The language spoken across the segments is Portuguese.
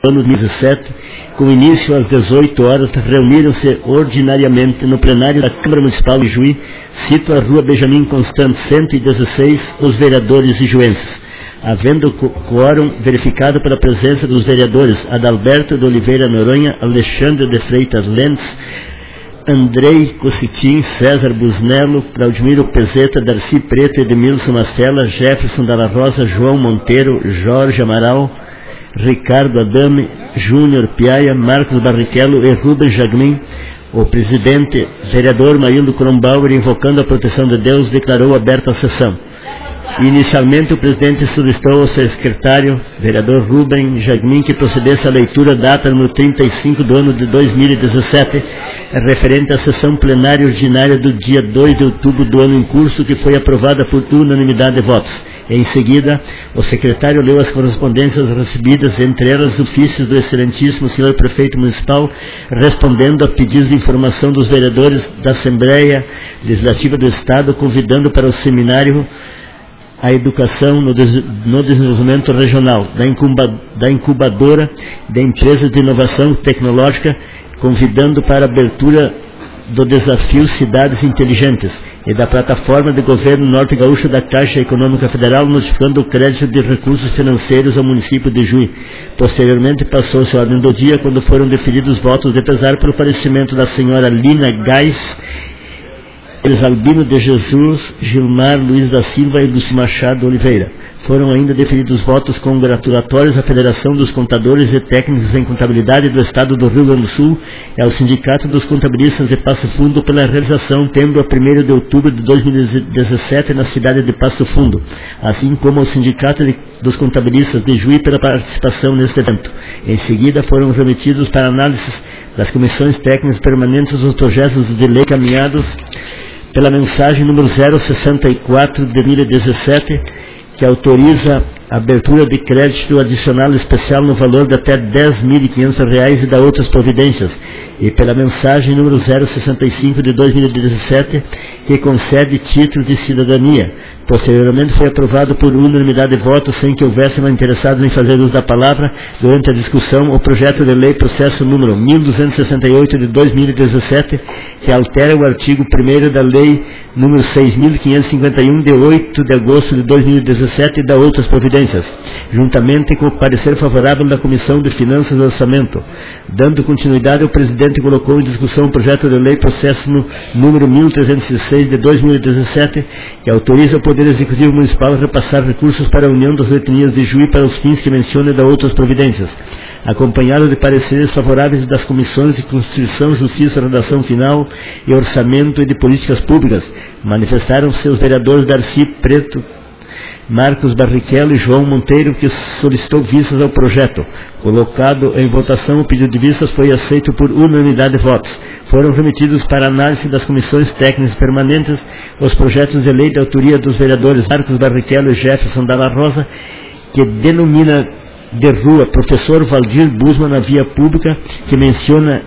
ano 2017, com início às 18 horas, reuniram-se ordinariamente no plenário da Câmara Municipal de Juí, cito a Rua Benjamin Constant, 116, os vereadores ijuenses. Havendo quórum verificado pela presença dos vereadores Adalberto de Oliveira Noronha, Alexandre de Freitas Lentz, Andrei Cocitim, César Busnello, Claudimiro Pezeta, Darcy Preto, Edmilson Mastella, Jefferson Dalla Rosa, João Monteiro, Jorge Amaral, Ricardo Adame, Júnior Piaia, Marcos Barrichello e Rubens Jagmin, o presidente, vereador Marildo Kronbauer, invocando a proteção de Deus, declarou aberta a sessão. Inicialmente, o presidente solicitou ao secretário, vereador Rubem Jagmin, que procedesse à leitura da ata número 35 do ano de 2017, referente à sessão plenária ordinária do dia 2 de outubro do ano em curso, que foi aprovada por unanimidade de votos. Em seguida, o secretário leu as correspondências recebidas, entre elas ofícios do excelentíssimo senhor prefeito municipal, respondendo a pedidos de informação dos vereadores da Assembleia Legislativa do Estado, convidando para o seminário a educação no desenvolvimento regional, da incubadora de empresas de inovação tecnológica, convidando para a abertura do desafio Cidades Inteligentes e da plataforma de governo Norte Gaúcho da Caixa Econômica Federal, notificando o crédito de recursos financeiros ao município de Juí. Posteriormente, passou-se a ordem do dia, quando foram deferidos votos de pesar pelo falecimento da senhora Lina Gás, Albino de Jesus, Gilmar Luiz da Silva e Lúcio Machado Oliveira. Foram ainda deferidos votos congratulatórios à Federação dos Contadores e Técnicos em Contabilidade do Estado do Rio Grande do Sul e ao Sindicato dos Contabilistas de Passo Fundo pela realização, tendo a 1º de outubro de 2017 na cidade de Passo Fundo, assim como ao Sindicato dos Contabilistas de Juí pela participação neste evento. Em seguida, foram remetidos para análise das comissões técnicas permanentes os projetos de lei caminhados pela mensagem número 064 de 2017, que autoriza a abertura de crédito adicional especial no valor de até R$ 10.500 e da outras providências, e pela mensagem número 065 de 2017, que concede títulos de cidadania. Posteriormente foi aprovado por unanimidade de votos, sem que houvesse mais interessados em fazer uso da palavra. Durante a discussão, o projeto de lei processo número 1268 de 2017, que altera o artigo 1º da lei número 6.551 de 8 de agosto de 2017 e da outras providências, juntamente com o parecer favorável da Comissão de Finanças e Orçamento. Dando continuidade, o presidente colocou em discussão o projeto de lei processo número 1306 de 2017, que autoriza o Poder Executivo Municipal a repassar recursos para a União das Letanias de Juí para os fins que menciona e da outras providências, acompanhado de pareceres favoráveis das comissões de Constituição, Justiça, Redação Final e Orçamento e de Políticas Públicas. Manifestaram seus vereadores Darcy Preto, Marcos Barrichello e João Monteiro, que solicitou vistas ao projeto. Colocado em votação, o pedido de vistas foi aceito por unanimidade de votos. Foram remetidos para análise das comissões técnicas permanentes os projetos de lei de autoria dos vereadores Marcos Barrichello e Jefferson Dalla Rosa, que denomina de rua Professor Valdir Busman na via pública, que menciona,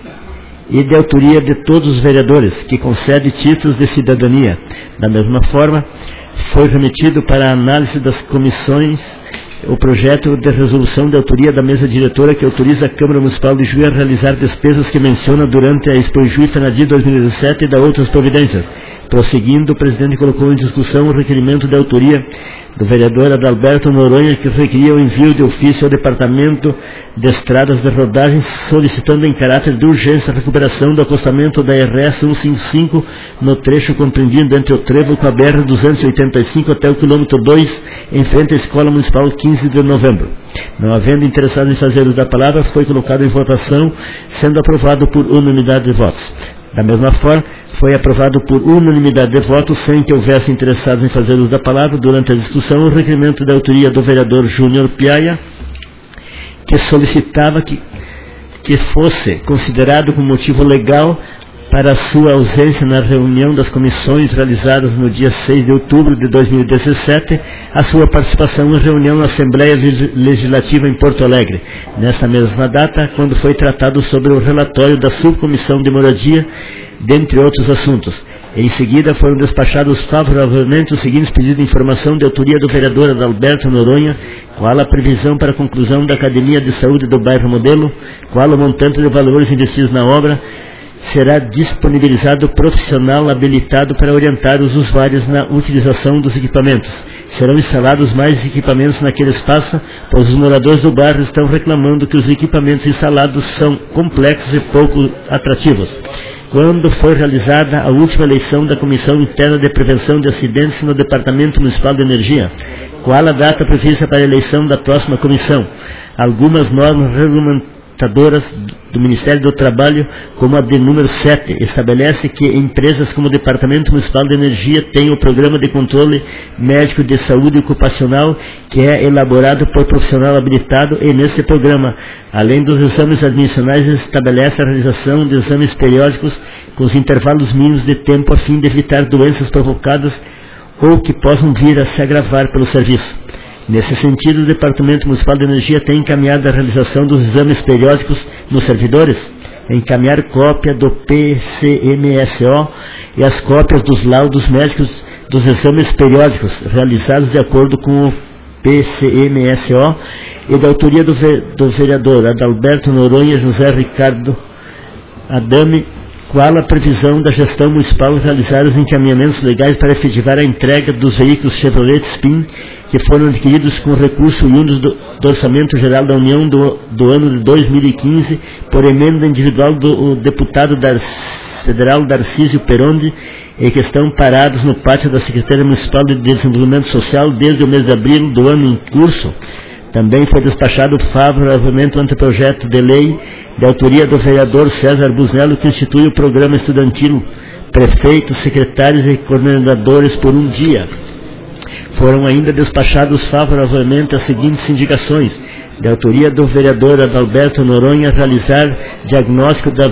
e de autoria de todos os vereadores, que concede títulos de cidadania. Da mesma forma, foi remetido para a análise das comissões o projeto de resolução de autoria da mesa diretora, que autoriza a Câmara Municipal de Juí a realizar despesas que menciona durante a Expo Juí Fenadia 2017 e da outras providências. Prosseguindo, o presidente colocou em discussão o requerimento de autoria do vereador Adalberto Noronha, que requeria o envio de ofício ao Departamento de Estradas de Rodagem, solicitando em caráter de urgência a recuperação do acostamento da RS 155 no trecho compreendido entre o trevo com a BR 285 até o quilômetro 2, em frente à Escola Municipal 15 de novembro. Não havendo interessados em fazer uso da palavra, foi colocado em votação, sendo aprovado por unanimidade de votos. Da mesma forma, foi aprovado por unanimidade de votos, sem que houvesse interessados em fazer uso da palavra, durante a discussão, o requerimento da autoria do vereador Júnior Piaia, que solicitava que fosse considerado como motivo legal para a sua ausência na reunião das comissões realizadas no dia 6 de outubro de 2017, a sua participação em reunião na Assembleia Legislativa em Porto Alegre, nesta mesma data, quando foi tratado sobre o relatório da Subcomissão de Moradia, dentre outros assuntos. Em seguida, foram despachados favoravelmente os seguintes pedidos de informação de autoria do vereador Adalberto Noronha: qual a previsão para a conclusão da Academia de Saúde do bairro Modelo, qual o montante de valores investidos na obra, será disponibilizado profissional habilitado para orientar os usuários na utilização dos equipamentos. Serão instalados mais equipamentos naquele espaço, pois os moradores do bairro estão reclamando que os equipamentos instalados são complexos e pouco atrativos. Quando foi realizada a última eleição da Comissão Interna de Prevenção de Acidentes no Departamento Municipal de Energia? Qual a data prevista para a eleição da próxima comissão? Algumas normas regulamentadoras do Ministério do Trabalho, como a de número 7, estabelece que empresas como o Departamento Municipal de Energia têm o Programa de Controle Médico de Saúde Ocupacional, que é elaborado por profissional habilitado, e nesse programa, além dos exames admissionais, estabelece a realização de exames periódicos com os intervalos mínimos de tempo a fim de evitar doenças provocadas ou que possam vir a se agravar pelo serviço. Nesse sentido, o Departamento Municipal de Energia tem encaminhado a realização dos exames periódicos nos servidores, encaminhar cópia do PCMSO e as cópias dos laudos médicos dos exames periódicos realizados de acordo com o PCMSO e da autoria do vereador Adalberto Noronha José Ricardo Adame. Qual a previsão da gestão municipal realizar os encaminhamentos legais para efetivar a entrega dos veículos Chevrolet Spin que foram adquiridos com recurso oriundo do Orçamento Geral da União do ano de 2015 por emenda individual do deputado federal Darcísio Perondi e que estão parados no pátio da Secretaria Municipal de Desenvolvimento Social desde o mês de abril do ano em curso? Também foi despachado favoravelmente o anteprojeto de lei de autoria do vereador César Busnello, que institui o programa estudantil prefeitos, secretários e coordenadores por um dia. Foram ainda despachados favoravelmente as seguintes indicações: de autoria do vereador Adalberto Noronha, realizar diagnóstico da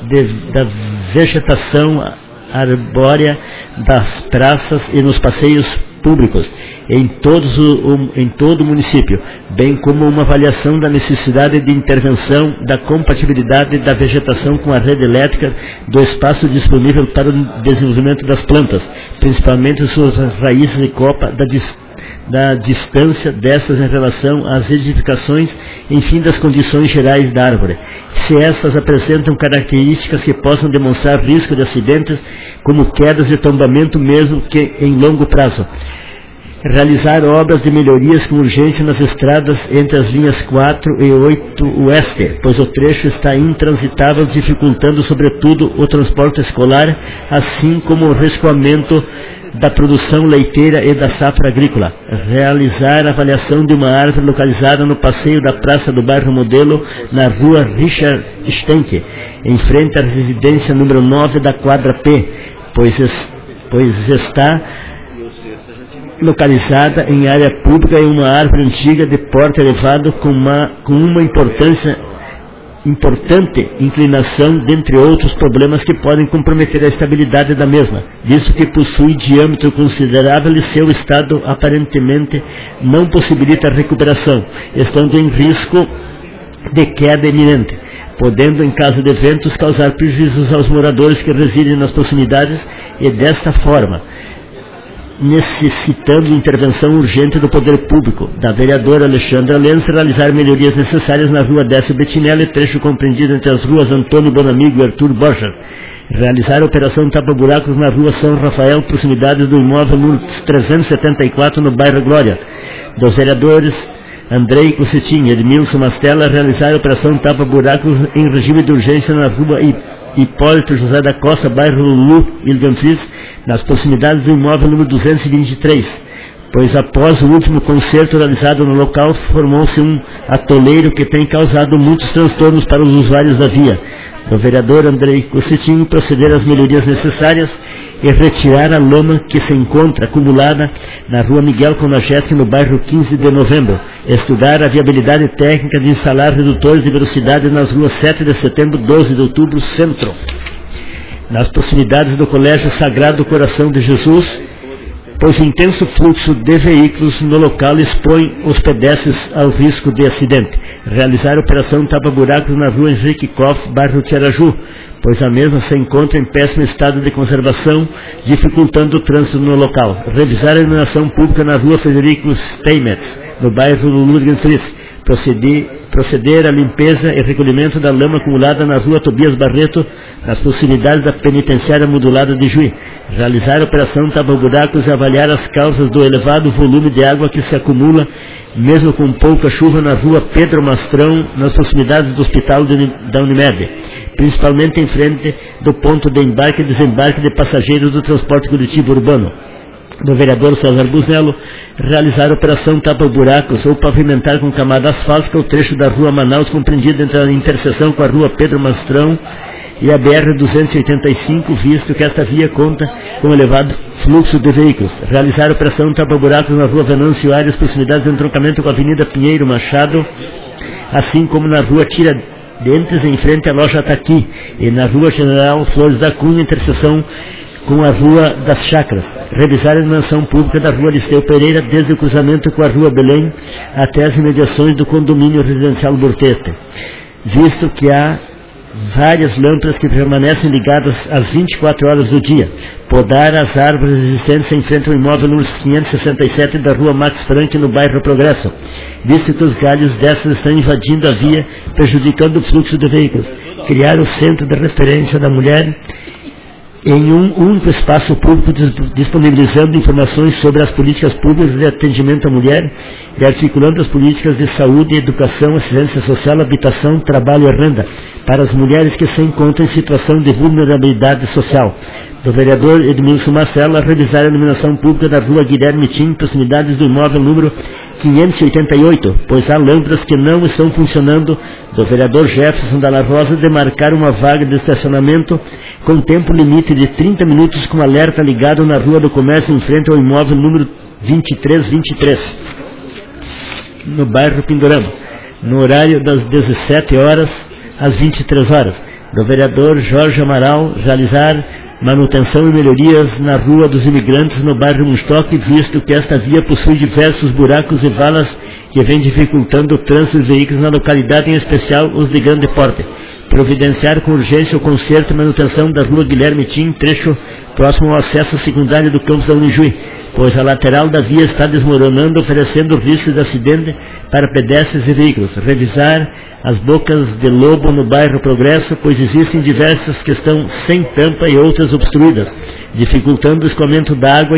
vegetação arbórea das praças e nos passeios públicos em todo o município, bem como uma avaliação da necessidade de intervenção da compatibilidade da vegetação com a rede elétrica do espaço disponível para o desenvolvimento das plantas, principalmente suas raízes e copa, da distância dessas em relação às edificações, enfim, das condições gerais da árvore, se essas apresentam características que possam demonstrar risco de acidentes, como quedas e tombamento, mesmo que em longo prazo. Realizar obras de melhorias com urgência nas estradas entre as linhas 4 e 8 oeste, pois o trecho está intransitável, dificultando sobretudo o transporte escolar, assim como o rescoamento da produção leiteira e da safra agrícola. Realizar a avaliação de uma árvore localizada no passeio da Praça do Bairro Modelo, na rua Richard Stenck, em frente à residência número 9 da quadra P, pois está localizada em área pública em uma árvore antiga de porte elevado com uma importante inclinação, dentre outros problemas que podem comprometer a estabilidade da mesma, visto que possui diâmetro considerável e seu estado aparentemente não possibilita a recuperação, estando em risco de queda iminente, podendo, em caso de eventos, causar prejuízos aos moradores que residem nas proximidades e, desta forma, necessitando intervenção urgente do poder público, da vereadora Alexandra Lenz, realizar melhorias necessárias na rua Décio Bettinelli, trecho compreendido entre as ruas Antônio Bonamigo e Arthur Borja. Realizar a operação tapa-buracos na rua São Rafael, proximidades do imóvel número 374, no bairro Glória. Dos vereadores Andrei Cossetin e Edmilson Mastella, realizar a operação tapa-buracos em regime de urgência na rua Hipólito José da Costa, bairro Lulu, Ilganfis, nas proximidades do imóvel número 223, pois após o último concerto realizado no local, formou-se um atoleiro que tem causado muitos transtornos para os usuários da via. O vereador Andrei Cossetin proceder às melhorias necessárias e retirar a lama que se encontra acumulada na rua Miguel Conageschi, no bairro 15 de Novembro. Estudar a viabilidade técnica de instalar redutores de velocidade nas ruas 7 de setembro, 12 de outubro, Centro. Nas proximidades do Colégio Sagrado Coração de Jesus, pois o intenso fluxo de veículos no local expõe os pedestres ao risco de acidente. Realizar a operação tapa-buracos na rua Henrique Koff, bairro Tiaraju, pois a mesma se encontra em péssimo estado de conservação, dificultando o trânsito no local. Revisar a iluminação pública na rua Frederico Steinmetz, no bairro Ludwig Fritz. Proceder à limpeza e recolhimento da lama acumulada na rua Tobias Barreto, nas proximidades da penitenciária modulada de Juí. Realizar a operação tapa-buracos e avaliar as causas do elevado volume de água que se acumula, mesmo com pouca chuva, na rua Pedro Mastrão, nas proximidades do hospital da Unimed, principalmente em frente do ponto de embarque e desembarque de passageiros do transporte coletivo urbano. Do vereador César Busnello, realizar a operação tapa-buracos ou pavimentar com camada asfáltica o trecho da rua Manaus compreendido entre a interseção com a rua Pedro Mastrão e a BR-285, visto que esta via conta com elevado fluxo de veículos. Realizar a operação tapa-buracos na rua Venâncio Aires, proximidades do entroncamento com a Avenida Pinheiro Machado, assim como na rua Tiradentes, em frente à loja Taqui, e na rua General Flores da Cunha, interseção com a Rua das Chacras. Revisar a iluminação pública da Rua Aristeu Pereira, desde o cruzamento com a Rua Belém até as imediações do condomínio residencial Bortete, visto que há várias lâmpadas que permanecem ligadas às 24 horas do dia. Podar as árvores existentes em frente ao imóvel número 567 da Rua Max Frank, no bairro Progresso, visto que os galhos dessas estão invadindo a via, prejudicando o fluxo de veículos. Criar o Centro de Referência da Mulher em um único espaço público, disponibilizando informações sobre as políticas públicas de atendimento à mulher e articulando as políticas de saúde, educação, assistência social, habitação, trabalho e renda para as mulheres que se encontram em situação de vulnerabilidade social. Do vereador Edmilson Marcelo, a revisar a iluminação pública da Rua Guilherme Tim, proximidades do imóvel número 588, pois há lâmpadas que não estão funcionando. Do vereador Jefferson Dalla Rosa, demarcar uma vaga de estacionamento com tempo limite de 30 minutos com alerta ligado na Rua do Comércio, em frente ao imóvel número 2323, no bairro Pindorama, no horário das 17 horas às 23 horas. Do vereador Jorge Amaral, realizar manutenção e melhorias na Rua dos Imigrantes, no bairro Munstock, visto que esta via possui diversos buracos e valas que vem dificultando o trânsito de veículos na localidade, em especial os de grande porte. Providenciar com urgência o conserto e manutenção da Rua Guilherme Tim, trecho próximo ao acesso secundário do campus da Unijuí, pois a lateral da via está desmoronando, oferecendo risco de acidente para pedestres e veículos. Revisar as bocas de lobo no bairro Progresso, pois existem diversas que estão sem tampa e outras obstruídas, dificultando o escoamento da água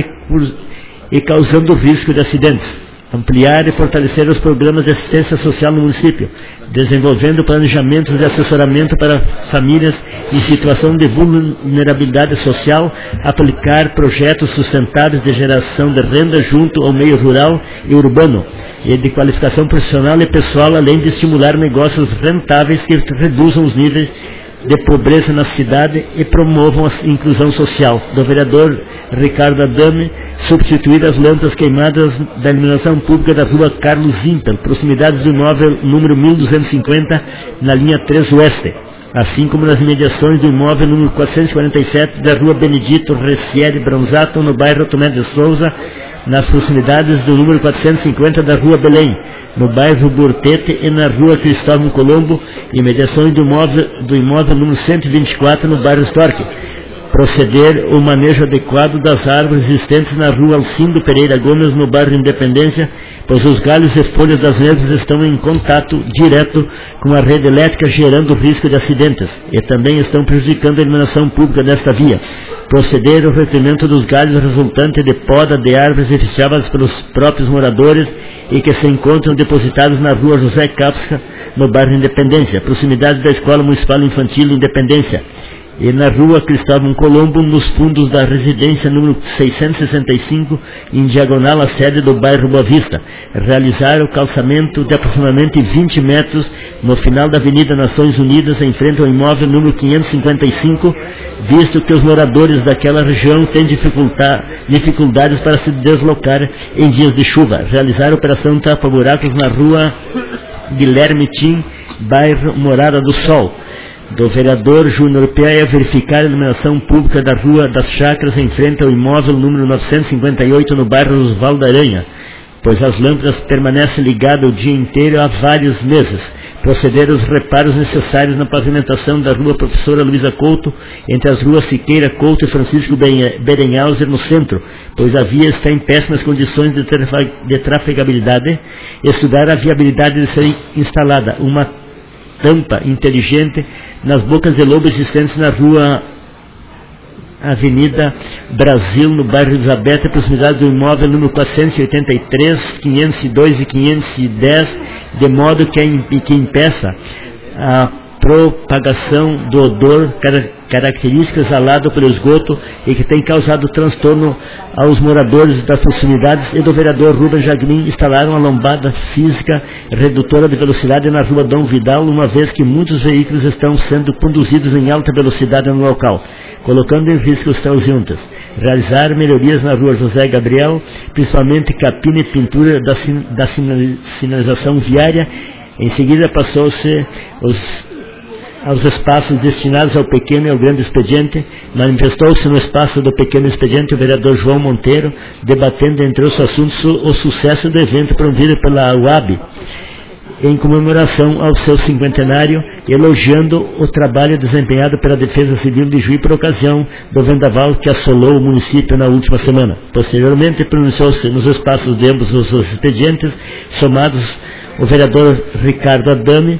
e causando risco de acidentes. Ampliar e fortalecer os programas de assistência social no município, desenvolvendo planejamentos de assessoramento para famílias em situação de vulnerabilidade social, aplicar projetos sustentáveis de geração de renda junto ao meio rural e urbano, e de qualificação profissional e pessoal, além de estimular negócios rentáveis que reduzam os níveis de pobreza na cidade e promovam a inclusão social. Do vereador Ricardo Adame, substituir as lâmpadas queimadas da iluminação pública da Rua Carlos Impel, proximidades do imóvel número 1250, na linha 3 Oeste, assim como nas imediações do imóvel número 447 da Rua Benedito Ressieri Bronzato, no bairro Tomé de Souza, nas proximidades do número 450 da Rua Belém, no bairro Bortete, e na Rua Cristóvão Colombo, imediações do imóvel número 124, no bairro Stork. Proceder o manejo adequado das árvores existentes na Rua Alcindo Pereira Gomes, no bairro Independência, pois os galhos e folhas das árvores estão em contato direto com a rede elétrica, gerando risco de acidentes, e também estão prejudicando a iluminação pública desta via. Proceder ao recolhimento dos galhos resultante de poda de árvores oficiadas pelos próprios moradores e que se encontram depositados na Rua José Capsca, no bairro Independência, proximidade da Escola Municipal Infantil Independência, e na Rua Cristóvão Colombo, nos fundos da residência número 665, em diagonal à sede do bairro Boa Vista. Realizar o calçamento de aproximadamente 20 metros no final da Avenida Nações Unidas, em frente ao imóvel número 555, visto que os moradores daquela região têm dificuldades para se deslocar em dias de chuva. Realizar a operação tapa-buracos na Rua Guilherme Tim, bairro Morada do Sol. do vereador Júnior Peia verificar a iluminação pública da Rua das Chacras em frente ao imóvel número 958 no bairro Osvaldo Aranha, pois as lâmpadas permanecem ligadas o dia inteiro há vários meses. Proceder aos reparos necessários na pavimentação da Rua Professora Luiza Couto, entre as ruas Siqueira Couto e Francisco Berenhauser no centro, pois a via está em péssimas condições de trafegabilidade. Estudar a viabilidade de ser instalada uma tampa inteligente nas bocas de lobo existentes na Rua Avenida Brasil, no bairro Elizabeth, a proximidade do imóvel número 483, 502 e 510, de modo que impeça a propagação do odor característica exalado pelo esgoto e que tem causado transtorno aos moradores das proximidades, e do vereador Rubens Jagmin instalaram a lombada física redutora de velocidade na Rua Dom Vidal, uma vez que muitos veículos estão sendo conduzidos em alta velocidade no local, colocando em risco os transeuntes. Realizar melhorias na Rua José Gabriel, principalmente capina e pintura da sinalização viária. Em seguida passou-se aos espaços destinados ao pequeno e ao grande expediente. Manifestou-se no espaço do pequeno expediente o vereador João Monteiro, debatendo entre os assuntos o sucesso do evento promovido pela UAB em comemoração ao seu cinquentenário, elogiando o trabalho desempenhado pela Defesa Civil de Juí por ocasião do vendaval que assolou o município na última semana. Posteriormente, pronunciou-se nos espaços de ambos os expedientes, somados o vereador Ricardo Adame,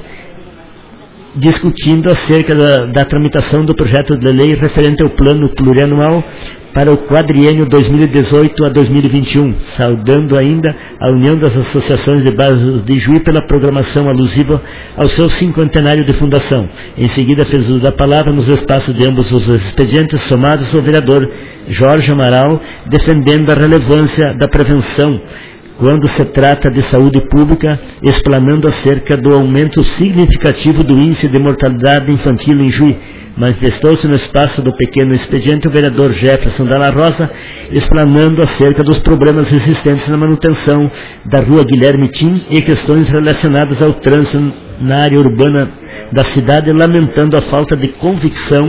discutindo acerca da tramitação do projeto de lei referente ao plano plurianual para o quadriênio 2018 a 2021, saudando ainda a União das Associações de Bairros de Juí pela programação alusiva ao seu cinquentenário de fundação. Em seguida, fez uso da palavra nos espaços de ambos os expedientes, somados o vereador Jorge Amaral, defendendo a relevância da prevenção quando se trata de saúde pública, explanando acerca do aumento significativo do índice de mortalidade infantil em Juí. Manifestou-se no espaço do pequeno expediente o vereador Jefferson Dalla Rosa, explanando acerca dos problemas existentes na manutenção da Rua Guilherme Tim e questões relacionadas ao trânsito na área urbana da cidade, lamentando a falta de convicção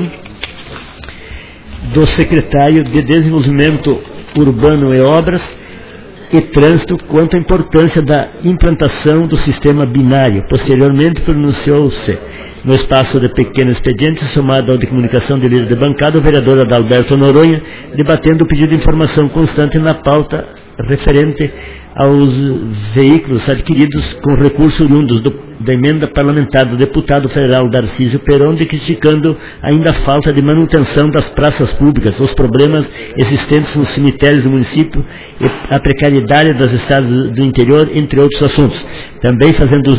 do secretário de Desenvolvimento Urbano e Obras e Trânsito quanto à importância da implantação do sistema binário. Posteriormente, pronunciou-se no espaço de pequeno expediente, somado ao de comunicação de líder de bancada, o vereador Adalberto Noronha, debatendo o pedido de informação constante na pauta referente aos veículos adquiridos com recursos oriundos da emenda parlamentar do deputado federal Darcísio Peron, criticando ainda a falta de manutenção das praças públicas, os problemas existentes nos cemitérios do município e a precariedade das estradas do interior, entre outros assuntos. Também fazendo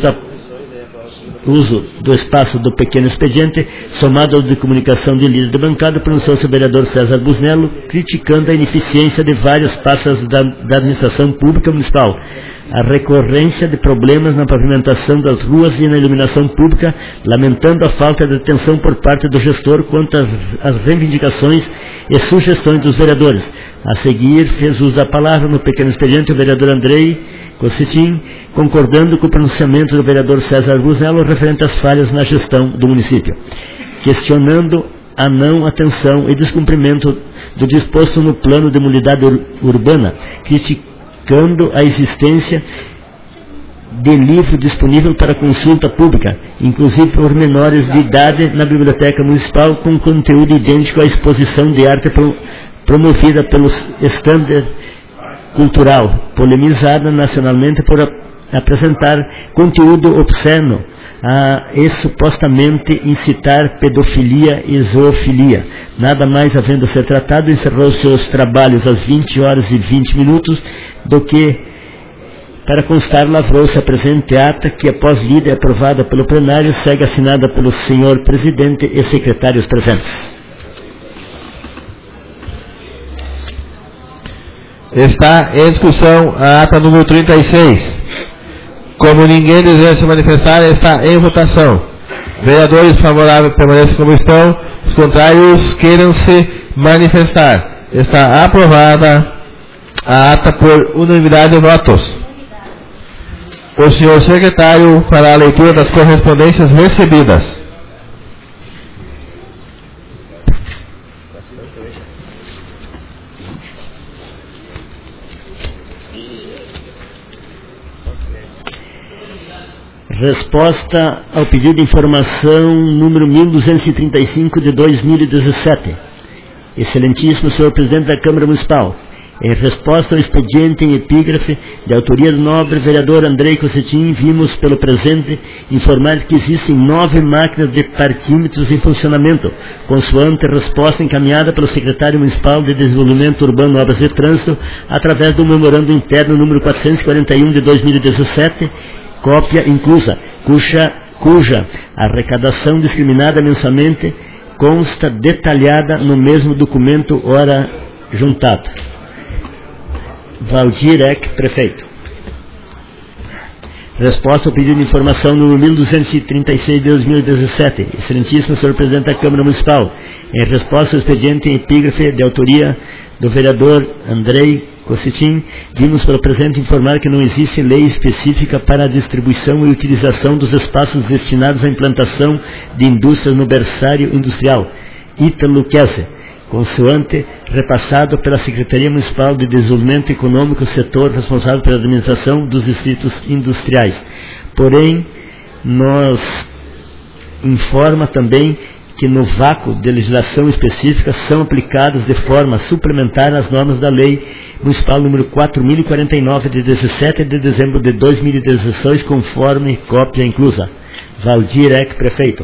uso do espaço do pequeno expediente, somado ao de comunicação de líder de bancada, pronunciou-se o vereador César Busnello, criticando a ineficiência de várias pastas da administração pública municipal, a recorrência de problemas na pavimentação das ruas e na iluminação pública, lamentando a falta de atenção por parte do gestor quanto às reivindicações e sugestões dos vereadores. A seguir, fez uso da palavra no pequeno expediente o vereador Andrei Cossitim, concordando com o pronunciamento do vereador César Busnello referente às falhas na gestão do município, questionando a não atenção e descumprimento do disposto no plano de mobilidade urbana, criticando a existência de livro disponível para consulta pública, inclusive por menores de idade, na biblioteca municipal, com conteúdo idêntico à exposição de arte promovida pelos Standard Cultural, polemizada nacionalmente por apresentar conteúdo obsceno e supostamente incitar pedofilia e zoofilia. Nada mais havendo a ser tratado, encerrou seus trabalhos às 20 horas e 20 minutos, do que, para constar, lavrou-se a presente ata, que após lida e aprovada pelo plenário, segue assinada pelo senhor presidente e secretários presentes. Está em discussão a ata número 36. Como ninguém deseja se manifestar, está em votação. Vereadores favoráveis permaneçam como estão, os contrários queiram se manifestar. Está aprovada a ata por unanimidade de votos. O senhor secretário fará a leitura das correspondências recebidas. Resposta ao pedido de informação número 1235 de 2017. Excelentíssimo senhor presidente da Câmara Municipal, em resposta ao expediente em epígrafe de autoria do nobre vereador Andrei Cossetin, vimos pelo presente informar que existem 9 máquinas de parquímetros em funcionamento, consoante resposta encaminhada pelo secretário municipal de Desenvolvimento Urbano, Obras e Trânsito, através do memorando interno número 441 de 2017, cópia inclusa, cuja arrecadação discriminada mensalmente consta detalhada no mesmo documento ora juntado. Valdir Eck, prefeito. Resposta ao pedido de informação número 1236 de 2017. Excelentíssimo senhor presidente da Câmara Municipal, em resposta ao expediente em epígrafe de autoria do vereador Andrei Cossetin, vimos pelo presente informar que não existe lei específica para a distribuição e utilização dos espaços destinados à implantação de indústrias no berçário industrial Ítalo Kesse, consoante repassado pela Secretaria Municipal de Desenvolvimento Econômico, setor responsável pela administração dos distritos industriais. Porém, nos informa também que no vácuo de legislação específica são aplicadas de forma suplementar as normas da Lei Municipal número 4049 de 17 de dezembro de 2016, conforme cópia inclusa. Valdir Eck, prefeito.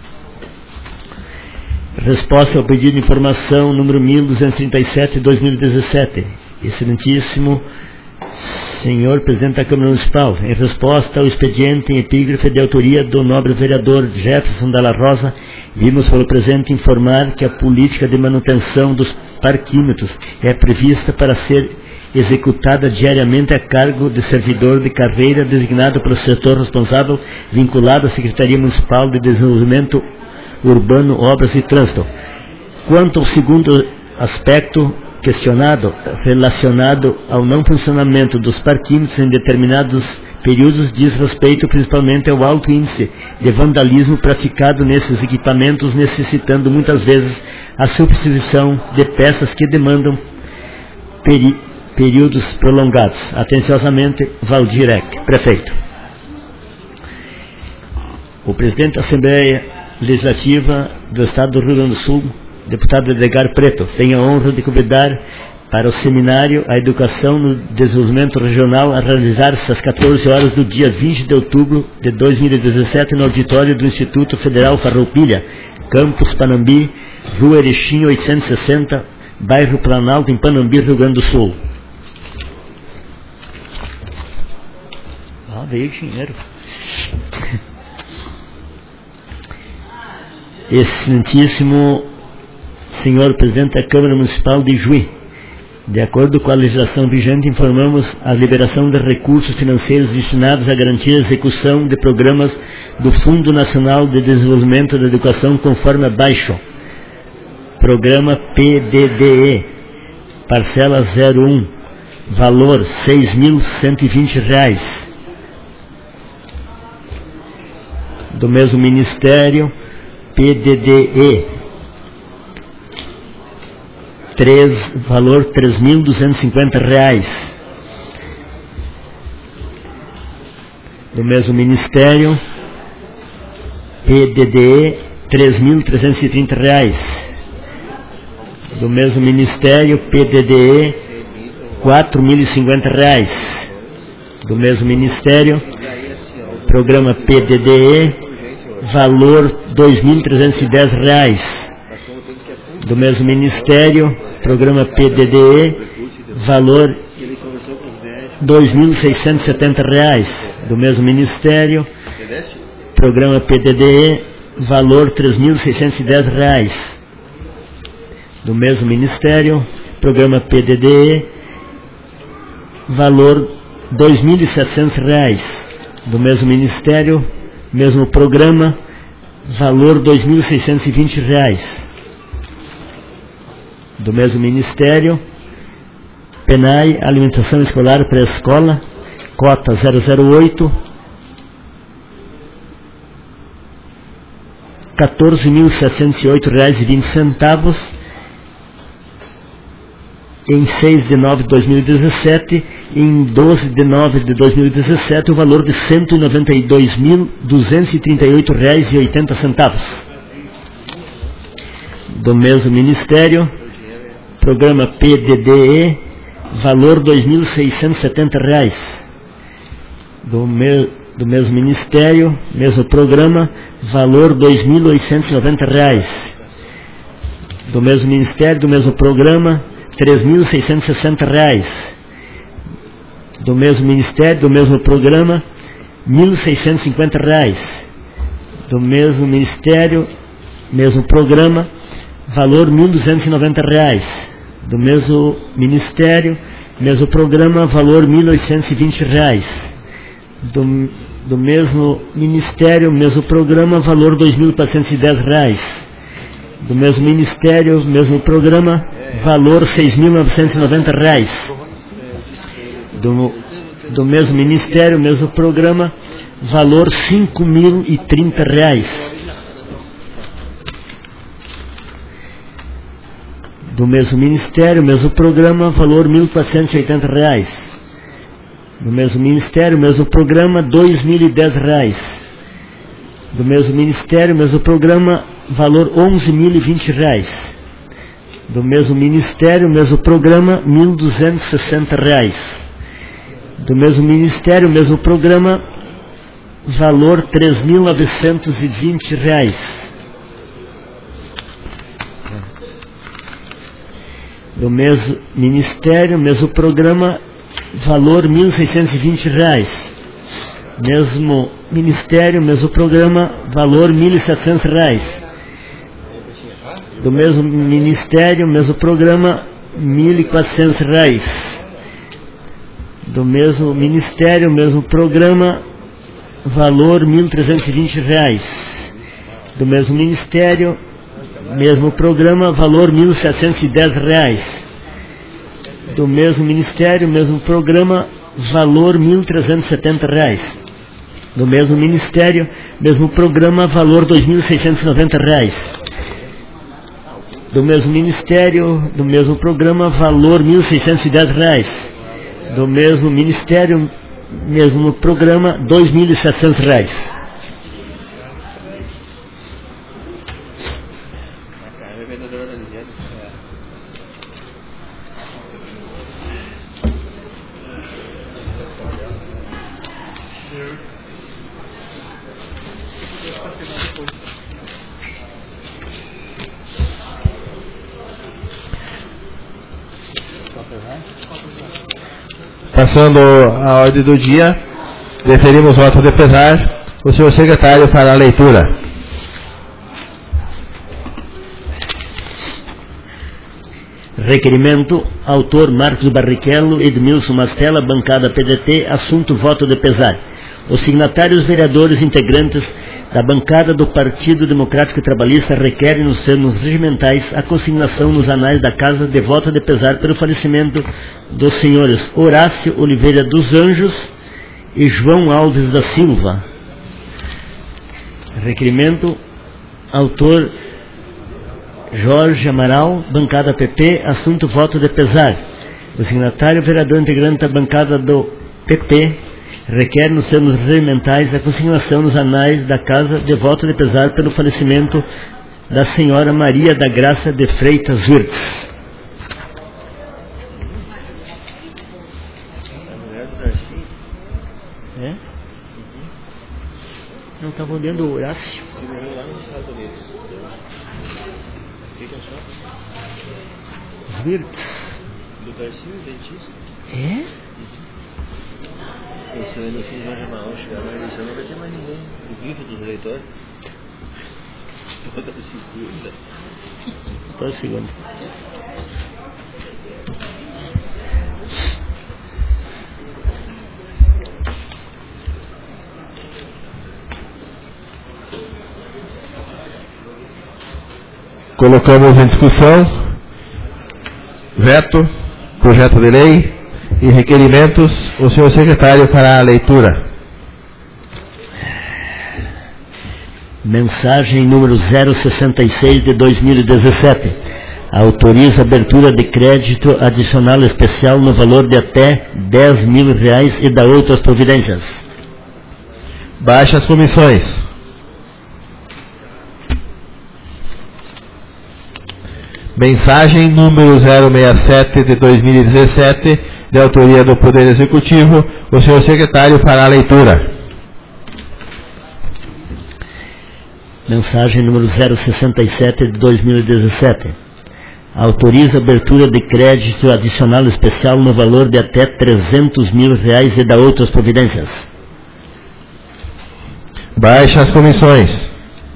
Resposta ao pedido de informação número 1237 de 2017. Excelentíssimo senhor presidente da Câmara Municipal, em resposta ao expediente em epígrafe de autoria do nobre vereador Jefferson Dalla Rosa, vimos pelo presente informar que a política de manutenção dos parquímetros é prevista para ser executada diariamente a cargo de servidor de carreira designado pelo setor responsável vinculado à Secretaria Municipal de Desenvolvimento Urbano, Obras e Trânsito. Quanto ao segundo aspecto questionado, relacionado ao não funcionamento dos parquímetros em determinados períodos, diz respeito principalmente ao alto índice de vandalismo praticado nesses equipamentos, necessitando muitas vezes a substituição de peças que demandam períodos prolongados. Atenciosamente, Valdir Eck, prefeito. O presidente da Assembleia Legislativa do Estado do Rio Grande do Sul, deputado Edgar Preto, tem a honra de convidar para o seminário A Educação no Desenvolvimento Regional a realizar-se às 14 horas do dia 20 de outubro de 2017 no auditório do Instituto Federal Farroupilha, Campus Panambi, Rua Erechim 860, bairro Planalto, em Panambi, Rio Grande do Sul. Veio dinheiro. Excelentíssimo senhor presidente da Câmara Municipal de Juí, de acordo com a legislação vigente, informamos a liberação de recursos financeiros destinados a garantir a execução de programas do Fundo Nacional de Desenvolvimento da Educação conforme abaixo. Programa PDDE, parcela 01, valor R$ 6.120. Do mesmo Ministério, PDDE, valor R$ 3.250. Do mesmo Ministério, PDDE, R$ 3.330. Do mesmo Ministério, PDDE, R$ 4.050. Do mesmo Ministério, programa PDDE, valor R$ 2.310. Do mesmo Ministério, programa PDDE, valor R$ 2.670. Do mesmo Ministério, programa PDDE, valor R$ 3.610. Do mesmo Ministério, programa PDDE, valor R$ 2.700. Do mesmo Ministério, mesmo programa, valor R$ 2.620. Do mesmo Ministério, PENAI, alimentação escolar pré-escola, cota 008, R$ 14.708,20. em 6 de nove de 2017, em 12 de nove de 2017, o valor de R$ 192.238,80. Do mesmo Ministério, programa PDDE, valor R$ 2.670. Do mesmo Ministério, mesmo programa, valor R$ 2.890. Do mesmo Ministério, do mesmo programa, R$ 3.660. Do mesmo Ministério, do mesmo programa, R$ 1.650. Do mesmo Ministério, mesmo programa, valor R$ 1.290. Do mesmo Ministério, mesmo programa, valor R$ 1.820. Do mesmo Ministério, mesmo programa, valor R$ 2.410. Do mesmo Ministério, mesmo programa, valor R$ 6.990. Do mesmo Ministério, mesmo programa, valor R$ 5.030. Do mesmo Ministério, mesmo programa, valor R$ 1.480. Do mesmo Ministério, mesmo programa, R$ 2.010. Do mesmo Ministério, mesmo programa, valor R$ 11.020. Do mesmo Ministério, mesmo programa, R$ 1.260. Do mesmo Ministério, mesmo programa, valor R$ 3.920. Do mesmo Ministério, mesmo programa, valor R$ 1.620. Mesmo Ministério, mesmo programa, valor R$ 1.700. Do mesmo Ministério, mesmo programa, R$ 1.400. Do mesmo Ministério, mesmo programa, valor R$ 1.320. Do mesmo Ministério, mesmo programa, valor R$ 1.710. Do mesmo Ministério, mesmo programa, valor R$ 1.370. Do mesmo Ministério, mesmo programa, valor R$ 2.690. Do mesmo Ministério, do mesmo programa, valor R$ 1.610. Do mesmo Ministério, mesmo programa, R$ 2.700. Passando a ordem do dia, deferimos voto de pesar. O senhor secretário para a leitura. Requerimento, autor Marcos Barrichello, Edmilson Mastella, bancada PDT, assunto voto de pesar. Os signatários vereadores integrantes da bancada do Partido Democrático e Trabalhista requerem nos termos regimentais a consignação nos anais da Casa de voto de pesar pelo falecimento dos senhores Horácio Oliveira dos Anjos e João Alves da Silva. Requerimento, autor Jorge Amaral, bancada PP, assunto voto de pesar. O signatário vereador integrante da bancada do PP requer nos termos regimentais a consignação nos anais da Casa de voto de pesar pelo falecimento da senhora Maria da Graça de Freitas Wirtz. É? Não estava olhando o Horácio. Wirtz. Do Darcy, dentista? É? Esse ano assim, Jorge Amaral chegar na eleição, não vai ter mais ninguém. O grifo dos eleitores. Toda segunda. Toda segunda. Colocamos em discussão veto, projeto de lei e requerimentos. O senhor secretário para a leitura. Mensagem número 066 de 2017. Autoriza abertura de crédito adicional especial no valor de até R$10.000 e dá outras providências. Baixa as comissões. Mensagem número 067 de 2017, de autoria do Poder Executivo. O senhor secretário fará a leitura. Mensagem número 067 de 2017. Autoriza abertura de crédito adicional especial no valor de até R$300.000 e dá outras providências. Baixa as comissões.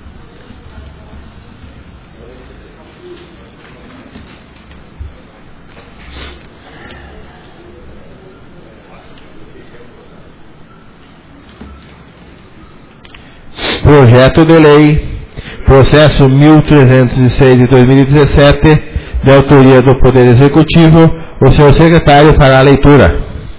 Projeto de lei, processo 1306 de 2017, de autoria do Poder Executivo. O senhor secretário fará a leitura.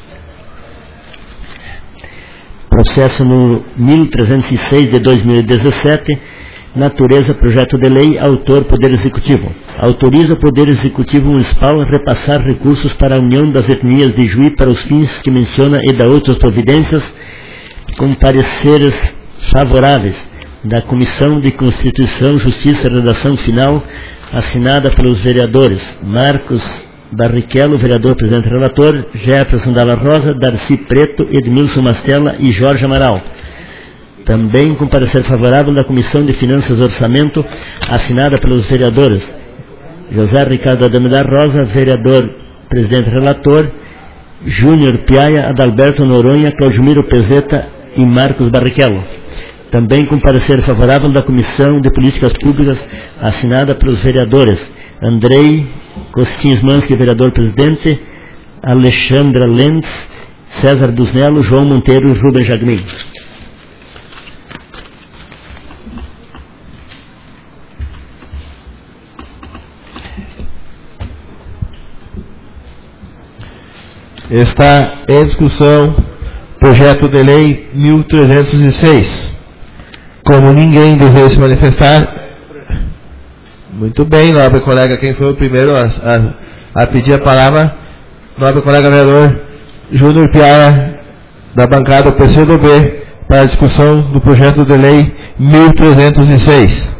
Processo no 1306 de 2017, natureza projeto de lei, autor Poder Executivo. Autoriza o Poder Executivo Municipal a repassar recursos para a União das Etnias de Juí para os fins que menciona e dá outras providências, com pareceres favoráveis da Comissão de Constituição, Justiça e Redação Final, assinada pelos vereadores Marcos Barrichello, vereador presidente relator, Jefferson Dalla Rosa, Darcy Preto, Edmilson Mastella e Jorge Amaral. Também com parecer favorável da Comissão de Finanças e Orçamento, assinada pelos vereadores José Ricardo Adame da Rosa, vereador presidente relator, Júnior Piaia, Adalberto Noronha, Claudimiro Pezeta e Marcos Barrichello. Também com parecer favorável da Comissão de Políticas Públicas, assinada pelos vereadores Andrei Costins-Mansky, vereador presidente, Alexandra Lentz, César Busnello, João Monteiro e Rubem Jagmin. Está em discussão projeto de lei 1306. Como ninguém deseja se manifestar, muito bem, nobre colega, quem foi o primeiro a pedir a palavra? Nobre colega vereador Júnior Piara, da bancada PCdoB, para a discussão do projeto de lei 1306.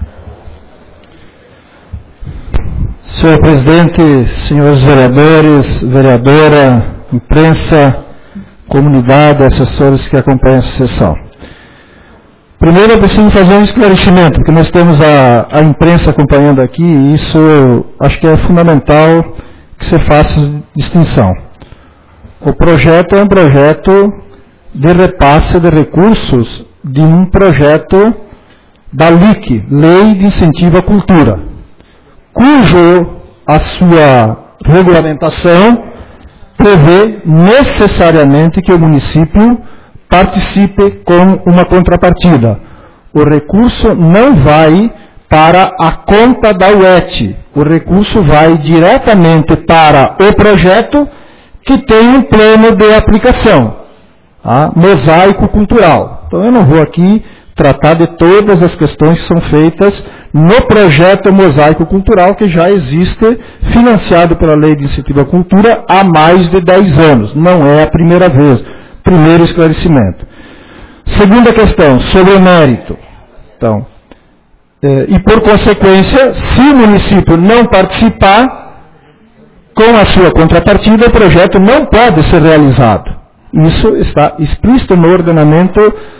Senhor presidente, senhores vereadores, vereadora, imprensa, comunidade, assessores que acompanham essa sessão. Primeiro eu preciso fazer um esclarecimento, porque nós temos a imprensa acompanhando aqui, e isso acho que é fundamental que você faça distinção. O projeto é um projeto de repasse de recursos de um projeto da LIC, Lei de Incentivo à Cultura, cujo a sua regulamentação prevê necessariamente que o município participe com uma contrapartida. O recurso não vai para a conta da UET, o recurso vai diretamente para o projeto que tem um plano de aplicação, mosaico cultural. Então eu não vou aqui tratar de todas as questões que são feitas no projeto Mosaico Cultural, que já existe, financiado pela Lei de Incentivo à Cultura há mais de 10 anos. Não é a primeira vez. Primeiro esclarecimento. Segunda questão, sobre o mérito. Então, e por consequência, se o município não participar, com a sua contrapartida, o projeto não pode ser realizado. Isso está explícito no ordenamento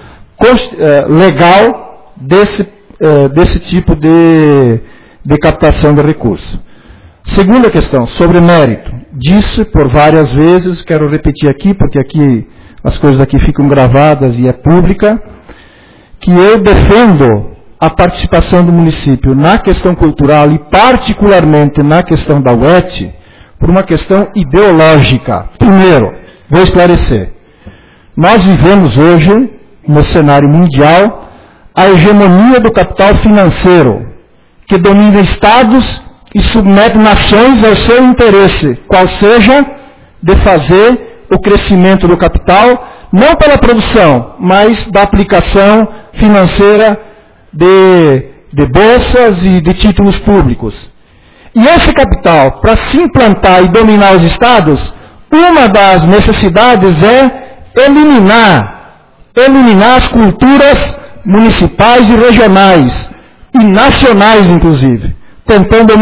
legal desse tipo de captação de recursos. Segunda questão, sobre mérito. Disse por várias vezes, quero repetir aqui, porque aqui as coisas aqui ficam gravadas e é pública, que eu defendo a participação do município na questão cultural e particularmente na questão da UET por uma questão ideológica. Primeiro, vou esclarecer. Nós vivemos hoje, no cenário mundial, a hegemonia do capital financeiro, que domina estados e submete nações ao seu interesse, qual seja de fazer o crescimento do capital, não pela produção, mas da aplicação financeira de bolsas e de títulos públicos. E esse capital, para se implantar e dominar os estados, uma das necessidades é eliminar as culturas municipais e regionais, e nacionais inclusive, tentando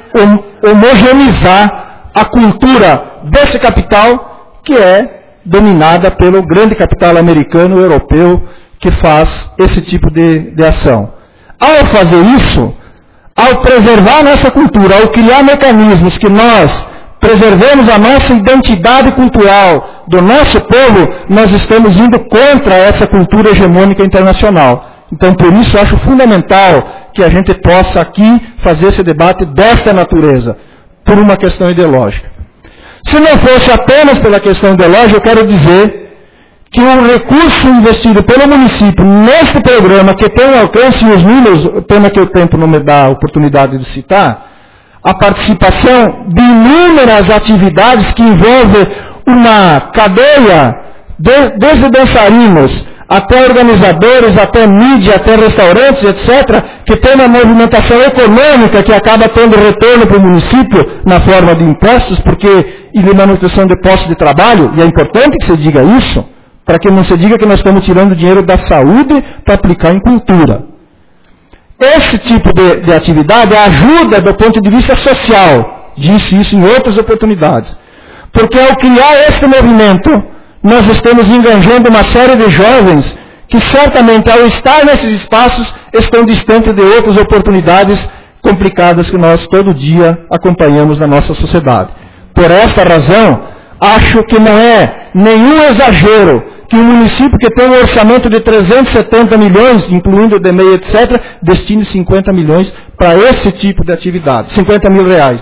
homogeneizar a cultura desse capital, que é dominada pelo grande capital americano e europeu, que faz esse tipo de ação. Ao fazer isso, ao preservar nossa cultura, ao criar mecanismos que nós preservemos a nossa identidade cultural do nosso povo, nós estamos indo contra essa cultura hegemônica internacional. Então, por isso, acho fundamental que a gente possa aqui fazer esse debate desta natureza, por uma questão ideológica. Se não fosse apenas pela questão ideológica, eu quero dizer que o recurso investido pelo município neste programa, que tem um alcance e os números, pena que o tempo não me dá a oportunidade de citar, a participação de inúmeras atividades que envolvem uma cadeia, desde dançarinos, até organizadores, até mídia, até restaurantes, etc., que tem uma movimentação econômica que acaba tendo retorno para o município na forma de impostos, e de manutenção de postos de trabalho, e é importante que se diga isso, para que não se diga que nós estamos tirando dinheiro da saúde para aplicar em cultura. Esse tipo de atividade ajuda do ponto de vista social, disse isso em outras oportunidades, porque ao criar este movimento, nós estamos enganjando uma série de jovens que certamente, ao estar nesses espaços, estão distantes de outras oportunidades complicadas que nós todo dia acompanhamos na nossa sociedade. Por esta razão, acho que não é nenhum exagero que um município que tem um orçamento de 370 milhões, incluindo o DMEI, etc., destine 50 milhões para esse tipo de atividade. 50 mil reais,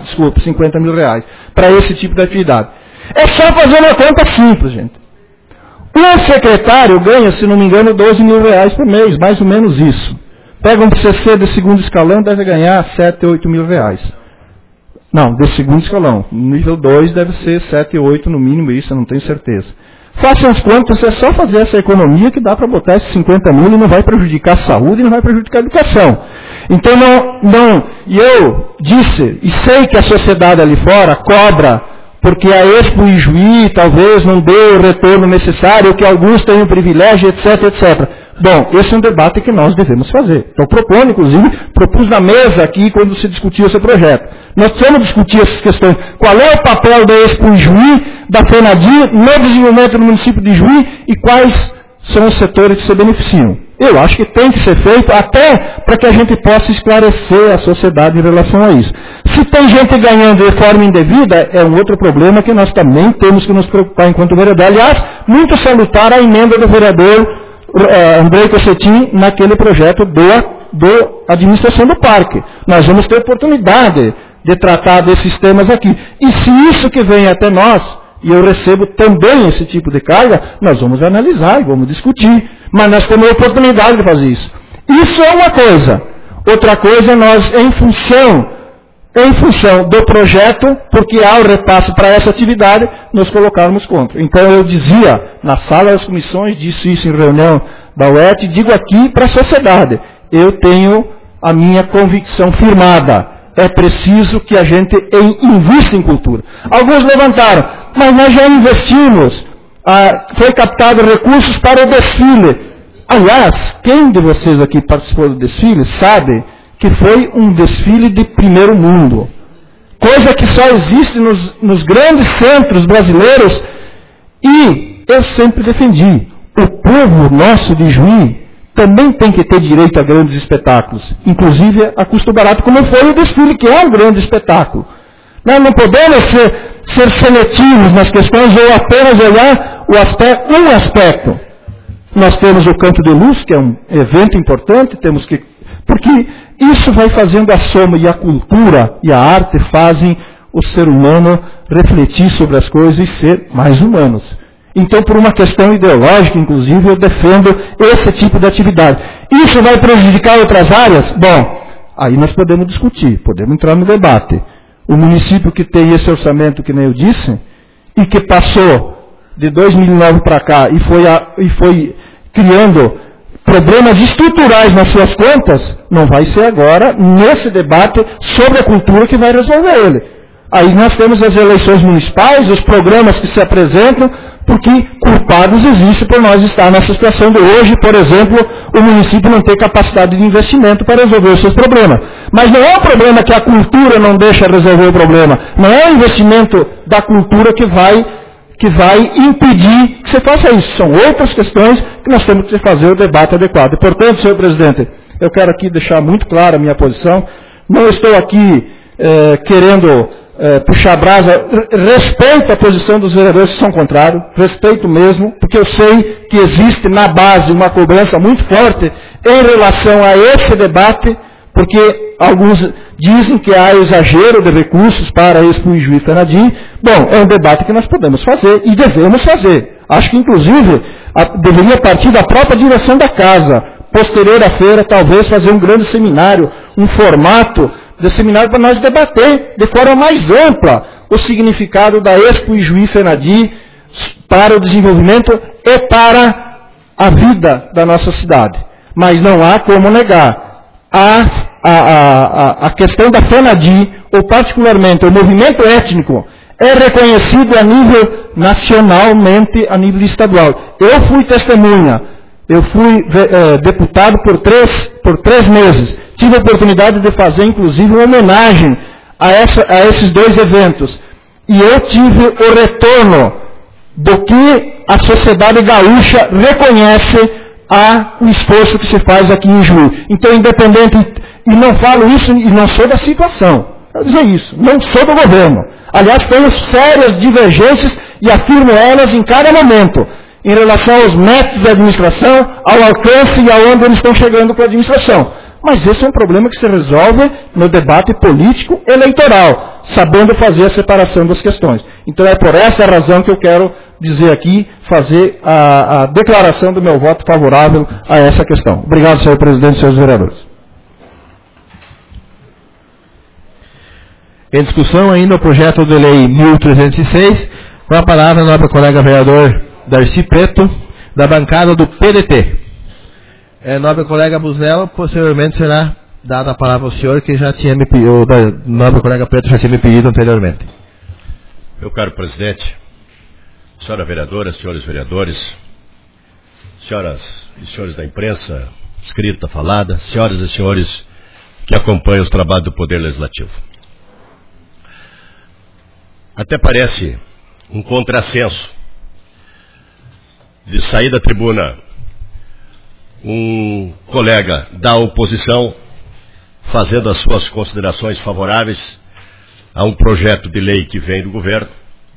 para esse tipo de atividade. É só fazer uma conta simples, gente. Um secretário ganha, se não me engano, 12 mil reais por mês, mais ou menos isso. Pega um CC de segundo escalão, deve ganhar 7, 8 mil reais. Não, de segundo escalão. Nível 2 deve ser 7, 8 no mínimo, isso eu não tenho certeza. Façam as contas, é só fazer essa economia que dá para botar esses 50 mil e não vai prejudicar a saúde e não vai prejudicar a educação. Então, e eu disse, e sei que a sociedade ali fora cobra, porque a Expo Ijuí talvez não dê o retorno necessário, que alguns tenham privilégio, etc, etc. Bom, esse é um debate que nós devemos fazer. Então, propus na mesa aqui quando se discutiu esse projeto. Nós precisamos discutir essas questões. Qual é o papel da Expo Ijuí, da FENADI, no desenvolvimento do município de Ijuí e quais são os setores que se beneficiam. Eu acho que tem que ser feito até para que a gente possa esclarecer a sociedade em relação a isso. Se tem gente ganhando de forma indevida, é um outro problema que nós também temos que nos preocupar enquanto vereador. Aliás, muito salutar a emenda do vereador Andrei Cossetin naquele projeto do administração do parque. Nós vamos ter oportunidade de tratar desses temas aqui. E se isso que vem até nós, e eu recebo também esse tipo de carga, nós vamos analisar e vamos discutir. Mas nós temos a oportunidade de fazer isso. Isso é uma coisa. Outra coisa é nós, em função do projeto, porque há o repasse para essa atividade, nós colocarmos contra. Então eu dizia, na sala das comissões, disse isso em reunião da UET, digo aqui para a sociedade, eu tenho a minha convicção firmada. É preciso que a gente invista em cultura. Alguns levantaram, mas nós já investimos, foi captado recursos para o desfile. Aliás, quem de vocês aqui participou do desfile sabe que foi um desfile de primeiro mundo. Coisa que só existe nos grandes centros brasileiros. E eu sempre defendi, o povo nosso de Juí também tem que ter direito a grandes espetáculos, inclusive a custo barato, como foi o desfile, que é um grande espetáculo. Nós não podemos ser seletivos nas questões ou apenas olhar um aspecto. Nós temos o Canto de Luz, que é um evento importante, porque isso vai fazendo a soma, e a cultura e a arte fazem o ser humano refletir sobre as coisas e ser mais humanos. Então, por uma questão ideológica, inclusive, eu defendo esse tipo de atividade. Isso vai prejudicar outras áreas? Bom, aí nós podemos discutir, podemos entrar no debate. O município que tem esse orçamento, que nem eu disse, e que passou de 2009 para cá e foi criando problemas estruturais nas suas contas, não vai ser agora, nesse debate sobre a cultura, que vai resolver ele. Aí nós temos as eleições municipais, os programas que se apresentam, porque culpados existem por nós estar nessa situação de hoje, por exemplo, o município não ter capacidade de investimento para resolver os seus problemas. Mas não é um problema que a cultura não deixa resolver o problema. Não é o investimento da cultura que vai impedir que você faça isso. São outras questões que nós temos que fazer o debate adequado. E, portanto, senhor presidente, eu quero aqui deixar muito clara a minha posição. Não estou aqui querendo puxar brasa. Respeito a posição dos vereadores que são contrários, respeito mesmo, porque eu sei que existe na base uma cobrança muito forte em relação a esse debate, porque alguns dizem que há exagero de recursos para Expo Ijuí Fenadi. Bom, é um debate que nós podemos fazer e devemos fazer. Acho que, inclusive, deveria partir da própria direção da casa, posterior à feira, talvez fazer um grande seminário, um formato de seminário para nós debater de forma mais ampla o significado da Expo Ijuí Fenadi para o desenvolvimento e para a vida da nossa cidade. Mas não há como negar a questão da Fenadi, ou particularmente o movimento étnico, é reconhecido a nível nacionalmente, a nível estadual. Eu fui testemunha, eu fui deputado por três meses. Tive a oportunidade de fazer, inclusive, uma homenagem a esses dois eventos. E eu tive o retorno do que a sociedade gaúcha reconhece o esforço que se faz aqui em Ijuí. Então, independente, e não falo isso, e não sou da situação, quero dizer isso, não sou do governo. Aliás, tenho sérias divergências e afirmo elas em cada momento, em relação aos métodos de administração, ao alcance e aonde eles estão chegando com a administração. Mas esse é um problema que se resolve no debate político eleitoral, sabendo fazer a separação das questões. Então é por essa razão que eu quero dizer aqui, fazer a declaração do meu voto favorável a essa questão. Obrigado, senhor presidente e senhores vereadores. Em discussão ainda o projeto de lei 1306, com a palavra o nobre colega vereador Darcy Preto, da bancada do PDT. Nobre colega Busnello, posteriormente será dada a palavra ao senhor, que já tinha me pedido, o nobre colega Preto já tinha me pedido anteriormente. Meu caro presidente, senhora vereadora, senhores vereadores, senhoras e senhores da imprensa, escrita, falada, senhoras e senhores que acompanham os trabalhos do Poder Legislativo. Até parece um contrassenso de sair da tribuna um colega da oposição fazendo as suas considerações favoráveis a um projeto de lei que vem do governo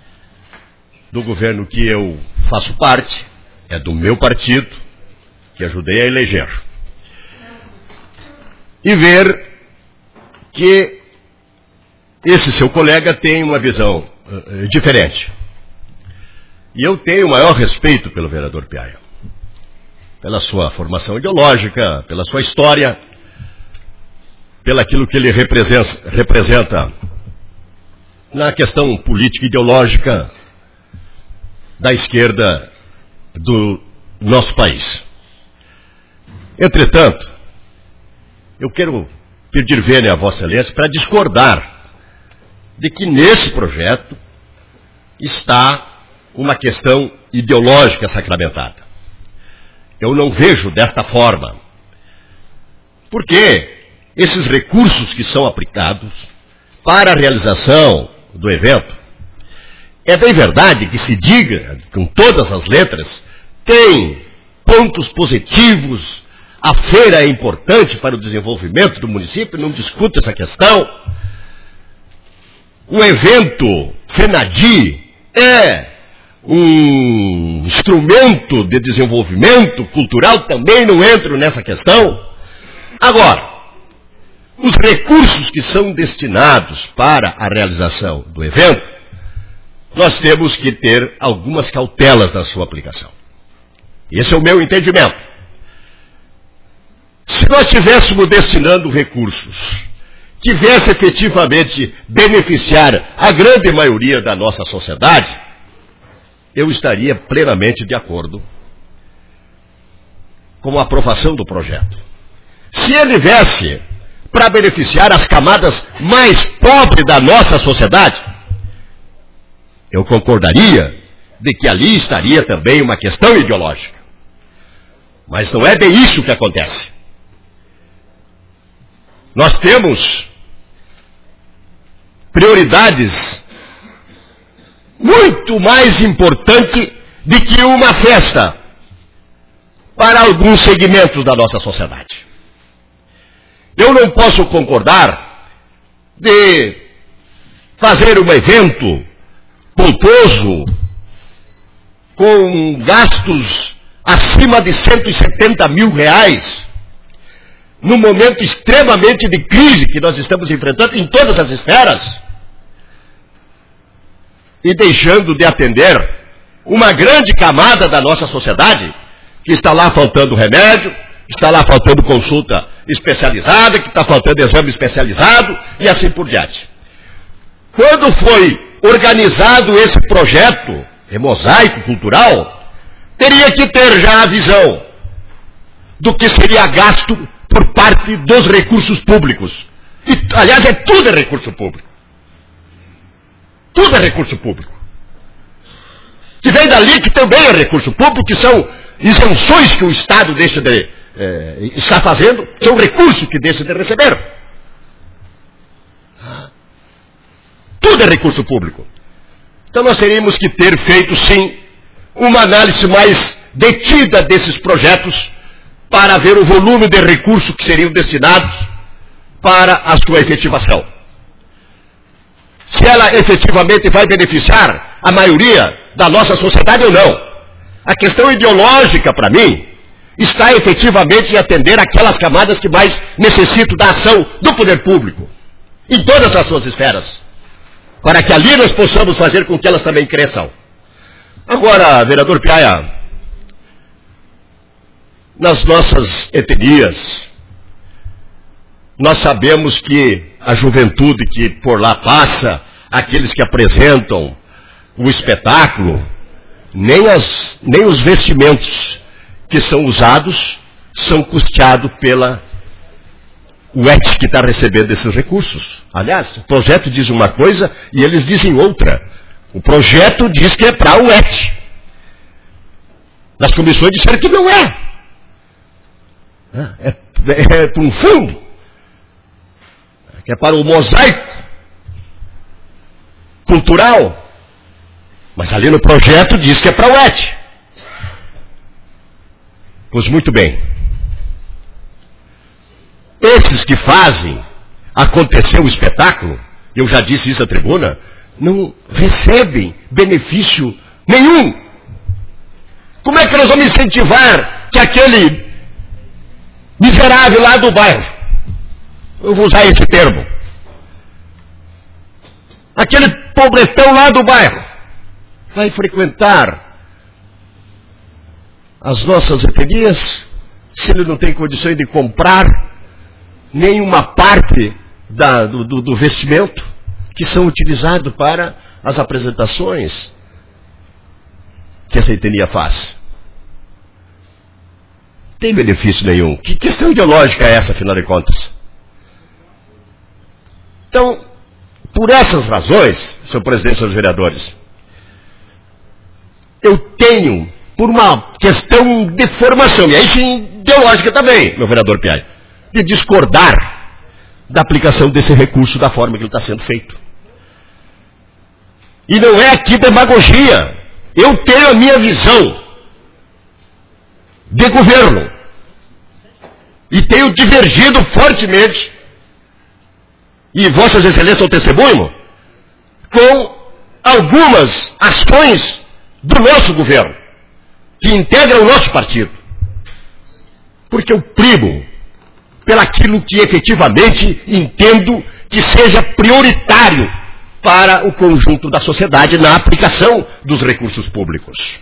que eu faço parte, é do meu partido, que ajudei a eleger. E ver que esse seu colega tem uma visão diferente. E eu tenho o maior respeito pelo vereador Piaia, pela sua formação ideológica, pela sua história, pelo aquilo que ele representa na questão política e ideológica da esquerda do nosso país. Entretanto, eu quero pedir vênia a Vossa Excelência para discordar de que nesse projeto está uma questão ideológica sacramentada. Eu não vejo desta forma, porque esses recursos que são aplicados para a realização do evento, é bem verdade que se diga, com todas as letras, tem pontos positivos, a feira é importante para o desenvolvimento do município, não discuto essa questão. O evento Fenadi é um instrumento de desenvolvimento cultural, também não entro nessa questão. Agora, os recursos que são destinados para a realização do evento, nós temos que ter algumas cautelas na sua aplicação. Esse é o meu entendimento. Se nós estivéssemos destinando recursos que viesse efetivamente beneficiar a grande maioria da nossa sociedade, eu estaria plenamente de acordo com a aprovação do projeto. Se ele viesse para beneficiar as camadas mais pobres da nossa sociedade, eu concordaria de que ali estaria também uma questão ideológica. Mas não é bem isso que acontece. Nós temos prioridades muito mais importantes do que uma festa para alguns segmentos da nossa sociedade. Eu não posso concordar de fazer um evento pomposo com gastos acima de 170 mil reais, num momento extremamente de crise que nós estamos enfrentando em todas as esferas, e deixando de atender uma grande camada da nossa sociedade, que está lá faltando remédio, está lá faltando consulta especializada, que está faltando exame especializado, e assim por diante. Quando foi organizado esse projeto de mosaico cultural, teria que ter já a visão do que seria gasto por parte dos recursos públicos. E, aliás, tudo é recurso público. Tudo é recurso público. Que vem dali, que também é recurso público, que são isenções que o Estado deixa de está fazendo, são recursos que deixa de receber. Tudo é recurso público. Então nós teríamos que ter feito, sim, uma análise mais detida desses projetos para ver o volume de recursos que seriam destinados para a sua efetivação. Se ela efetivamente vai beneficiar a maioria da nossa sociedade ou não. A questão ideológica, para mim, está efetivamente em atender aquelas camadas que mais necessitam da ação do poder público, em todas as suas esferas, para que ali nós possamos fazer com que elas também cresçam. Agora, vereador Piaia, nas nossas etnias, nós sabemos que a juventude que por lá passa, aqueles que apresentam o espetáculo, nem os vestimentos que são usados são custeados pela UET que está recebendo esses recursos. Aliás, o projeto diz uma coisa e eles dizem outra. O projeto diz que é para a UET. Nas comissões disseram que não é. É para um fundo. Que é para o mosaico cultural. Mas ali no projeto diz que é para a UET. Pois muito bem. Esses que fazem acontecer o espetáculo, eu já disse isso à tribuna, não recebem benefício nenhum. Como é que nós vamos incentivar que aquele miserável lá do bairro, eu vou usar esse termo, aquele pobretão lá do bairro, vai frequentar as nossas etnias, se ele não tem condições de comprar nenhuma parte do vestimento que são utilizados para as apresentações que essa etnia faz. Tem benefício nenhum. Que questão ideológica é essa, afinal de contas? Então, por essas razões, senhor presidente, senhores vereadores, eu tenho, por uma questão de formação, e aí sim ideológica também, meu vereador Piaia, de discordar da aplicação desse recurso da forma que ele está sendo feito. E não é aqui demagogia. Eu tenho a minha visão de governo e tenho divergido fortemente, e vossas excelências são testemunho, com algumas ações do nosso governo, que integram o nosso partido. Porque eu primo pelaquilo que efetivamente entendo que seja prioritário para o conjunto da sociedade na aplicação dos recursos públicos.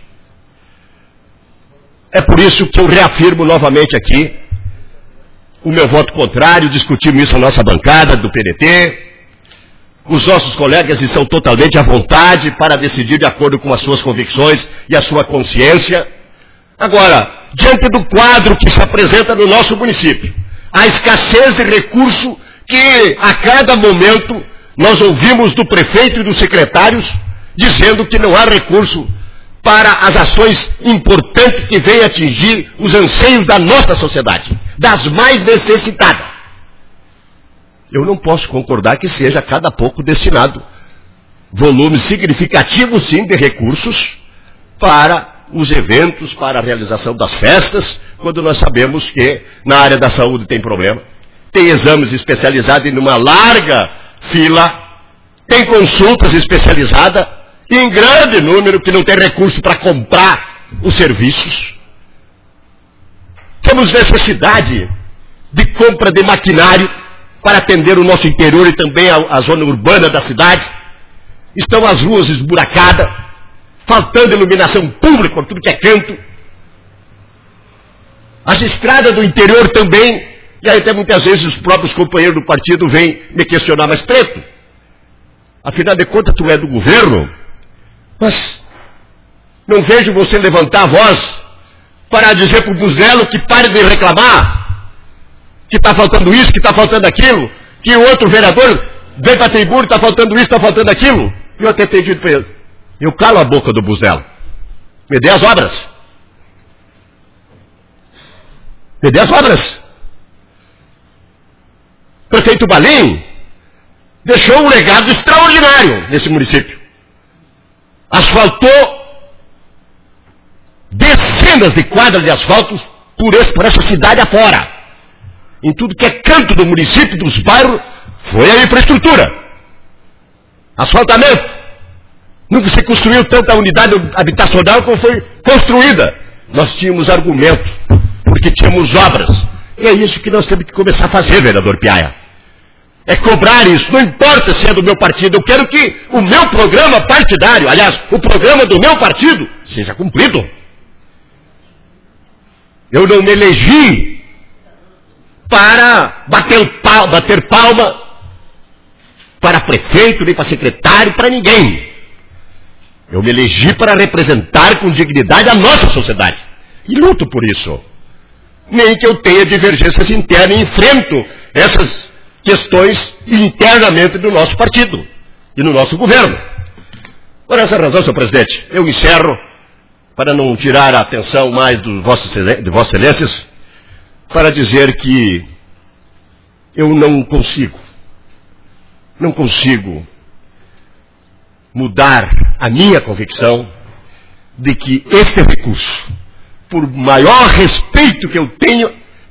É por isso que eu reafirmo novamente aqui o meu voto contrário. Discutimos isso na nossa bancada do PDT. Os nossos colegas estão totalmente à vontade para decidir de acordo com as suas convicções e a sua consciência. Agora, diante do quadro que se apresenta no nosso município, a escassez de recurso que a cada momento nós ouvimos do prefeito e dos secretários dizendo que não há recurso para as ações importantes que vêm atingir os anseios da nossa sociedade, das mais necessitadas. Eu não posso concordar que seja a cada pouco destinado volume significativo, sim, de recursos para os eventos, para a realização das festas, quando nós sabemos que na área da saúde tem problema, tem exames especializados em uma larga fila, tem consultas especializadas em grande número que não tem recurso para comprar os serviços. Temos necessidade de compra de maquinário para atender o nosso interior e também a zona urbana da cidade. Estão as ruas esburacadas, faltando iluminação pública por tudo que é canto. As estradas do interior também, e aí até muitas vezes os próprios companheiros do partido vêm me questionar, mas Preto, afinal de contas tu é do governo, mas não vejo você levantar a voz para dizer para o Buzelo que pare de reclamar, que está faltando isso, que está faltando aquilo, que o outro vereador vem para a tribuna, está faltando isso, está faltando aquilo. Eu até tenho dito para ele, eu calo a boca do Buzelo, me dê as obras. Me dê as obras. O prefeito Balim deixou um legado extraordinário nesse município. Asfaltou dezenas de quadras de asfalto por essa cidade afora. Em tudo que é canto do município, dos bairros, foi a infraestrutura. Asfaltamento. Nunca se construiu tanta unidade habitacional como foi construída. Nós tínhamos argumento, porque tínhamos obras. E é isso que nós temos que começar a fazer, vereador Piaia. É cobrar isso, não importa se é do meu partido. Eu quero que o meu programa partidário, aliás, o programa do meu partido, seja cumprido. Eu não me elegi para bater palma para prefeito, nem para secretário, para ninguém. Eu me elegi para representar com dignidade a nossa sociedade. E luto por isso. Nem que eu tenha divergências internas e enfrento essas questões internamente do nosso partido e no nosso governo. Por essa razão, senhor presidente, eu encerro, para não tirar a atenção mais de vossas excelências, para dizer que eu não consigo mudar a minha convicção de que este recurso, por maior respeito que eu tenha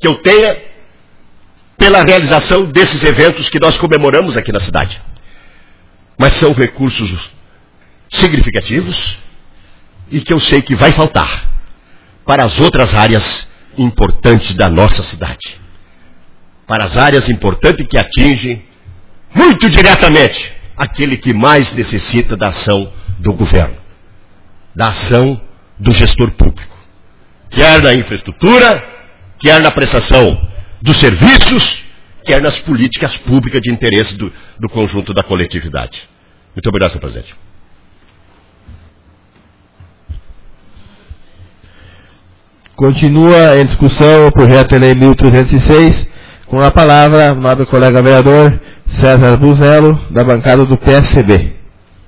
pela realização desses eventos que nós comemoramos aqui na cidade, mas são recursos significativos e que eu sei que vai faltar para as outras áreas importantes da nossa cidade, para as áreas importantes que atingem muito diretamente aquele que mais necessita da ação do governo, da ação do gestor público, quer na infraestrutura, quer na prestação dos serviços, quer nas políticas públicas de interesse do conjunto da coletividade. Muito obrigado, senhor presidente. Continua em discussão o projeto de lei 1306, com a palavra o nobre colega vereador César Buzelo, da bancada do PSB.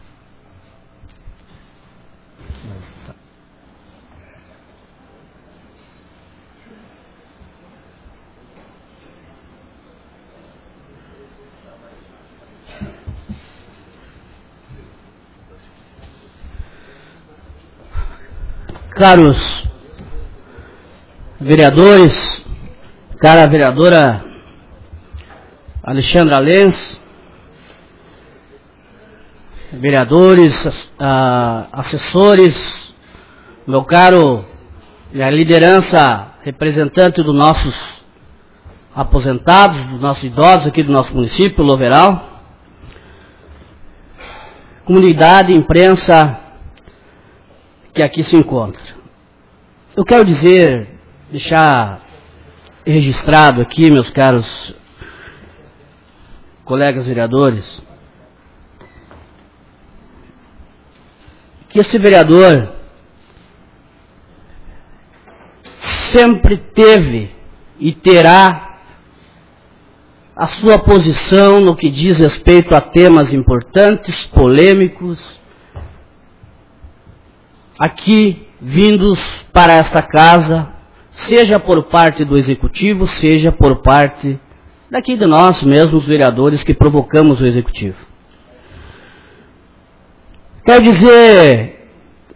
Caros vereadores, cara vereadora Alexandra Lenz, vereadores, assessores, meu caro, minha liderança representante dos nossos aposentados, dos nossos idosos aqui do nosso município, Loveral, comunidade, imprensa que aqui se encontra. Eu quero deixar registrado aqui, meus caros colegas vereadores, que esse vereador sempre teve e terá a sua posição no que diz respeito a temas importantes, polêmicos, aqui vindos para esta casa, seja por parte do Executivo, seja por parte daqui de nós mesmos, vereadores, que provocamos o Executivo. Quero dizer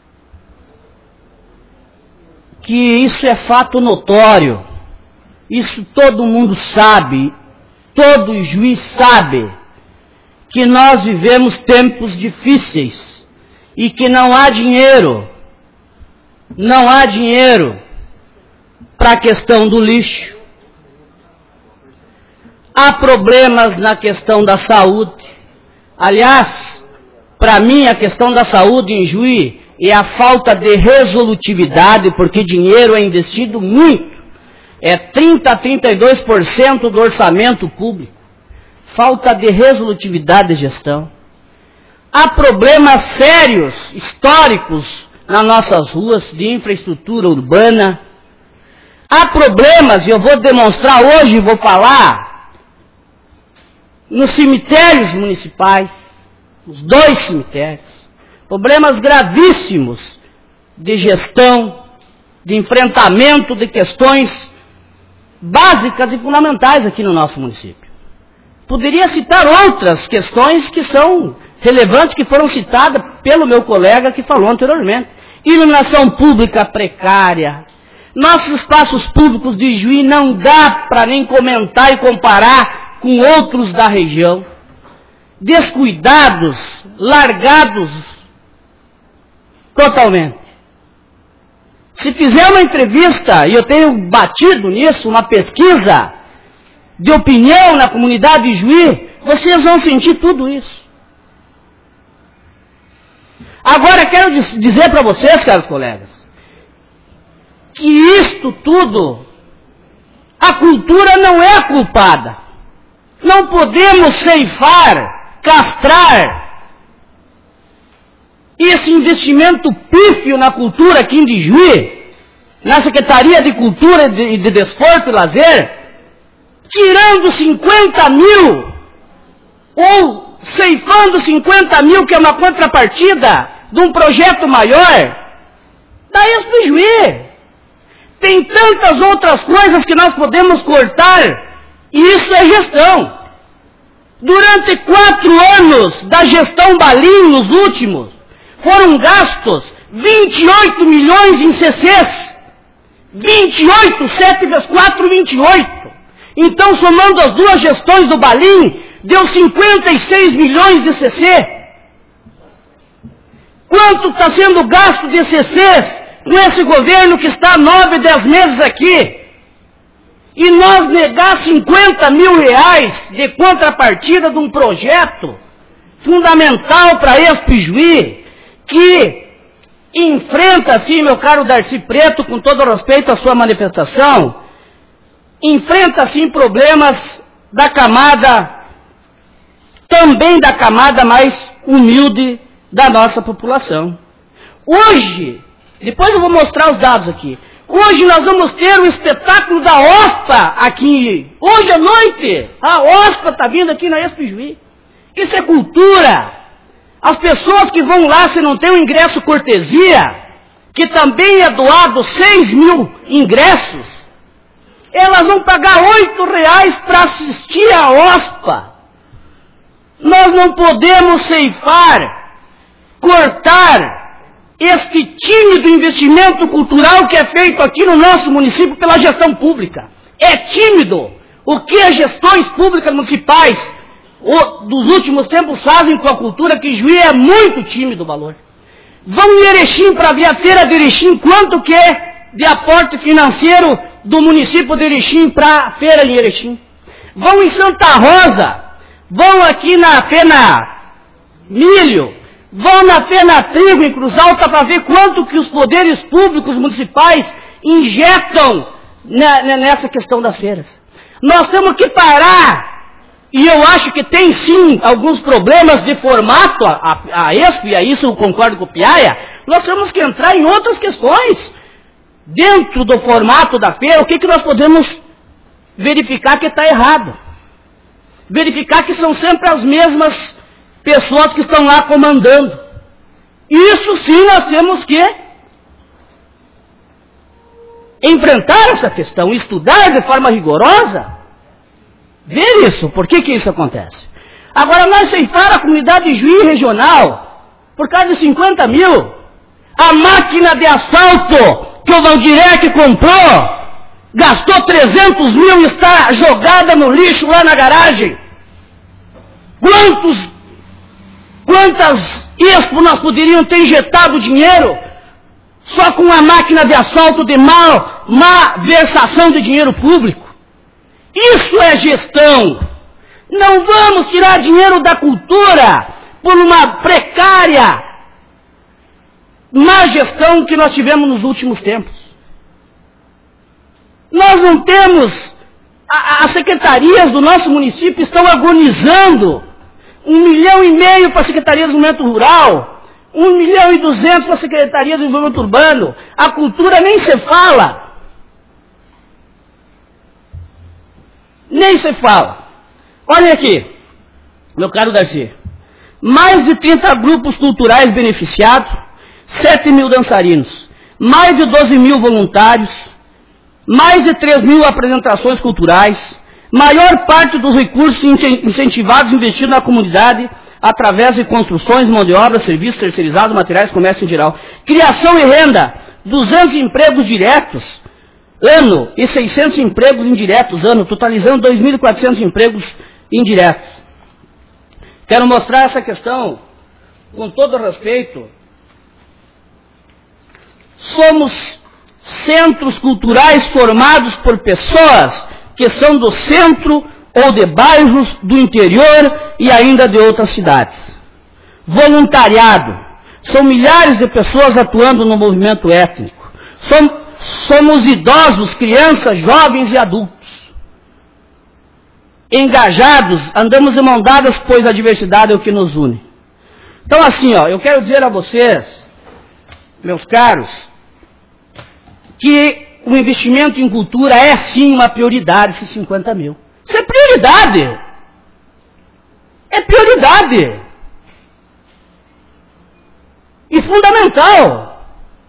que isso é fato notório, isso todo mundo sabe, todo juiz sabe, que nós vivemos tempos difíceis e que não há dinheiro para a questão do lixo. Há problemas na questão da saúde. Aliás, para mim a questão da saúde em Juí é a falta de resolutividade, porque dinheiro é investido muito. É 30% a 32% do orçamento público. Falta de resolutividade de gestão. Há problemas sérios, históricos, nas nossas ruas de infraestrutura urbana. Há problemas, e eu vou demonstrar hoje, vou falar, nos cemitérios municipais, os 2 cemitérios. Problemas gravíssimos de gestão, de enfrentamento de questões básicas e fundamentais aqui no nosso município. Poderia citar outras questões que são relevantes, que foram citadas pelo meu colega que falou anteriormente. Iluminação pública precária. Nossos espaços públicos de Juí não dá para nem comentar e comparar com outros da região. Descuidados, largados totalmente. Se fizer uma entrevista, e eu tenho batido nisso, uma pesquisa de opinião na comunidade de Juí, vocês vão sentir tudo isso. Agora quero dizer para vocês, caros colegas, que isto tudo, a cultura não é culpada. Não podemos ceifar, castrar esse investimento pífio na cultura aqui em Juí, na Secretaria de Cultura e de Desporto e Lazer, tirando 50 mil, ou ceifando 50 mil, que é uma contrapartida de um projeto maior, da Expo Juí. Tem tantas outras coisas que nós podemos cortar, e isso é gestão. Durante 4 anos da gestão Balim, nos últimos, foram gastos 28 milhões em CCs. 28, 7 vezes 4, 28. Então, somando as 2 gestões do Balim, deu 56 milhões de CC. Quanto está sendo gasto de CCs com esse governo que está há 9, 10 meses aqui? E nós negar 50 mil reais de contrapartida de um projeto fundamental para a Expo Juí, que enfrenta, sim, meu caro Darcy Preto, com todo respeito à sua manifestação, enfrenta, sim, problemas da camada, também da camada mais humilde da nossa população. Hoje, depois eu vou mostrar os dados aqui, hoje nós vamos ter o espetáculo da OSPA aqui, hoje à noite, a OSPA está vindo aqui na Expo Juí. Isso é cultura. As pessoas que vão lá, se não tem um ingresso cortesia, que também é doado 6 mil ingressos, elas vão pagar R$8 para assistir a OSPA. Nós não podemos ceifar, cortar este tímido investimento cultural que é feito aqui no nosso município pela gestão pública. É tímido o que as gestões públicas municipais dos últimos tempos fazem com a cultura, que Juí é muito tímido o valor. Vão em Erechim para ver a feira de Erechim, quanto que é de aporte financeiro do município de Erechim para a feira em Erechim. Vão em Santa Rosa, vão aqui na Fena Milho, vão na Fena Trigo, em Cruz Alta, para ver quanto que os poderes públicos municipais injetam nessa questão das feiras. Nós temos que parar. E eu acho que tem sim alguns problemas de formato a Expo, e a isso eu concordo com o Piaia. Nós temos que entrar em outras questões dentro do formato da feira, o que nós podemos verificar que está errado? Verificar que são sempre as mesmas pessoas que estão lá comandando. Isso sim nós temos que enfrentar essa questão, estudar de forma rigorosa, ver isso, por que isso acontece. Agora nós ceifar a comunidade de Juí regional, por causa de 50 mil, a máquina de asfalto que o Valdirec comprou, gastou 300 mil e está jogada no lixo lá na garagem. Quantas Expo nós poderíamos ter injetado dinheiro só com a máquina de asfalto de má versação de dinheiro público? Isso é gestão. Não vamos tirar dinheiro da cultura por uma precária má gestão que nós tivemos nos últimos tempos. Nós não temos, as secretarias do nosso município estão agonizando. 1,5 milhão para a Secretaria de Desenvolvimento Rural, 1,2 milhão para a Secretaria de Desenvolvimento Urbano. A cultura nem se fala. Nem se fala. Olhem aqui, meu caro Darcy. Mais de 30 grupos culturais beneficiados, 7 mil dançarinos, mais de 12 mil voluntários, mais de 3 mil apresentações culturais, maior parte dos recursos incentivados investidos na comunidade através de construções, mão de obra, serviços terceirizados, materiais, comércio em geral. Criação e renda, 200 empregos diretos ano e 600 empregos indiretos ano, totalizando 2.400 empregos indiretos. Quero mostrar essa questão com todo respeito. Somos centros culturais formados por pessoas que são do centro ou de bairros do interior e ainda de outras cidades. Voluntariado. São milhares de pessoas atuando no movimento étnico. Somos idosos, crianças, jovens e adultos. Engajados, andamos de mão dadas, pois a diversidade é o que nos une. Então assim, eu quero dizer a vocês, meus caros, que o investimento em cultura é sim uma prioridade, esses 50 mil. Isso é prioridade. É prioridade. E fundamental.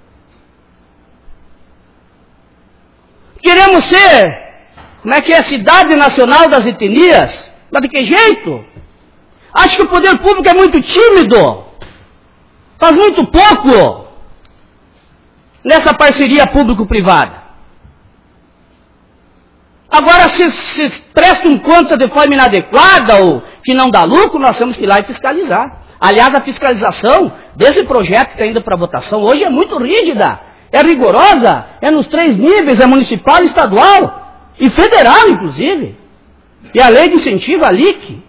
Queremos ser, cidade nacional das etnias? Mas de que jeito? Acho que o poder público é muito tímido. Faz muito pouco nessa parceria público-privada. Agora, se prestam conta de forma inadequada ou que não dá lucro, nós temos que ir lá e fiscalizar. Aliás, a fiscalização desse projeto que está indo para votação hoje é muito rígida, é rigorosa, é nos 3 níveis, é municipal, estadual e federal, inclusive. E a lei de incentivo, a LIC.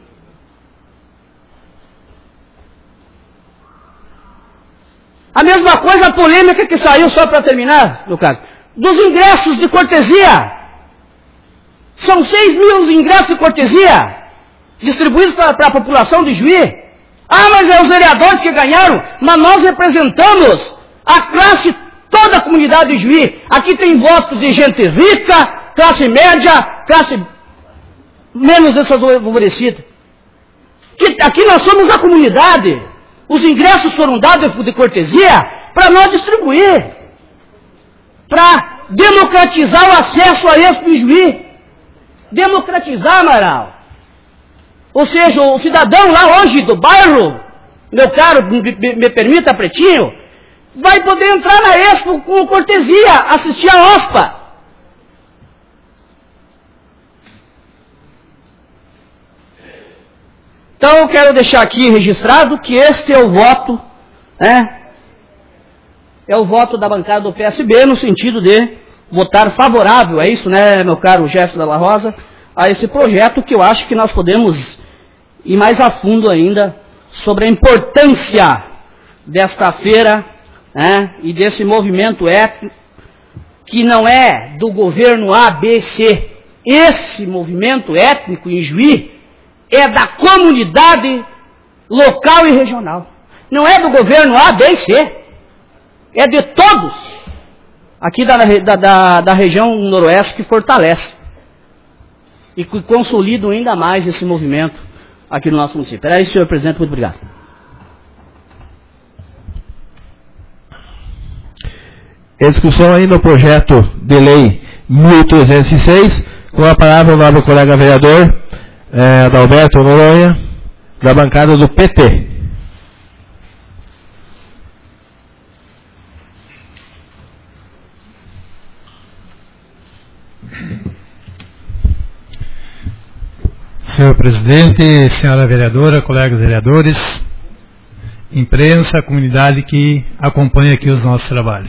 A mesma coisa, a polêmica que saiu, só para terminar, no caso, dos ingressos de cortesia. São 6 mil ingressos de cortesia distribuídos para a população de Juí. Ah, mas é os vereadores que ganharam. Mas nós representamos a classe, toda a comunidade de Juí. Aqui tem votos de gente rica, classe média, classe menos desfavorecida. Aqui nós somos a comunidade. Os ingressos foram dados de cortesia para nós distribuir. Para democratizar o acesso a Expo e Juí. Democratizar, Amaral. Ou seja, o cidadão lá hoje do bairro, meu caro, me permita, Pretinho, vai poder entrar na Expo com cortesia, assistir a OSPA. Então eu quero deixar aqui registrado que este é o voto, é o voto da bancada do PSB no sentido de votar favorável, é isso, né, meu caro Jefferson Dalla Rosa, a esse projeto que eu acho que nós podemos ir mais a fundo ainda sobre a importância desta feira, e desse movimento étnico, que não é do governo A, B, C. Esse movimento étnico em Juí é da comunidade local e regional. Não é do governo A, B e C. É de todos. aqui da região noroeste que fortalece e que consolida ainda mais esse movimento aqui no nosso município. Era isso, senhor presidente, muito obrigado. Discussão aí no projeto de lei 1306, com a palavra o nobre colega vereador Adalberto Noronha, da bancada do PT. Senhor presidente, senhora vereadora, colegas vereadores, imprensa, comunidade que acompanha aqui os nossos trabalhos.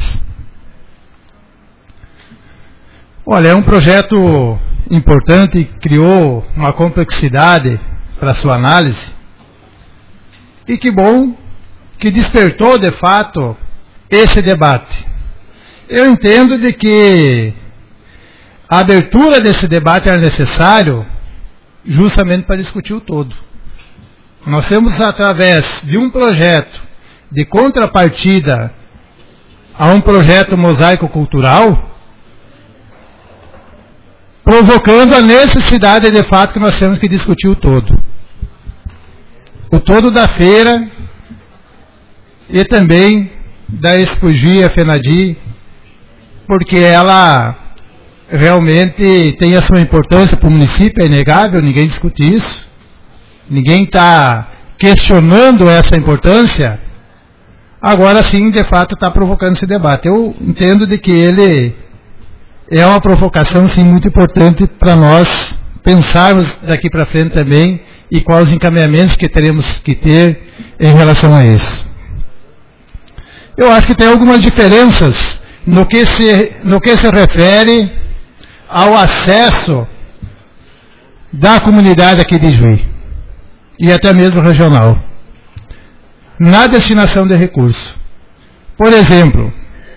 Olha, é um projeto importante, criou uma complexidade para sua análise, e que bom que despertou de fato esse debate. Eu entendo de que a abertura desse debate era necessário justamente para discutir o todo. Nós temos, através de um projeto de contrapartida a um projeto mosaico-cultural, provocando a necessidade de fato que nós temos que discutir o todo. O todo da feira e também da Expogia FENADI, porque ela realmente tem a sua importância para o município, é inegável, ninguém discute isso, ninguém está questionando essa importância. Agora sim, de fato, está provocando esse debate. Eu entendo de que ele é uma provocação sim muito importante para nós pensarmos daqui para frente também e quais os encaminhamentos que teremos que ter em relação a isso. Eu acho que tem algumas diferenças no que se refere ao acesso da comunidade aqui de Juí, e até mesmo regional, na destinação de recursos. Por exemplo,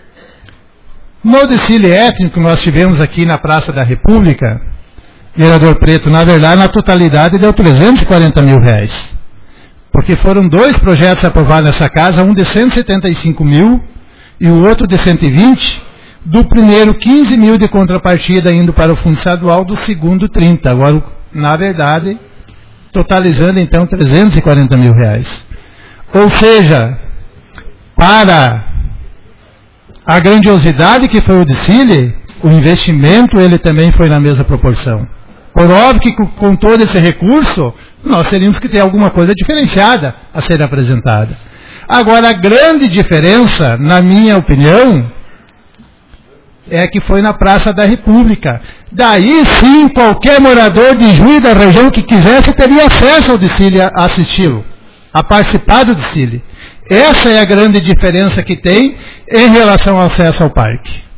no desfile étnico que nós tivemos aqui na Praça da República, vereador Preto, na verdade, na totalidade deu 340 mil reais. Porque foram dois projetos aprovados nessa casa, um de 175 mil e o outro de 120, do primeiro 15 mil de contrapartida indo para o fundo estadual, do segundo 30. Agora, na verdade, totalizando então 340 mil reais. Ou seja, para a grandiosidade que foi o desfile, o investimento ele também foi na mesma proporção. Por óbvio que com todo esse recurso, nós teríamos que ter alguma coisa diferenciada a ser apresentada. Agora, a grande diferença, na minha opinião, é que foi na Praça da República. Daí sim, qualquer morador de Juí da região que quisesse teria acesso ao desfile, a assisti-lo, a participar do desfile. Essa é a grande diferença que tem em relação ao acesso ao parque.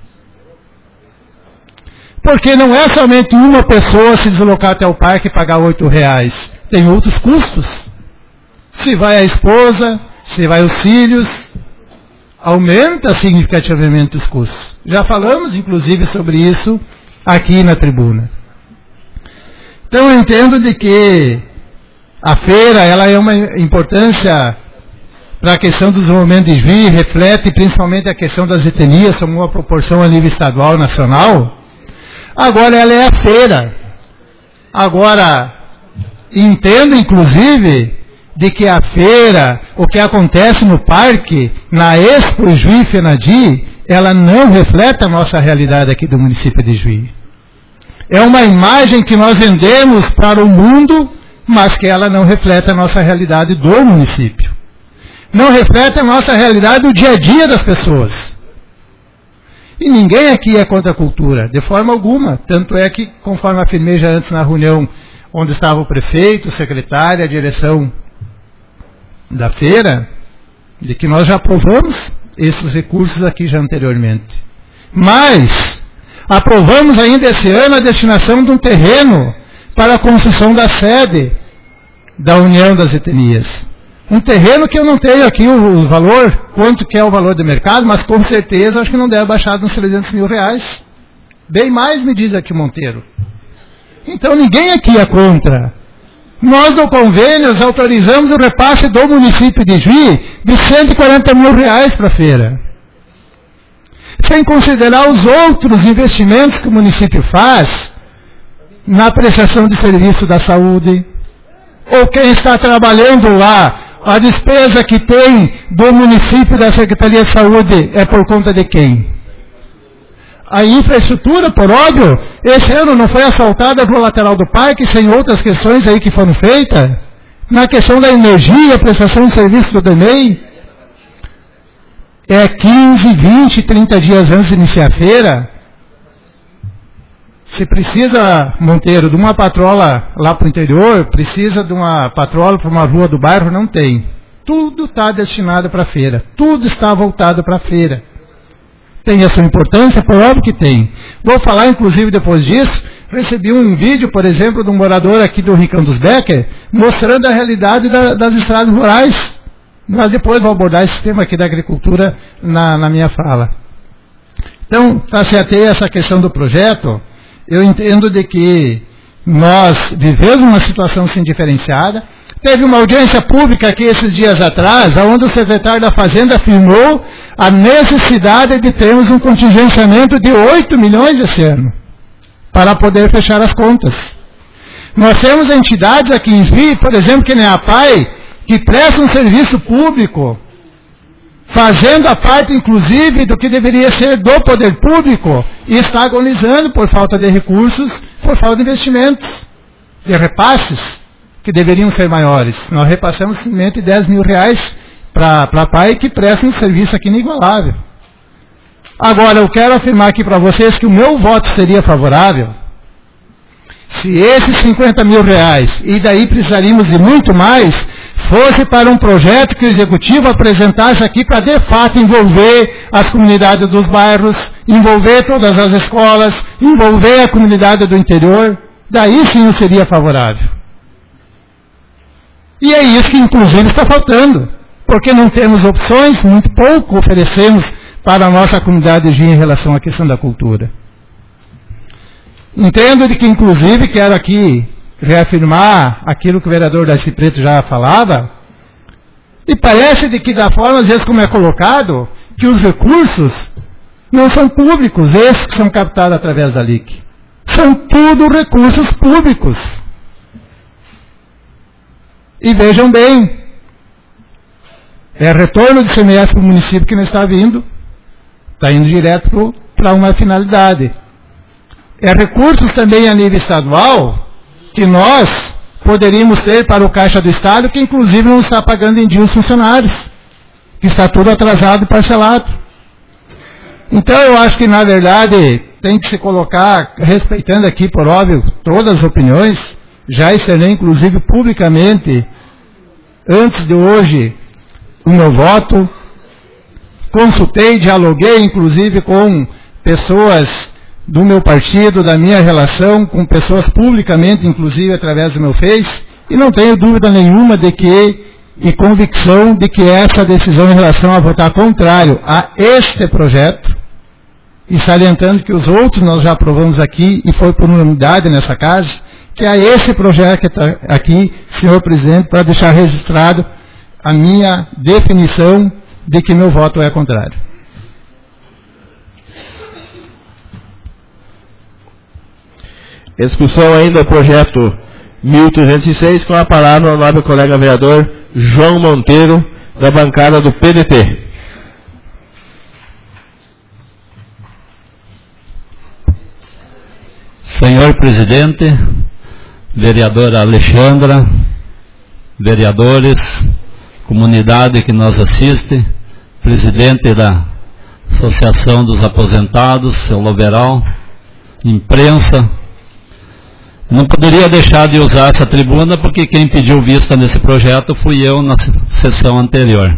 Porque não é somente uma pessoa se deslocar até o parque e pagar R$8. Tem outros custos. Se vai a esposa, se vai os filhos, aumenta significativamente os custos. Já falamos, inclusive, sobre isso aqui na tribuna. Então, eu entendo de que a feira ela é uma importância para a questão do desenvolvimento de Juí, reflete principalmente a questão das etnias, como uma proporção a nível estadual e nacional. Agora ela é a feira. Agora, entendo inclusive de que a feira, o que acontece no parque, na Expo Juí FENADI, ela não reflete a nossa realidade aqui do município de Juí. É uma imagem que nós vendemos para o mundo, mas que ela não reflete a nossa realidade do município. Não reflete a nossa realidade do dia a dia das pessoas. E ninguém aqui é contra a cultura, de forma alguma. Tanto é que, conforme afirmei já antes na reunião onde estava o prefeito, o secretário, a direção da feira, de que nós já aprovamos esses recursos aqui já anteriormente. Mas aprovamos ainda esse ano a destinação de um terreno para a construção da sede da União das Etnias. Um terreno que eu não tenho aqui o valor, quanto que é o valor de mercado, mas com certeza acho que não deve baixar uns 300 mil reais. Bem mais, me diz aqui Monteiro. Então ninguém aqui é contra. Nós no convênio autorizamos o repasse do município de Juí de 140 mil reais para a feira. sem considerar os outros investimentos que o município faz na prestação de serviço da saúde, ou quem está trabalhando lá, a despesa que tem do município da Secretaria de Saúde é por conta de quem? A infraestrutura, por óbvio, esse ano não foi assaltada no lateral do parque, sem outras questões aí que foram feitas. Na questão da energia, prestação de serviço do DEMEI, é 15, 20, 30 dias antes de iniciar a feira. Se precisa, Monteiro, de uma patrola lá para o interior, precisa de uma patrola para uma rua do bairro, não tem. Tudo está destinado para a feira. Tudo está voltado para a feira. Tem a sua importância? Por óbvio que tem. Vou falar, inclusive, depois disso, recebi um vídeo, por exemplo, de um morador aqui do Rincão dos Becker, mostrando a realidade das estradas rurais. Mas depois vou abordar esse tema aqui da agricultura na minha fala. Então, para se ater a essa questão do projeto, eu entendo de que nós vivemos uma situação assim diferenciada. Teve uma audiência pública aqui esses dias atrás, onde o secretário da Fazenda afirmou a necessidade de termos um contingenciamento de 8 milhões esse ano, para poder fechar as contas. Nós temos entidades aqui em Juí, por exemplo, que nem a PAI, que presta um serviço público, fazendo a parte, inclusive, do que deveria ser do poder público, e está agonizando por falta de recursos, por falta de investimentos, de repasses, que deveriam ser maiores. Nós repassamos simplesmente 10 mil reais para a PAI, que presta um serviço aqui inigualável. Agora, eu quero afirmar aqui para vocês que o meu voto seria favorável se esses 50 mil reais, e daí precisaríamos de muito mais, fosse para um projeto que o Executivo apresentasse aqui para, de fato, envolver as comunidades dos bairros, envolver todas as escolas, envolver a comunidade do interior. Daí sim eu seria favorável. E é isso que, inclusive, está faltando, porque não temos opções, muito pouco oferecemos para a nossa comunidade em relação à questão da cultura. Entendo de que, inclusive, quero aqui reafirmar aquilo que o vereador Darcy Preto já falava, e parece de que, da forma, às vezes, como é colocado, que os recursos não são públicos, esses que são captados através da LIC. São tudo recursos públicos. E vejam bem, é retorno de CMS para o município que não está vindo, está indo direto para uma finalidade. É recursos também a nível estadual que nós poderíamos ter para o Caixa do Estado, que inclusive não está pagando em dia os funcionários, que está tudo atrasado e parcelado. Então eu acho que, na verdade, tem que se colocar, respeitando aqui, por óbvio, todas as opiniões. Já externei, inclusive, publicamente, antes de hoje, o meu voto. Consultei, dialoguei, inclusive, com pessoas do meu partido, da minha relação, com pessoas publicamente, inclusive, através do meu Face, e não tenho dúvida nenhuma de que, e convicção de que essa decisão em relação a votar contrário a este projeto, e salientando que os outros nós já aprovamos aqui, e foi por unanimidade nessa casa, que é esse projeto que está aqui, senhor presidente, para deixar registrado a minha definição de que meu voto é contrário. Discussão ainda do projeto 1306, com a palavra o nobre colega vereador João Monteiro, da bancada do PDT. Senhor presidente, vereadora Alexandra, vereadores, comunidade que nos assiste, presidente da Associação dos Aposentados, seu Loberal, imprensa, não poderia deixar de usar essa tribuna porque quem pediu vista nesse projeto fui eu na sessão anterior.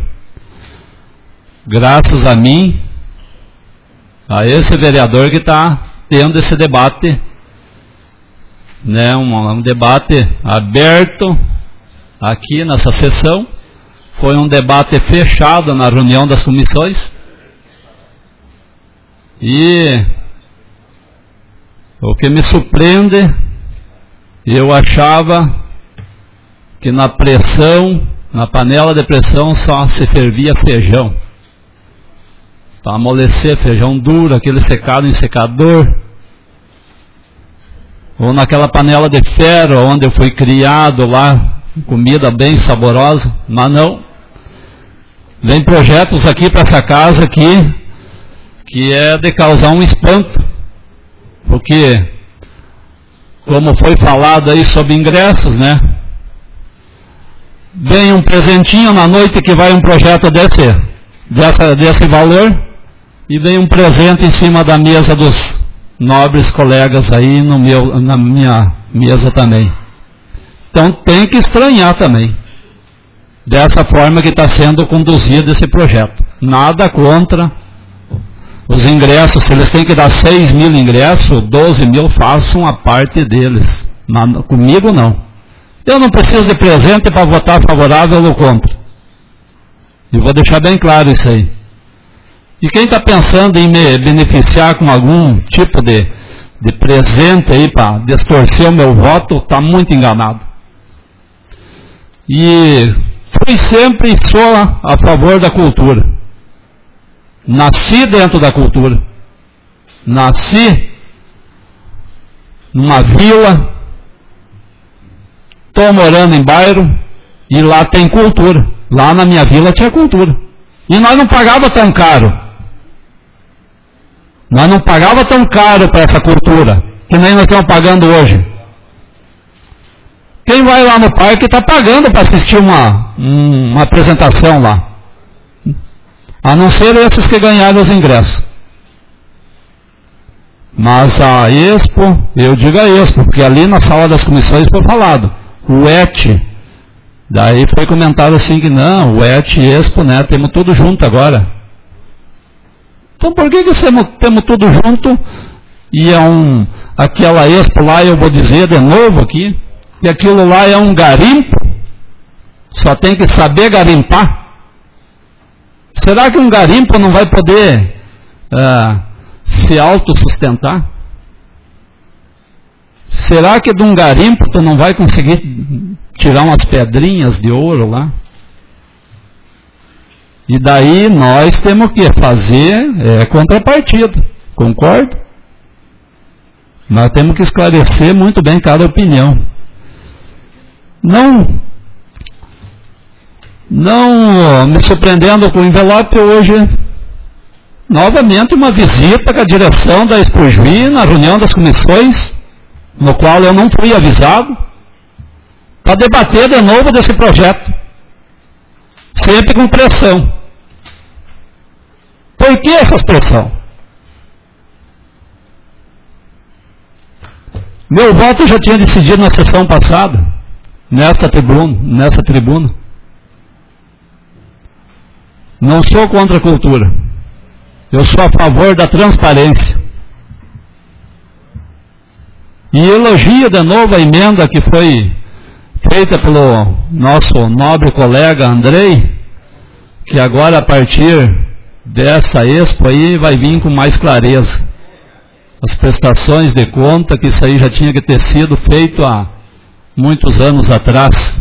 Graças a mim, a esse vereador que está tendo esse debate, né, um debate aberto aqui nessa sessão, foi um debate fechado na reunião das comissões, e o que me surpreende, eu achava que na pressão, na panela de pressão só se fervia feijão. para amolecer feijão duro, aquele secado em secador, ou naquela panela de ferro onde eu fui criado lá, comida bem saborosa, mas não. Vem projetos aqui para essa casa aqui, que é de causar um espanto, porque, como foi falado aí sobre ingressos, né? Vem um presentinho na noite que vai um projeto desse valor, e vem um presente em cima da mesa dos nobres colegas aí, na minha mesa também. Então tem que estranhar também, dessa forma que está sendo conduzido esse projeto. Nada contra os ingressos, se eles têm que dar 6 mil ingressos, 12 mil, façam a parte deles. Mas comigo não. Eu não preciso de presente para votar favorável ou contra. E vou deixar bem claro isso aí. E quem está pensando em me beneficiar com algum tipo de presente aí para distorcer o meu voto, está muito enganado. E fui sempre e sou a favor da cultura. Nasci dentro da cultura. Nasci numa vila, estou morando em bairro e lá tem cultura. Lá na minha vila tinha cultura. E nós não pagava tão caro. Nós não pagava tão caro para essa cultura, que nem nós estamos pagando hoje. Quem vai lá no parque está pagando para assistir uma apresentação lá. A não ser esses que ganharam os ingressos. Mas a Expo, eu digo a Expo, porque ali na sala das comissões foi falado. O ET, daí foi comentado assim que não, o ET e Expo, né, temos tudo junto agora. Então por que temos tudo junto e aquela Expo lá, eu vou dizer de novo aqui, que aquilo lá é um garimpo, só tem que saber garimpar. Será que um garimpo não vai poder se autossustentar? Será que de um garimpo tu não vai conseguir tirar umas pedrinhas de ouro lá? E daí nós temos que fazer contrapartida, concordo? Nós temos que esclarecer muito bem cada opinião. Não me surpreendendo com o envelope hoje, novamente uma visita com a direção da Expo Juí na reunião das comissões, no qual eu não fui avisado, para debater de novo desse projeto, sempre com pressão. Por que essa pressão? Meu voto eu já tinha decidido na sessão passada, nessa tribuna. Não sou contra a cultura. Eu sou a favor da transparência. E elogio de novo a emenda que foi feita pelo nosso nobre colega Andrei, que agora a partir dessa Expo aí vai vir com mais clareza. As prestações de conta, que isso aí já tinha que ter sido feito há muitos anos atrás.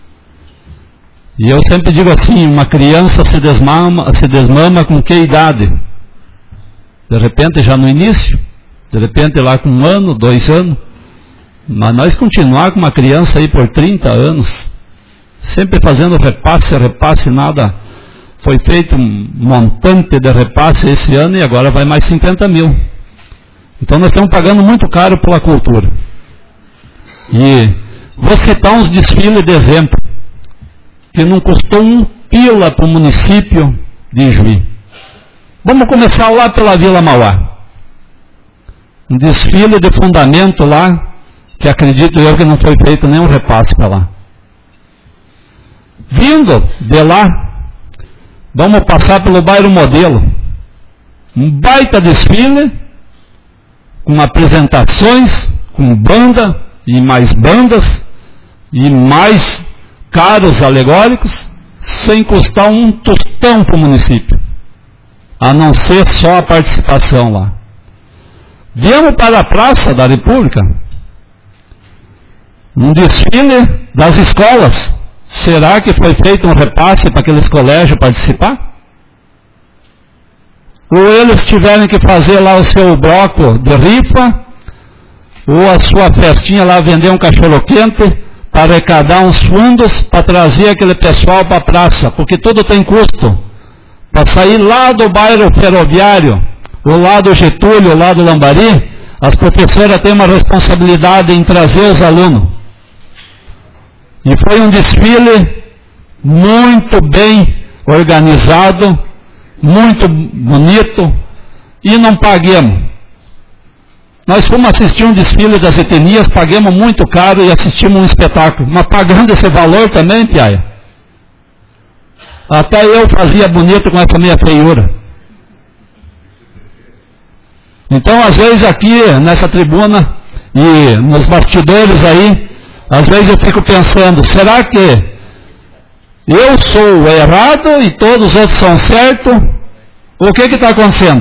E eu sempre digo assim, uma criança se desmama com que idade? De repente já no início, de repente lá com 1 ano, 2 anos, mas nós continuar com uma criança aí por 30 anos, sempre fazendo repasse, nada, foi feito um montante de repasse esse ano e agora vai mais 50 mil. Então nós estamos pagando muito caro pela cultura. E vou citar uns desfiles de exemplo, que não custou 1 pila para o município de Juí. Vamos começar lá pela Vila Mauá. Um desfile de fundamento lá, que acredito eu que não foi feito nenhum repasse para lá. Vindo de lá, vamos passar pelo bairro Modelo. Um baita desfile, com apresentações, com banda, e mais bandas, e mais carros alegóricos, sem custar um tostão para o município, a não ser só a participação lá. Viemos para a Praça da República, um desfile das escolas. Será que foi feito um repasse para aqueles colégios participar? ou eles tiverem que fazer lá o seu bloco de rifa, ou a sua festinha lá, vender um cachorro-quente, para arrecadar uns fundos, para trazer aquele pessoal para a praça, porque tudo tem custo. Para sair lá do bairro Ferroviário, ou lá do Getúlio, ou lá do Lambari, as professoras têm uma responsabilidade em trazer os alunos. E foi um desfile muito bem organizado, muito bonito, e não paguemos. Nós fomos assistir um desfile das etnias, pagamos muito caro e assistimos um espetáculo. Mas pagando esse valor também, Piaia, até eu fazia bonito com essa minha feiura. Então, às vezes aqui, nessa tribuna, e nos bastidores aí, às vezes eu fico pensando, será que eu sou o errado e todos os outros são certos? O que está acontecendo?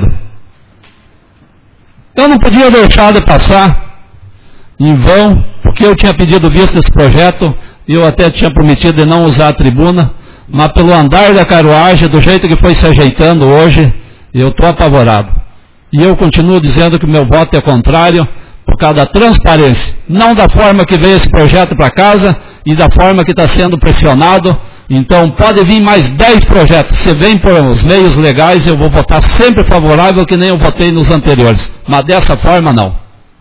Eu não podia deixar de passar em vão, porque eu tinha pedido vista desse projeto, e eu até tinha prometido de não usar a tribuna, mas pelo andar da carruagem, do jeito que foi se ajeitando hoje, eu estou apavorado. E eu continuo dizendo que o meu voto é contrário, por causa da transparência, não da forma que veio esse projeto para casa, e da forma que está sendo pressionado. Então pode vir mais 10 projetos, se vem por os meios legais, eu vou votar sempre favorável, que nem eu votei nos anteriores, mas dessa forma não.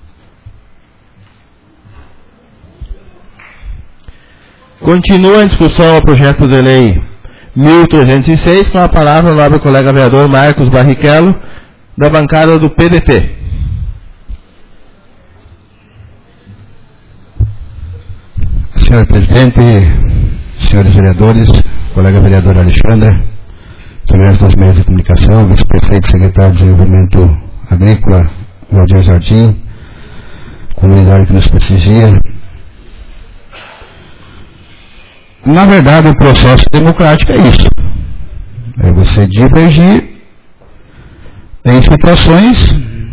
Continua a discussão ao projeto de lei 1306, com a palavra o nobre colega vereador Marcos Barrichello, da bancada do PDT. Senhor presidente, senhores vereadores, colega vereador Alexandre, através dos meios de comunicação, vice-prefeito e secretário de Desenvolvimento Agrícola, Valdir Jardim, comunidade que nos prestigia. Na verdade, o processo democrático é isso. É você divergir em situações,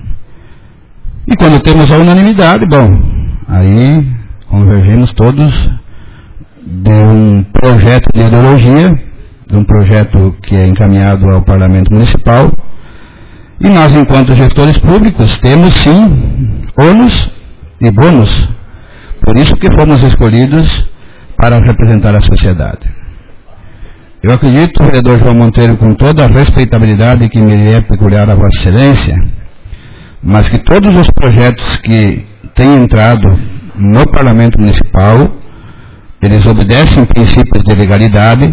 e quando temos a unanimidade, bom, aí convergimos todos de um projeto de ideologia, de um projeto que é encaminhado ao Parlamento Municipal, e nós, enquanto gestores públicos, temos sim ônus e bônus, por isso que fomos escolhidos para representar a sociedade. Eu acredito, vereador João Monteiro, com toda a respeitabilidade que me é peculiar a Vossa Excelência, mas que todos os projetos que têm entrado no Parlamento Municipal, eles obedecem princípios de legalidade,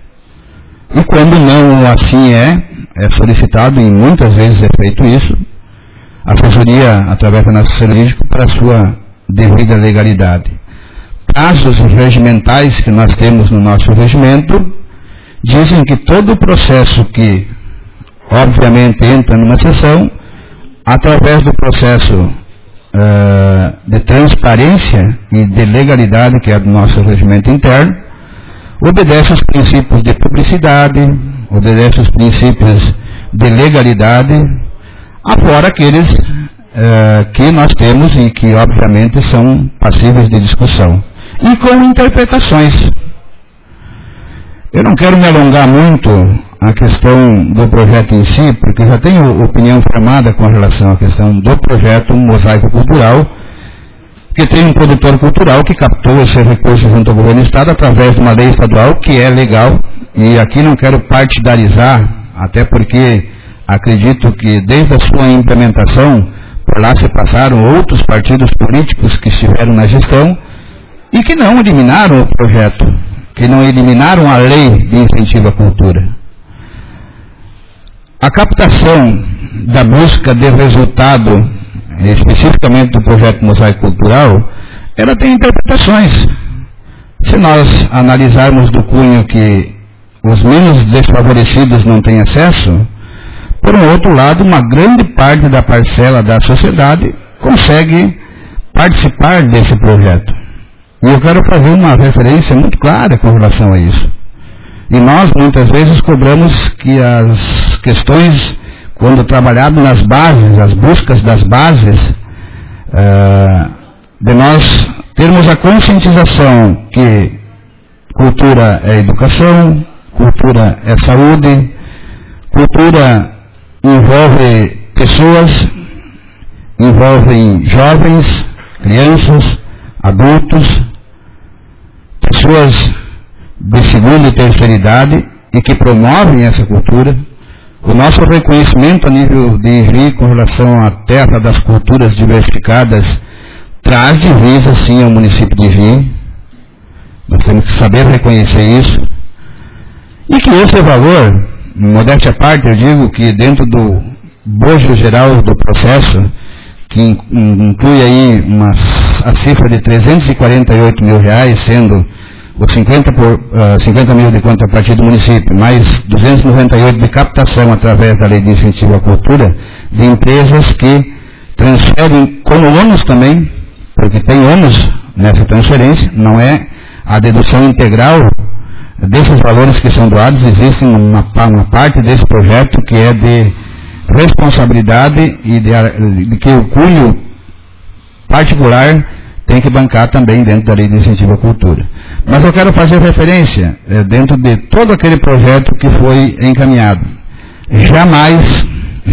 e quando não assim é solicitado, e muitas vezes é feito isso, assessoria através da nossa jurídica para a sua devida legalidade. Casos regimentais que nós temos no nosso regimento dizem que todo o processo que obviamente entra numa sessão, através do processo de transparência e de legalidade, que é do nosso regimento interno, obedece aos princípios de publicidade, obedece aos princípios de legalidade, afora aqueles que nós temos e que obviamente são passíveis de discussão, e com interpretações. Eu não quero me alongar muito a questão do projeto em si, porque já tenho opinião formada com relação à questão do projeto Mosaico Cultural, que tem um produtor cultural que captou esse recurso junto ao governo do Estado através de uma lei estadual que é legal, e aqui não quero partidarizar, até porque acredito que desde a sua implementação, por lá se passaram outros partidos políticos que estiveram na gestão e que não eliminaram o projeto, que não eliminaram a lei de incentivo à cultura. A captação da busca de resultado, especificamente do projeto Mosaico Cultural, ela tem interpretações. Se nós analisarmos do cunho que os menos desfavorecidos não têm acesso, por um outro lado, uma grande parte da parcela da sociedade consegue participar desse projeto. E eu quero fazer uma referência muito clara com relação a isso. E nós, muitas vezes, cobramos que as questões, quando trabalhado nas bases, as buscas das bases, de nós termos a conscientização que cultura é educação, cultura é saúde, cultura envolve pessoas, envolve jovens, crianças, adultos, pessoas de segunda e terceira idade e que promovem essa cultura. O nosso reconhecimento a nível de IGI com relação à terra das culturas diversificadas traz divisa sim ao município de IGI. Nós temos que saber reconhecer isso. E que esse valor, modéstia à parte, eu digo que dentro do bojo geral do processo, que inclui aí a cifra de R$348 mil, sendo os 50 mil de contrapartida do município, mais 298 de captação através da lei de incentivo à cultura, de empresas que transferem como ônus também, porque tem ônus nessa transferência, não é a dedução integral desses valores que são doados, existe uma parte desse projeto que é de responsabilidade e de que o cunho particular tem que bancar também dentro da lei de incentivo à cultura. Mas eu quero fazer referência dentro de todo aquele projeto que foi encaminhado. Jamais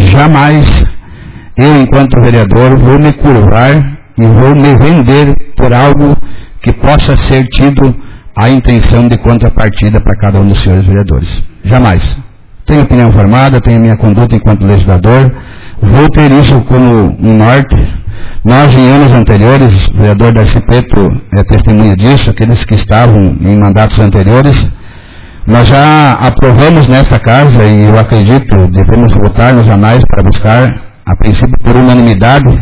eu, enquanto vereador, vou me curvar e vou me vender por algo que possa ser tido a intenção de contrapartida para cada um dos senhores vereadores. Jamais. Tenho opinião formada, tenho a minha conduta enquanto legislador, vou ter isso como um norte. Nós, em anos anteriores, o vereador Darcy Preto é testemunha disso, aqueles que estavam em mandatos anteriores, nós já aprovamos nesta casa, e eu acredito, devemos votar nos anais para buscar, a princípio por unanimidade,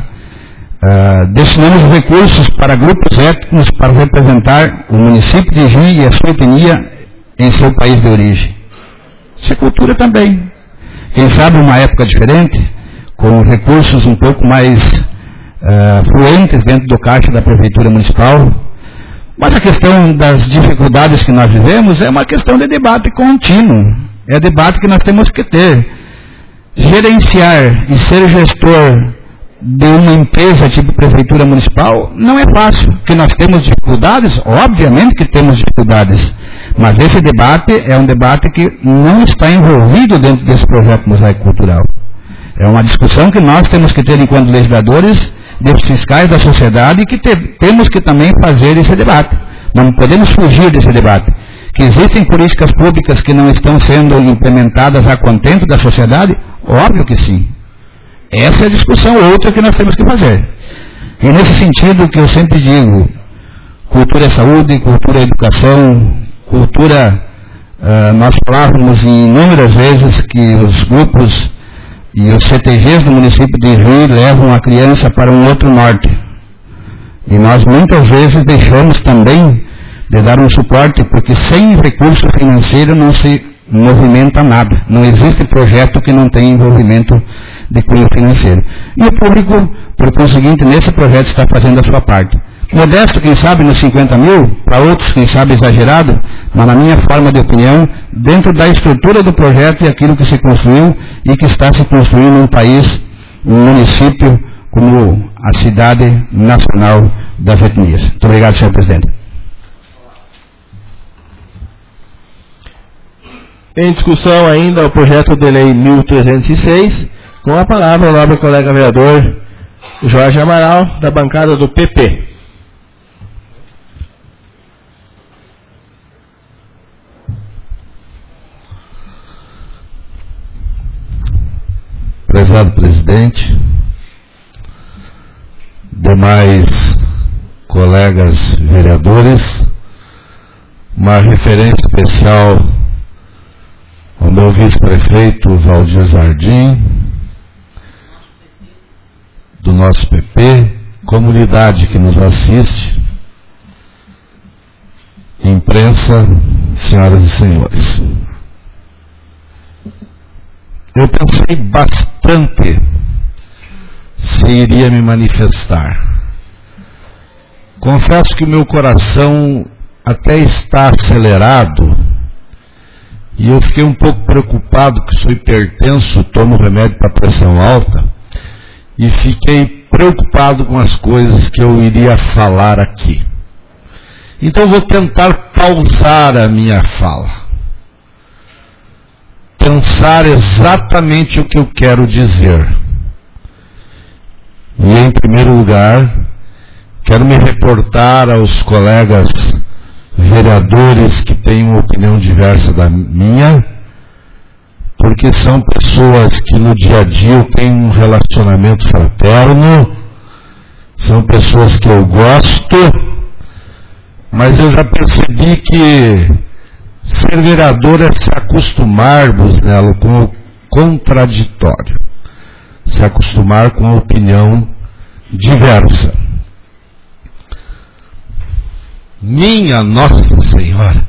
destinamos recursos para grupos étnicos para representar o município de Igi e a sua etnia em seu país de origem. Isso é cultura também. Quem sabe uma época diferente, com recursos um pouco mais fluentes dentro do caixa da Prefeitura Municipal. Mas a questão das dificuldades que nós vivemos é uma questão de debate contínuo. É debate que nós temos que ter. Gerenciar e ser gestor de uma empresa tipo Prefeitura Municipal não é fácil, porque nós temos dificuldades, obviamente que temos dificuldades, mas esse debate é um debate que não está envolvido dentro desse projeto Mosaico Cultural. É uma discussão que nós temos que ter enquanto legisladores, dos fiscais da sociedade, e que temos que também fazer esse debate. Não podemos fugir desse debate. Que existem políticas públicas que não estão sendo implementadas a contento da sociedade? Óbvio que sim. Essa é a discussão outra que nós temos que fazer. E nesse sentido que eu sempre digo, cultura é saúde, cultura é educação, cultura, nós falávamos inúmeras vezes que os grupos e os CTGs do município de Rio levam a criança para um outro norte. E nós muitas vezes deixamos também de dar um suporte, porque sem recurso financeiro não se movimenta nada. Não existe projeto que não tenha envolvimento de cunho financeiro. E o público, por conseguinte, nesse projeto está fazendo a sua parte. Modesto, quem sabe, nos 50 mil, para outros, quem sabe, exagerado, mas na minha forma de opinião, dentro da estrutura do projeto e aquilo que se construiu e que está se construindo um país, um município, como a cidade nacional das etnias. Muito obrigado, senhor presidente. Em discussão ainda o projeto de lei 1306, com a palavra o nobre colega vereador Jorge Amaral, da bancada do PP. Prezado presidente, demais colegas vereadores, uma referência especial ao meu vice-prefeito Valdir Zardim, do nosso PP, comunidade que nos assiste, imprensa, senhoras e senhores. Eu pensei bastante se iria me manifestar. Confesso que o meu coração até está acelerado e eu fiquei um pouco preocupado, que sou hipertenso, tomo remédio para pressão alta, e fiquei preocupado com as coisas que eu iria falar aqui. Então vou tentar pausar a minha fala. pensar exatamente o que eu quero dizer. E, em primeiro lugar, quero me reportar aos colegas vereadores que têm uma opinião diversa da minha, porque são pessoas que no dia a dia eu tenho um relacionamento fraterno, são pessoas que eu gosto, mas eu já percebi que ser vereador é se acostumar, Busnello, com o contraditório, se acostumar com a opinião diversa. Minha Nossa Senhora!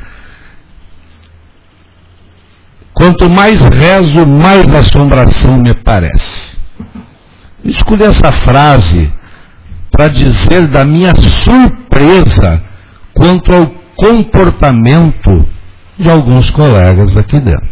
Quanto mais rezo, mais assombração me parece. Escolhi essa frase para dizer da minha surpresa quanto ao comportamento de alguns colegas aqui dentro.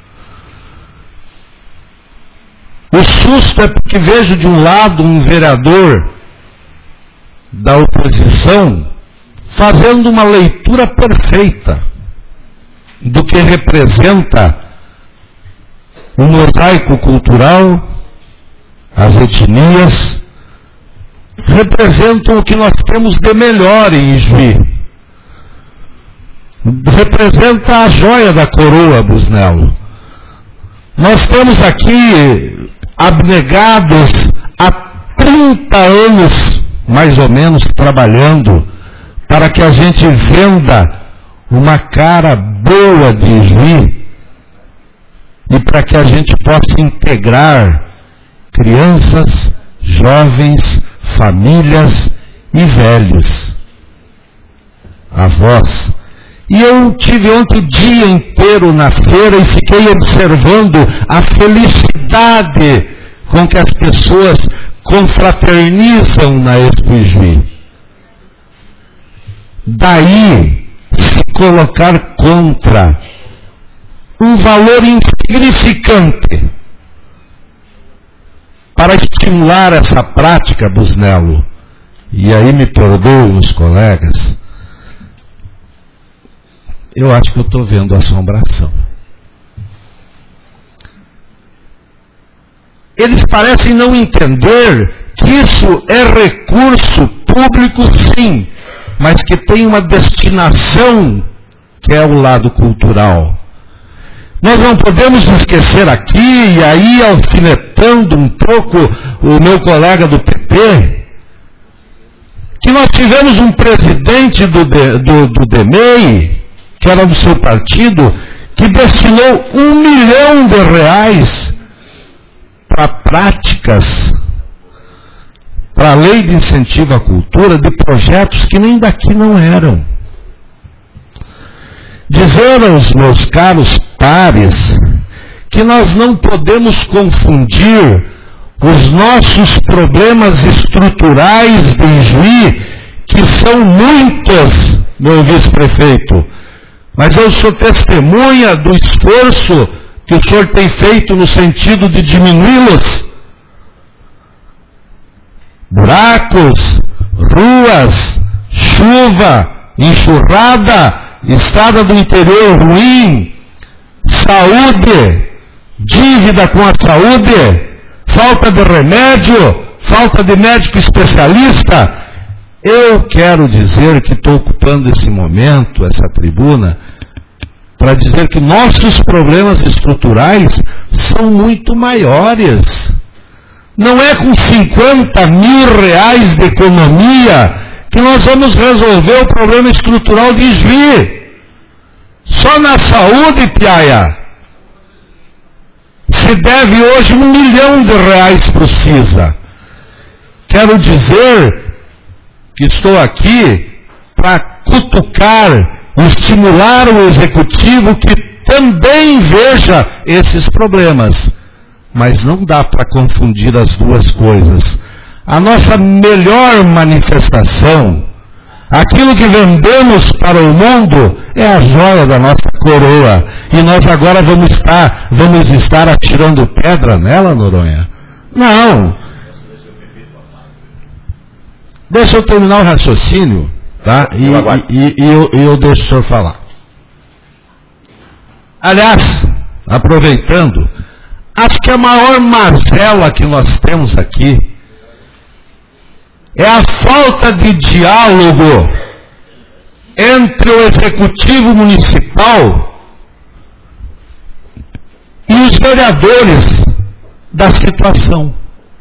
O susto é porque vejo de um lado um vereador da oposição fazendo uma leitura perfeita do que representa o mosaico cultural, as etnias, representam o que nós temos de melhor em Ijuí. Representa a joia da coroa, Busnello. Nós temos aqui abnegados há 30 anos, mais ou menos, trabalhando para que a gente venda uma cara boa de Ijuí e para que a gente possa integrar crianças, jovens, famílias e velhos, avós. E eu tive ontem o dia inteiro na feira e fiquei observando a felicidade com que as pessoas confraternizam na Expo Ijuí. Daí, se colocar contra um valor insignificante para estimular essa prática, Busnello, e aí me perdoem os colegas, eu acho que eu estou vendo assombração. Eles parecem não entender que isso é recurso público, sim, mas que tem uma destinação que é o lado cultural. Nós não podemos esquecer aqui, e aí alfinetando um pouco o meu colega do PP, que nós tivemos um presidente do DEMEI, que era do seu partido, que destinou R$ 1 milhão para práticas, para a lei de incentivo à cultura, de projetos que nem daqui não eram. Dizer aos meus caros pares que nós não podemos confundir os nossos problemas estruturais de Ijuí, que são muitos, meu vice-prefeito, mas eu sou testemunha do esforço que o senhor tem feito no sentido de diminuí-los. Buracos, ruas, chuva, enxurrada, estrada do interior ruim, saúde, dívida com a saúde, falta de remédio, falta de médico especialista. Eu quero dizer que estou ocupando esse momento, essa tribuna, para dizer que nossos problemas estruturais são muito maiores. Não é com 50 mil reais de economia que nós vamos resolver o problema estrutural de Ijuí. Só na saúde, Piaia, se deve hoje R$ 1 milhão para o CISA. Quero dizer que estou aqui para cutucar, estimular o executivo que também veja esses problemas. Mas não dá para confundir as duas coisas. A nossa melhor manifestação, aquilo que vendemos para o mundo, é a joia da nossa coroa. E nós agora vamos estar atirando pedra nela, Noronha? Não. Deixa eu terminar o raciocínio, tá? E eu deixo o senhor falar. Aliás, aproveitando, acho que a maior mazela que nós temos aqui é a falta de diálogo entre o Executivo Municipal e os vereadores da situação.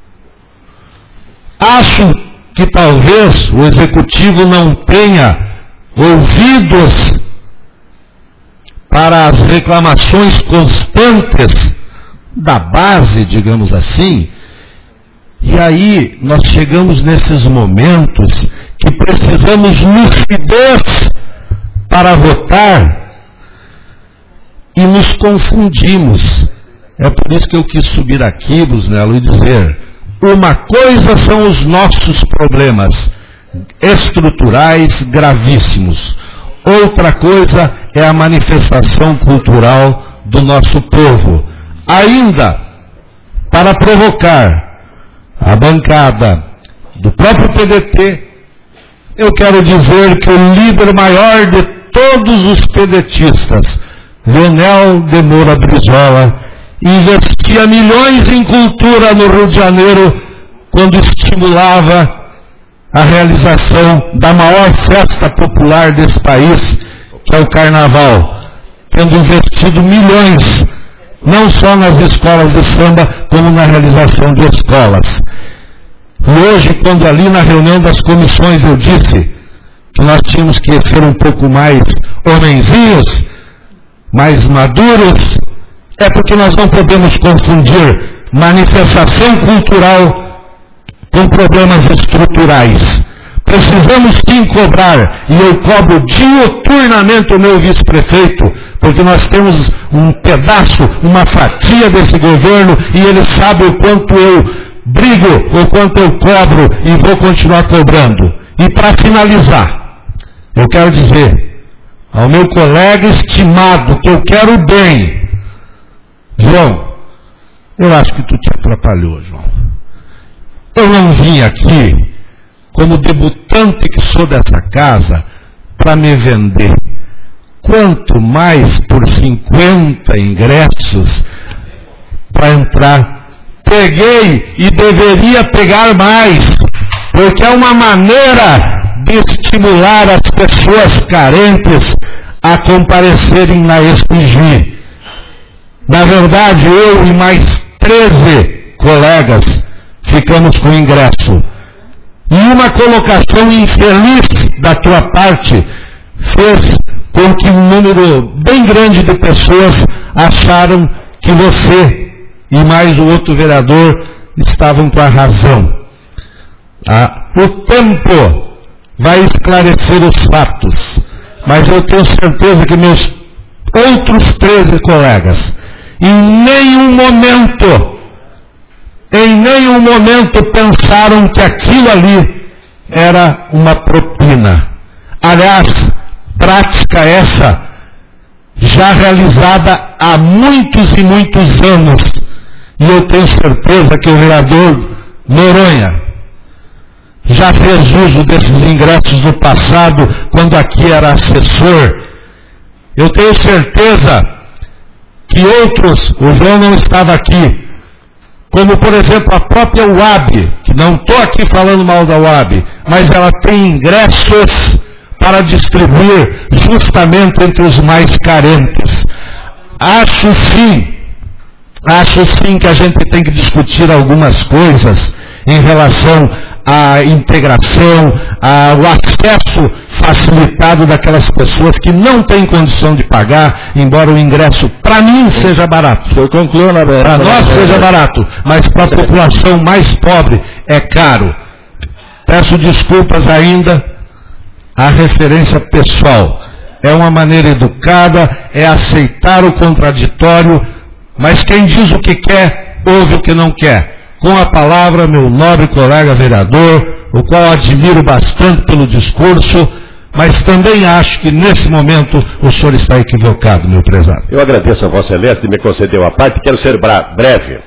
Acho que talvez o Executivo não tenha ouvidos para as reclamações constantes da base, digamos assim, e aí nós chegamos nesses momentos que precisamos lucidez para votar e nos confundimos. É por isso que eu quis subir aqui, Busnello, e dizer: uma coisa são os nossos problemas estruturais gravíssimos, outra coisa é a manifestação cultural do nosso povo. Ainda, para provocar a bancada do próprio PDT, eu quero dizer que o líder maior de todos os pedetistas, Leonel de Moura Brizola, investia milhões em cultura no Rio de Janeiro quando estimulava a realização da maior festa popular desse país, que é o Carnaval, tendo investido milhões, não só nas escolas de samba, como na realização de escolas. E hoje, quando ali na reunião das comissões eu disse que nós tínhamos que ser um pouco mais homenzinhos, mais maduros, é porque nós não podemos confundir manifestação cultural com problemas estruturais. Precisamos sim cobrar, e eu cobro diuturnamente o meu vice-prefeito, porque nós temos um pedaço, uma fatia desse governo, e ele sabe o quanto eu brigo, o quanto eu cobro, e vou continuar cobrando. E para finalizar, eu quero dizer ao meu colega estimado, que eu quero bem: João, eu acho que tu te atrapalhou, João. Eu não vim aqui, como debutante que sou dessa casa, para me vender. Quanto mais por 50 ingressos para entrar. Peguei e deveria pegar mais, porque é uma maneira de estimular as pessoas carentes a comparecerem na Expo. Na verdade, eu e mais 13 colegas ficamos com ingresso. E uma colocação infeliz da tua parte fez com que um número bem grande de pessoas acharam que você e mais o outro vereador estavam com a razão. O tempo vai esclarecer os fatos, mas eu tenho certeza que meus outros 13 colegas em nenhum momento pensaram que aquilo ali era uma propina. Aliás, prática essa já realizada há muitos e muitos anos, e eu tenho certeza que o vereador Noronha já fez uso desses ingressos no passado, quando aqui era assessor. Eu tenho certeza que outros, o João não estava aqui, como por exemplo a própria UAB, que não estou aqui falando mal da UAB, mas ela tem ingressos para distribuir justamente entre os mais carentes. Acho sim que a gente tem que discutir algumas coisas em relação à integração, ao acesso facilitado daquelas pessoas que não têm condição de pagar, embora o ingresso para mim seja barato. Para nós seja barato, mas para a população mais pobre é caro. Peço desculpas ainda, a referência pessoal. É uma maneira educada, é aceitar o contraditório, mas quem diz o que quer, ouve o que não quer. Com a palavra, meu nobre colega vereador, o qual admiro bastante pelo discurso, mas também acho que nesse momento o senhor está equivocado, meu prezado. Eu agradeço a Vossa Excelência de me conceder a parte, quero ser breve.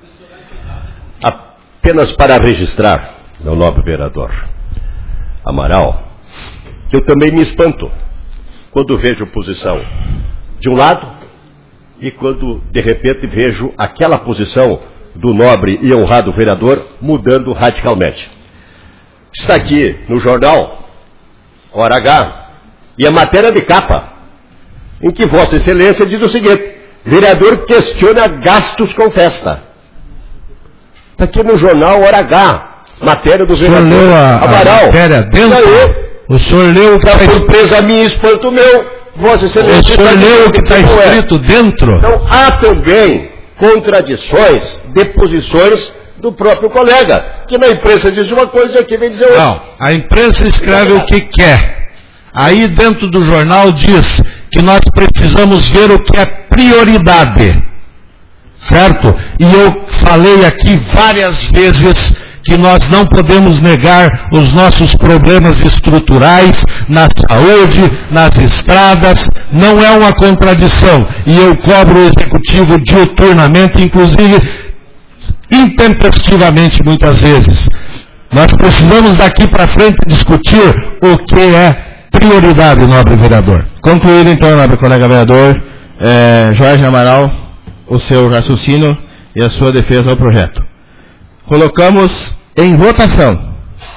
Apenas para registrar, meu nobre vereador Amaral, que eu também me espanto quando vejo oposição de um lado e quando de repente vejo aquela posição do nobre e honrado vereador mudando radicalmente. Está aqui no jornal, Hora H, e a matéria de capa, em que Vossa Excelência diz o seguinte: vereador questiona gastos com festa. Está aqui no jornal Hora H, matéria do vereador leu Amaral. A matéria dentro? O senhor leu o que está surpresa minha e espanto meu, Vossa Excelência. O senhor leu o que está escrito dentro? Então há também contradições de posições do próprio colega, que na imprensa diz uma coisa e aqui vem dizer outra. Não, a imprensa escreve o que quer. Aí dentro do jornal diz que nós precisamos ver o que é prioridade. Certo? E eu falei aqui várias vezes que nós não podemos negar os nossos problemas estruturais na saúde, nas estradas, não é uma contradição. E eu cobro o executivo diuturnamente, inclusive intempestivamente muitas vezes. Nós precisamos daqui para frente discutir o que é prioridade, nobre vereador. Concluído então, nobre colega vereador, Jorge Amaral, o seu raciocínio e a sua defesa ao projeto. Colocamos em votação.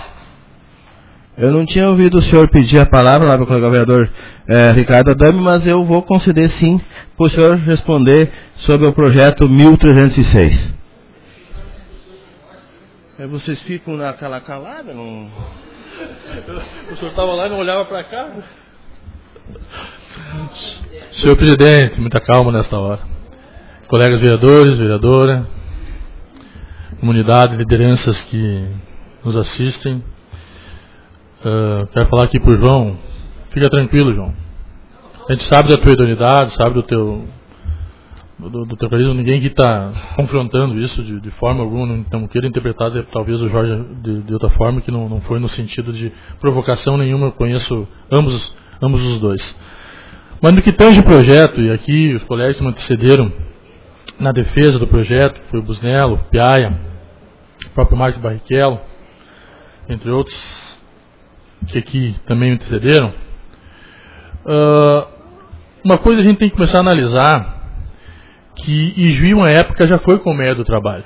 Eu não tinha ouvido o senhor pedir a palavra, nobre colega vereador Ricardo Adame, mas eu vou conceder sim para o senhor responder sobre o projeto 1306. Vocês ficam naquela calada? Não... O senhor estava lá e não olhava para cá? Senhor presidente, muita calma nesta hora. Colegas vereadores, vereadora, comunidade, lideranças que nos assistem. Quero falar aqui por João. Fica tranquilo, João. A gente sabe da tua idoneidade, sabe do teu carisma. Ninguém que está confrontando isso de forma alguma. Não queira interpretar talvez o Jorge de outra forma, que não foi no sentido de provocação nenhuma. Eu conheço ambos os dois. Mas no que tange o projeto, e aqui os colegas que me antecederam na defesa do projeto, que foi o Busnello, o Piaia, o próprio Marcos Barrichello, entre outros, que aqui também me antecederam, uma coisa a gente tem que começar a analisar, que Ijuí, uma época, já foi colmeia do trabalho.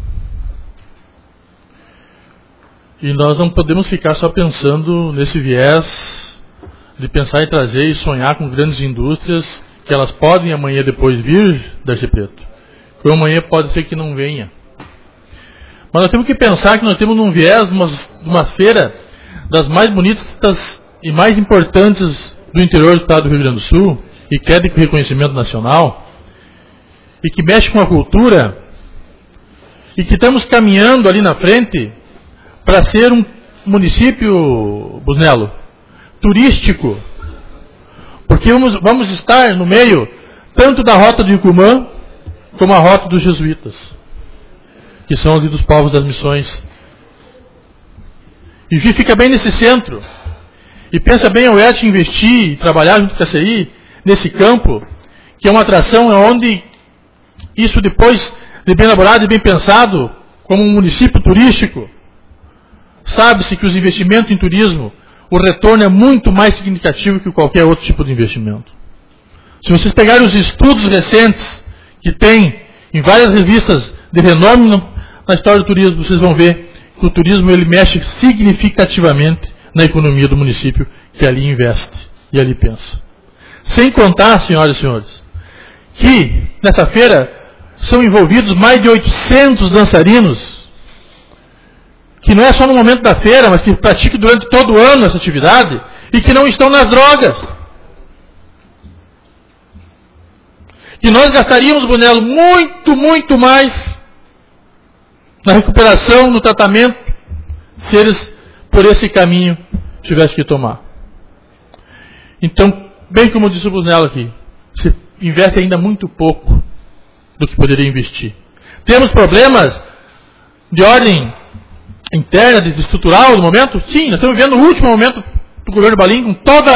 E nós não podemos ficar só pensando nesse viés de pensar em trazer e sonhar com grandes indústrias, que elas podem amanhã depois vir da RG Preto. Que amanhã pode ser que não venha. Mas nós temos que pensar que nós temos um viés de uma feira das mais bonitas e mais importantes do interior do estado do Rio Grande do Sul, e que é de reconhecimento nacional, e que mexe com a cultura, e que estamos caminhando ali na frente para ser um município, Busnello, turístico, porque vamos estar no meio tanto da rota do Icumã como a rota dos jesuítas, que são ali dos povos das missões. E fica bem nesse centro. E pensa bem a UERJ investir e trabalhar junto com a CI nesse campo, que é uma atração onde isso depois de bem elaborado e bem pensado, como um município turístico, sabe-se que os investimentos em turismo, o retorno é muito mais significativo que qualquer outro tipo de investimento. Se vocês pegarem os estudos recentes que tem em várias revistas de renome na história do turismo, vocês vão ver que o turismo ele mexe significativamente na economia do município que ali investe e ali pensa. Sem contar, senhoras e senhores, que nessa feira são envolvidos mais de 800 dançarinos, que não é só no momento da feira, mas que praticam durante todo o ano essa atividade e que não estão nas drogas. E nós gastaríamos, Brunello, muito, muito mais na recuperação, no tratamento, se eles, por esse caminho, tivessem que tomar. Então, bem como disse o Brunello aqui, se investe ainda muito pouco do que poderia investir. Temos problemas de ordem interna, de estrutural no momento? Sim, nós estamos vivendo o último momento do governo Balim, com toda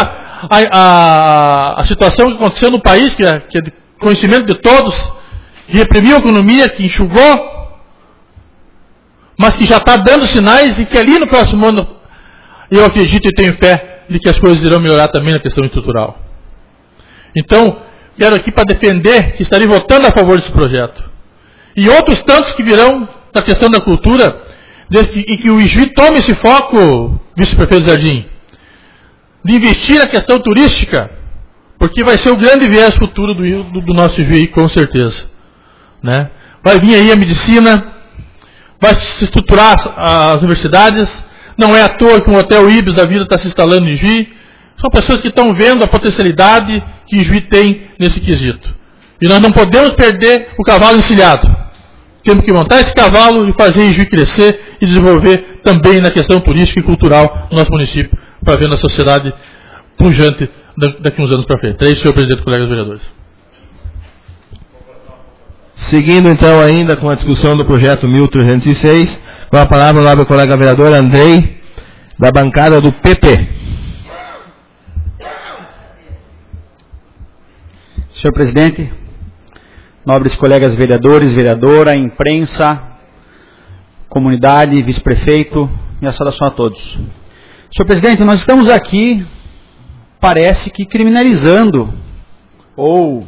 a situação que aconteceu no país, que é de conhecimento de todos, que reprimiu a economia, que enxugou, mas que já está dando sinais e que ali no próximo ano, eu acredito e tenho fé de que as coisas irão melhorar também na questão estrutural. Então, quero aqui para defender que estarei votando a favor desse projeto. E outros tantos que virão da questão da cultura, e que o Ijuí tome esse foco, vice-prefeito Jardim, de investir na questão turística, porque vai ser o grande viés futuro do nosso Ijuí, com certeza. Né? Vai vir aí a medicina, vai se estruturar as universidades, não é à toa que um hotel Ibis da vida está se instalando em Ijuí. São pessoas que estão vendo a potencialidade que Ijuí tem nesse quesito. E nós não podemos perder o cavalo encilhado. Temos que montar esse cavalo e fazer Ijuí crescer e desenvolver também na questão turística e cultural no nosso município, para ver na sociedade pujante daqui uns anos para frente. É isso, senhor presidente, colegas vereadores. Seguindo então ainda com a discussão do projeto 1306, com a palavra o nobre colega vereador Andrei, da bancada do PP. Senhor presidente, nobres colegas vereadores, vereadora, imprensa, comunidade, vice-prefeito, minha saudação a todos. Senhor presidente, nós estamos aqui, parece que criminalizando ou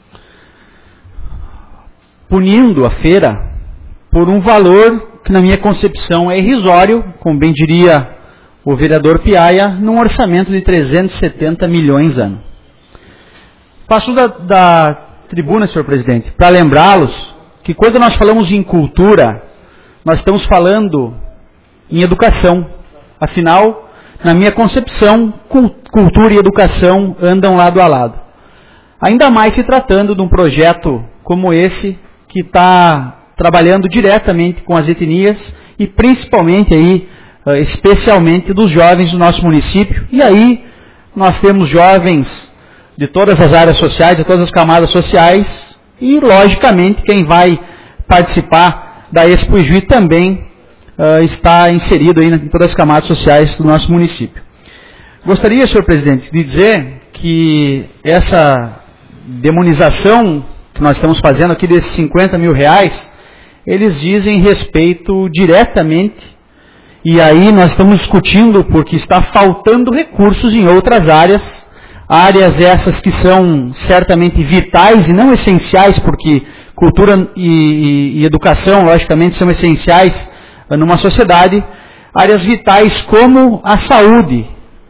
punindo a feira por um valor que na minha concepção é irrisório, como bem diria o vereador Piaia, num orçamento de 370 milhões ano. Passo da tribuna, senhor presidente, para lembrá-los que quando nós falamos em cultura, nós estamos falando em educação. Afinal, na minha concepção, cultura e educação andam lado a lado. Ainda mais se tratando de um projeto como esse, que está trabalhando diretamente com as etnias e principalmente aí, especialmente dos jovens do nosso município. E aí nós temos jovens de todas as áreas sociais, de todas as camadas sociais e, logicamente, quem vai participar da Expo Ijuí também está inserido aí em todas as camadas sociais do nosso município. Gostaria, senhor presidente, de dizer que essa demonização que nós estamos fazendo aqui desses 50 mil reais, eles dizem respeito diretamente, e aí nós estamos discutindo porque está faltando recursos em outras áreas essas que são certamente vitais e não essenciais, porque cultura e educação, logicamente, são essenciais numa sociedade, áreas vitais como a saúde.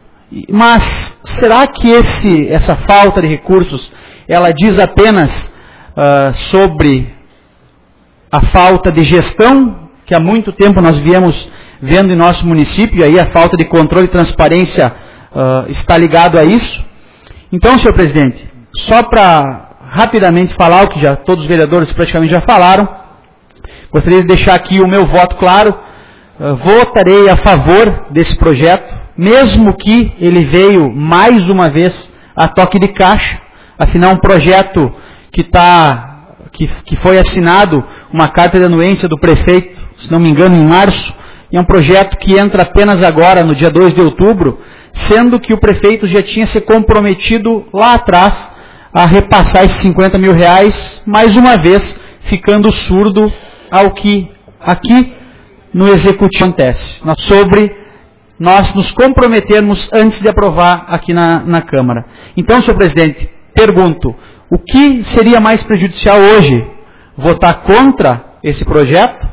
Mas será que essa falta de recursos, ela diz apenas sobre a falta de gestão, que há muito tempo nós viemos vendo em nosso município, e aí a falta de controle e transparência está ligado a isso? Então, senhor presidente, só para rapidamente falar o que todos os vereadores praticamente já falaram, gostaria de deixar aqui o meu voto claro. Votarei a favor desse projeto, mesmo que ele veio mais uma vez a toque de caixa. Afinal, um projeto que foi assinado uma carta de anuência do prefeito, se não me engano, em março, e é um projeto que entra apenas agora, no dia 2 de outubro, sendo que o prefeito já tinha se comprometido lá atrás a repassar esses 50 mil reais, mais uma vez, ficando surdo ao que aqui no Executivo acontece, sobre nós nos comprometermos antes de aprovar aqui na Câmara. Então, senhor presidente, pergunto, o que seria mais prejudicial hoje? Votar contra esse projeto?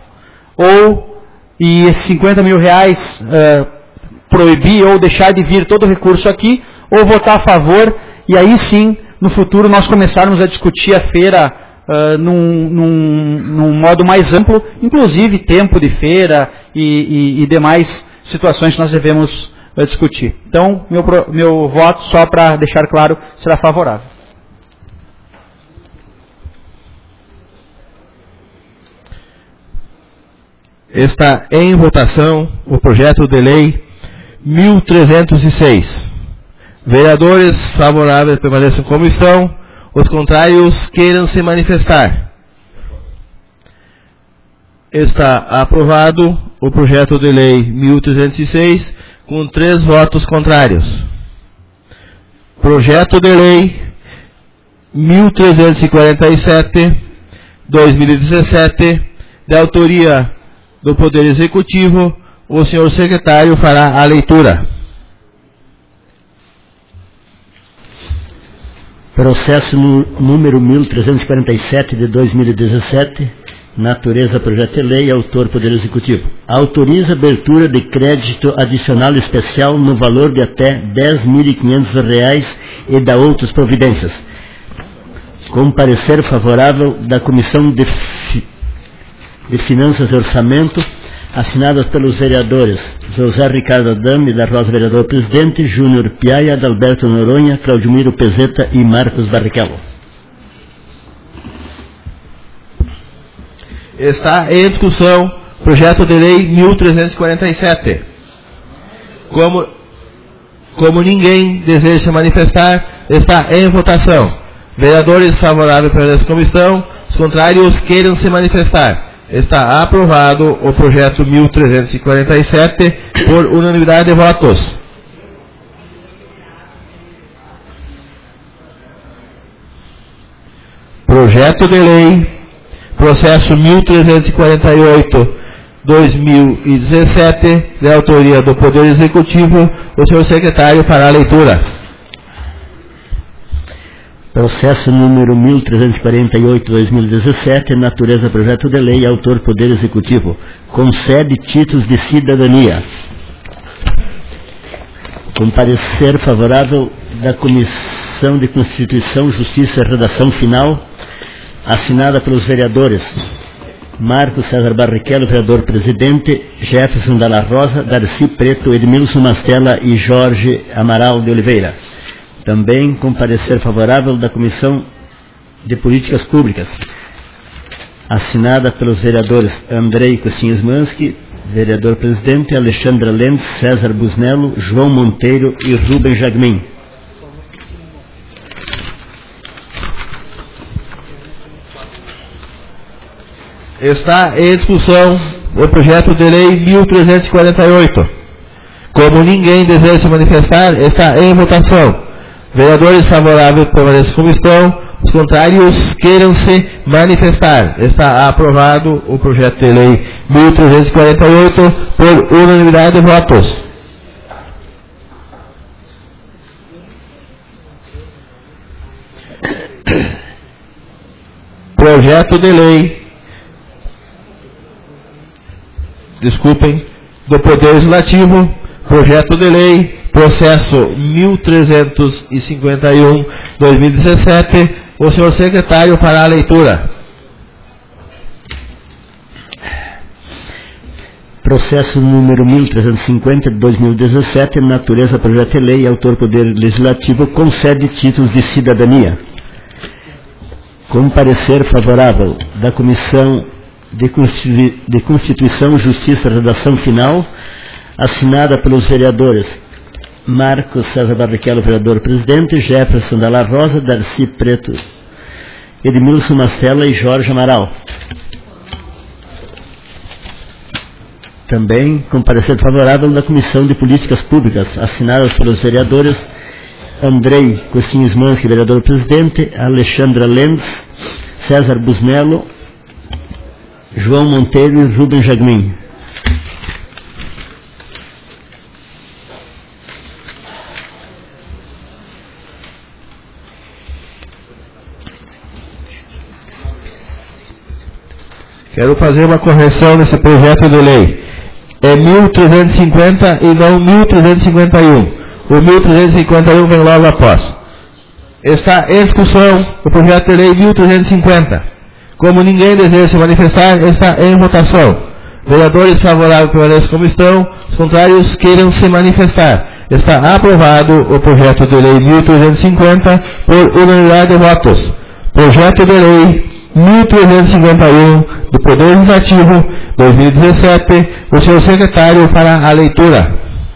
E esses 50 mil reais proibir ou deixar de vir todo o recurso aqui? Ou votar a favor e aí sim, no futuro, nós começarmos a discutir a feira num modo mais amplo, inclusive tempo de feira e demais situações que nós devemos discutir. Então, meu voto, só para deixar claro, será favorável. Está em votação o projeto de lei 1306. Vereadores favoráveis permaneçam como estão. Os contrários queiram se manifestar. Está aprovado o projeto de lei 1306 com 3 votos contrários. Projeto de lei 1347/2017, de autoria do Poder Executivo. O senhor secretário fará a leitura. Processo número 1347 de 2017, natureza projeto de lei, autor Poder Executivo. Autoriza abertura de crédito adicional especial no valor de até R$ 10.500 e da outras providências. Com parecer favorável da Comissão de Finanças e Orçamento, assinadas pelos vereadores José Ricardo Adame da Rosa, vereador presidente, Júnior Piaia, Adalberto Noronha, Claudimiro Pezeta e Marcos Barrichello. Está em discussão projeto de lei 1347. Como ninguém deseja se manifestar, está em votação. Vereadores favoráveis para essa comissão, os contrários queiram se manifestar. Está aprovado o projeto 1347 por unanimidade de votos. Projeto de lei, processo 1348/2017, de autoria do Poder Executivo, o senhor secretário para a leitura. Processo número 1348/2017, natureza projeto de lei, autor Poder Executivo. Concede títulos de cidadania. Com parecer favorável da Comissão de Constituição, Justiça e Redação Final, assinada pelos vereadores Marcos César Barrichello, vereador presidente, Jefferson Dalla Rosa, Darcy Preto, Edmilson Mastella e Jorge Amaral de Oliveira. Também com parecer favorável da Comissão de Políticas Públicas, assinada pelos vereadores Andrei Kocinski, vereador presidente, Alexandra Lenz, César Busnello, João Monteiro e Rubem Jagmin. Está em discussão o projeto de lei 1348. Como ninguém deseja se manifestar, está em votação. Vereadores favoráveis permanecem como estão, os contrários queiram se manifestar. Está aprovado o projeto de lei 1348 por unanimidade de votos. Projeto de lei, do Poder Legislativo, projeto de lei, processo 1351/2017, o senhor secretário fará a leitura. Processo número 1350 de 2017, natureza projeto de lei, autor Poder Legislativo, concede títulos de cidadania. Com parecer favorável da Comissão de Constituição, Justiça e Redação Final, assinada pelos vereadores Marcos César Barrichello, vereador presidente, Jefferson Dalla Rosa, Darcy Preto, Edmilson Mastella e Jorge Amaral. Também com parecer favorável da Comissão de Políticas Públicas, assinadas pelos vereadores Andrei Kocinski, vereador presidente, Alexandra Lenz, César Busnello, João Monteiro e Rubem Jagmin. Quero fazer uma correção nesse projeto de lei. É 1350 e não 1351. O 1351 vem logo após. Está em discussão o projeto de lei 1350. Como ninguém deseja se manifestar, está em votação. Vereadores favoráveis permanecem como estão, os contrários queiram se manifestar. Está aprovado o projeto de lei 1350 por unanimidade de votos. Projeto de lei 1351 do Poder Legislativo 2017, o senhor secretário fará a leitura.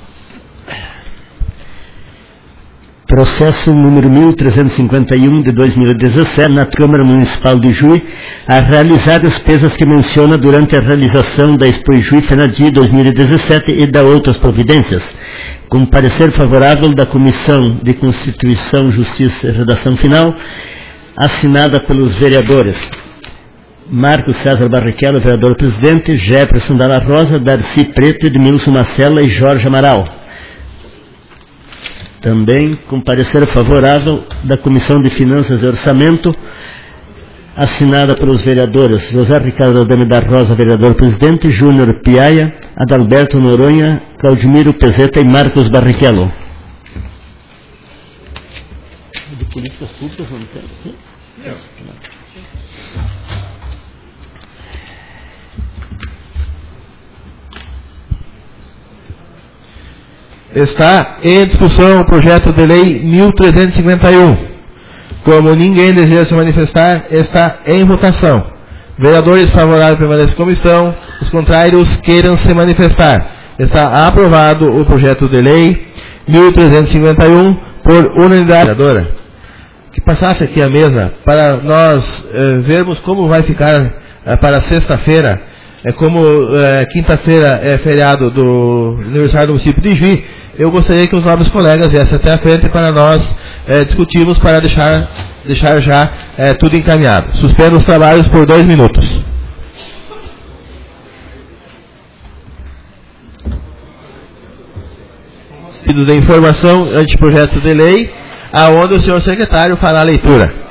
Processo número 1351 de 2017, na Câmara Municipal de Juí, a realizar despesas que menciona durante a realização da Expo Juí Fenadi 2017 e da outras providências, com parecer favorável da Comissão de Constituição, Justiça e Redação Final, assinada pelos vereadores Marcos César Barrichello, vereador presidente, Jefferson Dalla Rosa, Darcy Preto, Edmilson Mastella e Jorge Amaral. Também com parecer favorável da Comissão de Finanças e Orçamento, assinada pelos vereadores José Ricardo Adame da Rosa, vereador presidente, Júnior Piaia, Adalberto Noronha, Claudimiro Pezeta e Marcos Barrichello. De políticas públicas não tem? Está em discussão o projeto de lei 1351. Como ninguém deseja se manifestar, está em votação. Vereadores favoráveis permaneçam como estão, os contrários queiram se manifestar. Está aprovado o projeto de lei 1351 por unanimidade. Vereadora, que passasse aqui a mesa para nós vermos como vai ficar para sexta-feira. Como quinta-feira é feriado do aniversário do município de Juí, eu gostaria que os nobres colegas viessem até a frente para nós discutirmos, para deixar já tudo encaminhado. Suspendo os trabalhos por 2 minutos. Pedido de informação anteprojeto de lei, aonde o senhor secretário fará a leitura.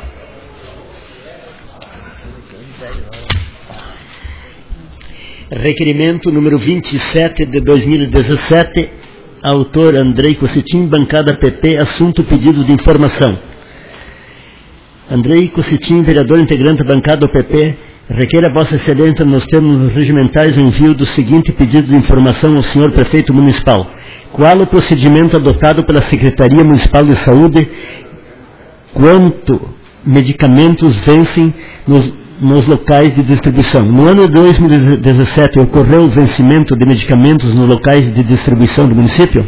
Requerimento número 27 de 2017, autor Andrei Cocitim, bancada PP, assunto pedido de informação. Andrei Cocitim, vereador integrante da bancada do PP, requer a Vossa Excelência, nos termos regimentais, o envio do seguinte pedido de informação ao senhor prefeito municipal. Qual o procedimento adotado pela Secretaria Municipal de Saúde quanto medicamentos vencem nos locais de distribuição? No ano de 2017, ocorreu o vencimento de medicamentos nos locais de distribuição do município?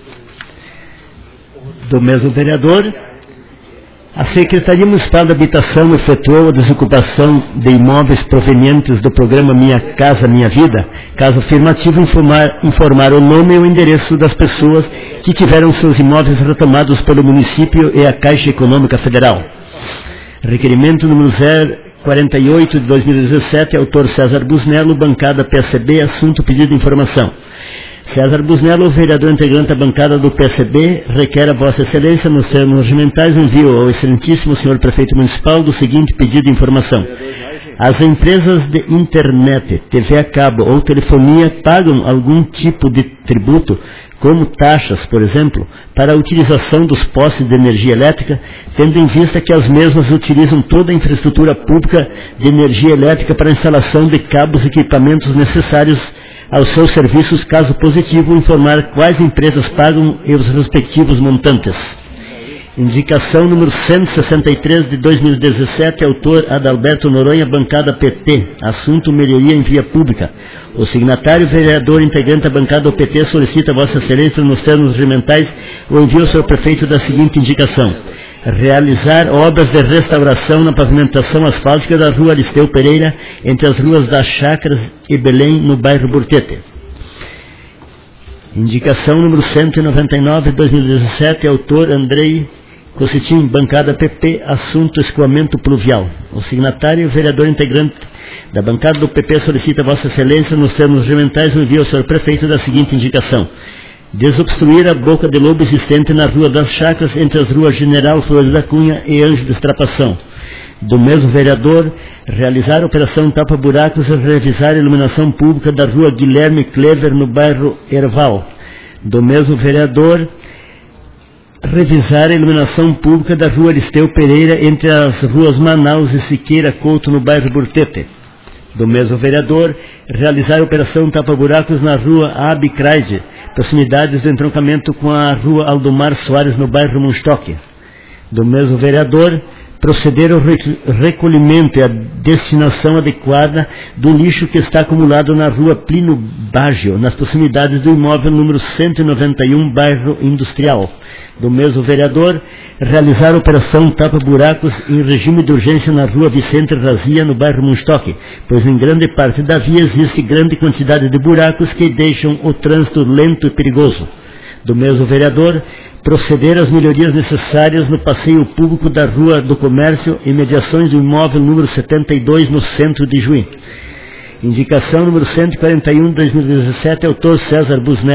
Do mesmo vereador, a Secretaria Municipal de Habitação efetuou a desocupação de imóveis provenientes do programa Minha Casa Minha Vida. Caso afirmativo, informar o nome e o endereço das pessoas que tiveram seus imóveis retomados pelo município e a Caixa Econômica Federal. Requerimento número 048 de 2017, autor César Busnello, bancada PSB, assunto pedido de informação. César Busnello, vereador integrante da bancada do PSB, requer a Vossa Excelência, nos termos regimentais, envio ao excelentíssimo senhor prefeito municipal do seguinte pedido de informação. As empresas de internet, TV a cabo ou telefonia pagam algum tipo de tributo, como taxas, por exemplo, para a utilização dos postes de energia elétrica, tendo em vista que as mesmas utilizam toda a infraestrutura pública de energia elétrica para a instalação de cabos e equipamentos necessários aos seus serviços. Caso positivo, informar quais empresas pagam e os respectivos montantes. Indicação número 163 de 2017, autor Adalberto Noronha, bancada PT, assunto melhoria em via pública. O signatário, vereador integrante da bancada do PT, solicita a Vossa Excelência, nos termos regimentais, o envio ao senhor prefeito da seguinte indicação. Realizar obras de restauração na pavimentação asfáltica da rua Aristeu Pereira, entre as ruas das Chácaras e Belém, no bairro Burtete. Indicação número 199 de 2017, autor Andrei Cocitim, bancada PP, assunto escoamento pluvial. O signatário, vereador integrante da bancada do PP, solicita a Vossa Excelência, nos termos regimentais, o envio ao senhor prefeito da seguinte indicação. Desobstruir a boca de lobo existente na Rua das Chácaras, entre as ruas General Flores da Cunha e Anjo de Estrapação. Do mesmo vereador, realizar a operação tapa-buracos e revisar a iluminação pública da Rua Guilherme Clever, no bairro Erval. Do mesmo vereador, revisar a iluminação pública da Rua Aristeu Pereira, entre as ruas Manaus e Siqueira Couto, no bairro Burtete. Do mesmo vereador, realizar a operação tapa-buracos na Rua Abi Kreide, proximidades do entroncamento com a Rua Aldomar Soares, no bairro Munstock. Do mesmo vereador, proceder ao recolhimento e à destinação adequada do lixo que está acumulado na Rua Plínio Baggio, nas proximidades do imóvel número 191, bairro Industrial. Do mesmo vereador, realizar a operação tapa-buracos em regime de urgência na Rua Vicente Razia, no bairro Munstock, pois em grande parte da via existe grande quantidade de buracos que deixam o trânsito lento e perigoso. Do mesmo vereador, proceder às melhorias necessárias no passeio público da Rua do Comércio e mediações do imóvel número 72, no centro de Juí. Indicação número 141 de 2017, autor César Busnello,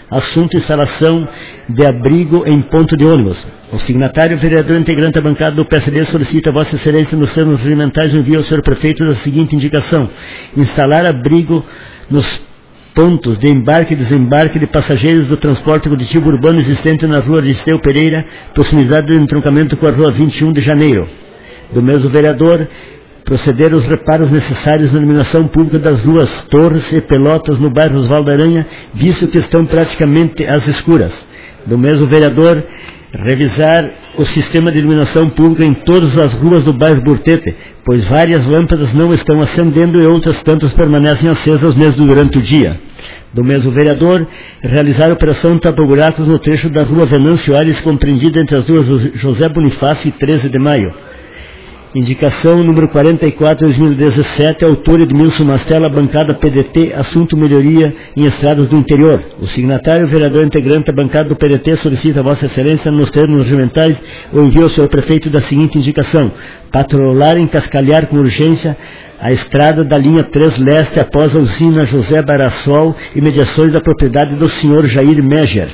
assunto instalação de abrigo em ponto de ônibus. O signatário, vereador integrante da bancada do PSD, solicita a Vossa Excelência, nos termos regimentais, envio ao senhor prefeito da seguinte indicação: instalar abrigo nos pontos de embarque e desembarque de passageiros do transporte coletivo urbano existente na rua Aristeu Pereira, proximidade do entroncamento com a rua 21 de janeiro. Do mesmo vereador, proceder aos reparos necessários na iluminação pública das ruas Torres e Pelotas no bairro Osvaldo Aranha, visto que estão praticamente às escuras. Do mesmo vereador, revisar o sistema de iluminação pública em todas as ruas do bairro Burtete, pois várias lâmpadas não estão acendendo e outras tantas permanecem acesas mesmo durante o dia. Do mesmo vereador, realizar a operação tapa-buracos no trecho da rua Venâncio Aires, compreendida entre as ruas José Bonifácio e 13 de Maio. Indicação número 44, 2017, autor Edmilson Mastella, bancada PDT, assunto melhoria em estradas do interior. O signatário, vereador integrante da bancada do PDT, solicita a Vossa Excelência, nos termos regimentais, o envio ao senhor prefeito da seguinte indicação: patrulhar e encascalhar com urgência a estrada da linha 3 leste após a usina José Barassol e mediações da propriedade do senhor Jair Meger.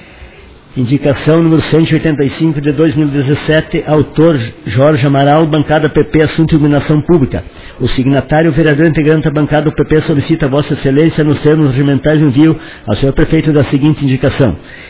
Indicação número 185 de 2017, autor Jorge Amaral, bancada PP, assunto iluminação pública. O signatário, vereador integrante da bancada do PP, solicita a Vossa Excelência, nos termos regimentais, envio ao senhor prefeito da seguinte indicação: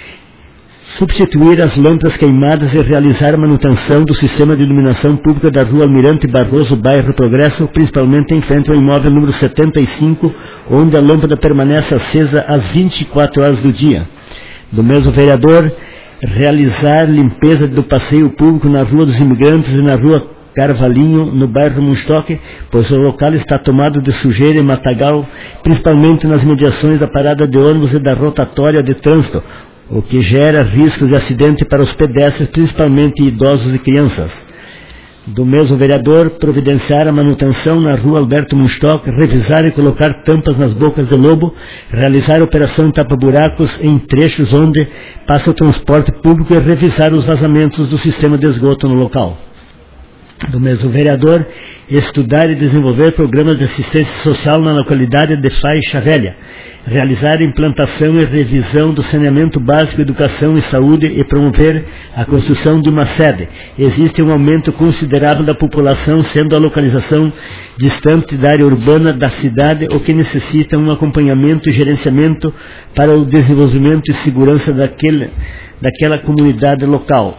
substituir as lâmpadas queimadas e realizar a manutenção do sistema de iluminação pública da rua Almirante Barroso, bairro Progresso, principalmente em frente ao imóvel número 75, onde a lâmpada permanece acesa às 24 horas do dia. Do mesmo vereador, realizar limpeza do passeio público na Rua dos Imigrantes e na Rua Carvalhinho, no bairro Munstock, pois o local está tomado de sujeira e matagal, principalmente nas mediações da parada de ônibus e da rotatória de trânsito, o que gera riscos de acidente para os pedestres, principalmente idosos e crianças. Do mesmo vereador, providenciar a manutenção na rua Alberto Munstock, revisar e colocar tampas nas bocas de lobo, realizar a operação tapa-buracos em trechos onde passa o transporte público e revisar os vazamentos do sistema de esgoto no local. Do mesmo vereador, estudar e desenvolver programas de assistência social na localidade de Faixa Velha, realizar a implantação e revisão do saneamento básico, educação e saúde e promover a construção de uma sede. Existe um aumento considerável da população, sendo a localização distante da área urbana da cidade, o que necessita um acompanhamento e gerenciamento para o desenvolvimento e segurança daquela comunidade local.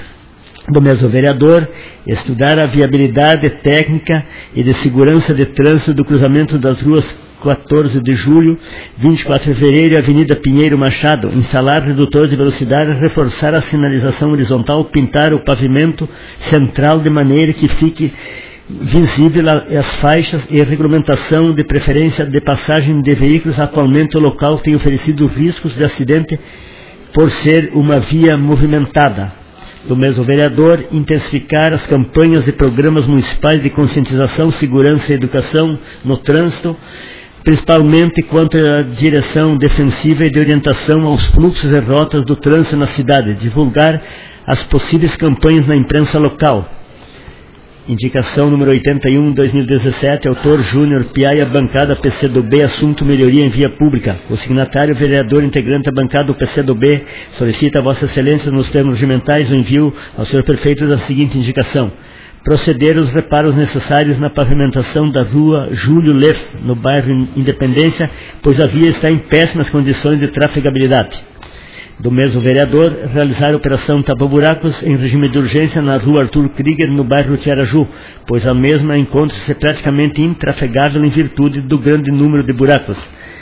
Do mesmo vereador, estudar a viabilidade técnica e de segurança de trânsito do cruzamento das ruas 14 de julho, 24 de fevereiro e Avenida Pinheiro Machado, instalar redutores de velocidade, reforçar a sinalização horizontal, pintar o pavimento central de maneira que fique visível as faixas e regulamentação de preferência de passagem de veículos. Atualmente o local tem oferecido riscos de acidente por ser uma via movimentada. Do mesmo vereador, intensificar as campanhas e programas municipais de conscientização, segurança e educação no trânsito, principalmente quanto à direção defensiva e de orientação aos fluxos e rotas do trânsito na cidade, divulgar as possíveis campanhas na imprensa local. Indicação número 81, 2017, autor Júnior Piaia, bancada PCdoB, assunto melhoria em via pública. O signatário, vereador integrante da bancada do PCdoB, solicita a Vossa Excelência, nos termos regimentais, o envio ao senhor prefeito da seguinte indicação: proceder aos reparos necessários na pavimentação da rua Júlio Leff, no bairro Independência, pois a via está em péssimas condições de trafegabilidade. Do mesmo vereador, realizar a operação tapa-buracos em regime de urgência na rua Arthur Krieger, no bairro Tiaraju, pois a mesma encontra-se praticamente intrafegável em virtude do grande número de buracos.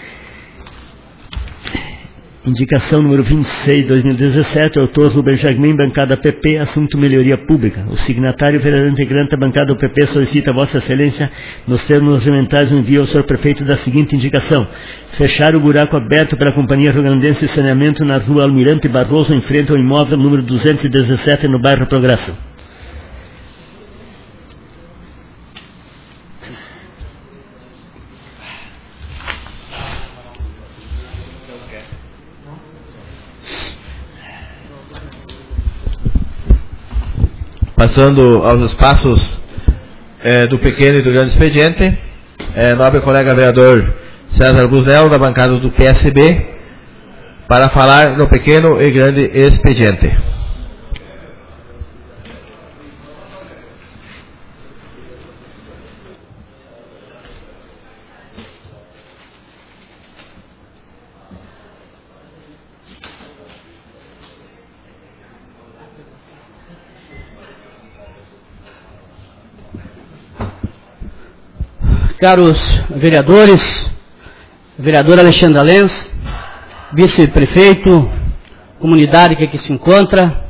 Indicação número 26, 2017, autor Rubem Jagmin, bancada PP, assunto melhoria pública. O signatário, vereador integrante da bancada do PP, solicita a Vossa Excelência, nos termos regimentais, o envio ao senhor prefeito da seguinte indicação: fechar o buraco aberto pela Companhia Rio Grandense de Saneamento na rua Almirante Barroso, em frente ao imóvel número 217, no bairro Progresso. Passando aos espaços do pequeno e do grande expediente, nobre colega vereador César Buzel, da bancada do PSB, para falar no pequeno e grande expediente. Caros vereadores, vereador Alexandre Lenz, vice-prefeito, comunidade que aqui se encontra,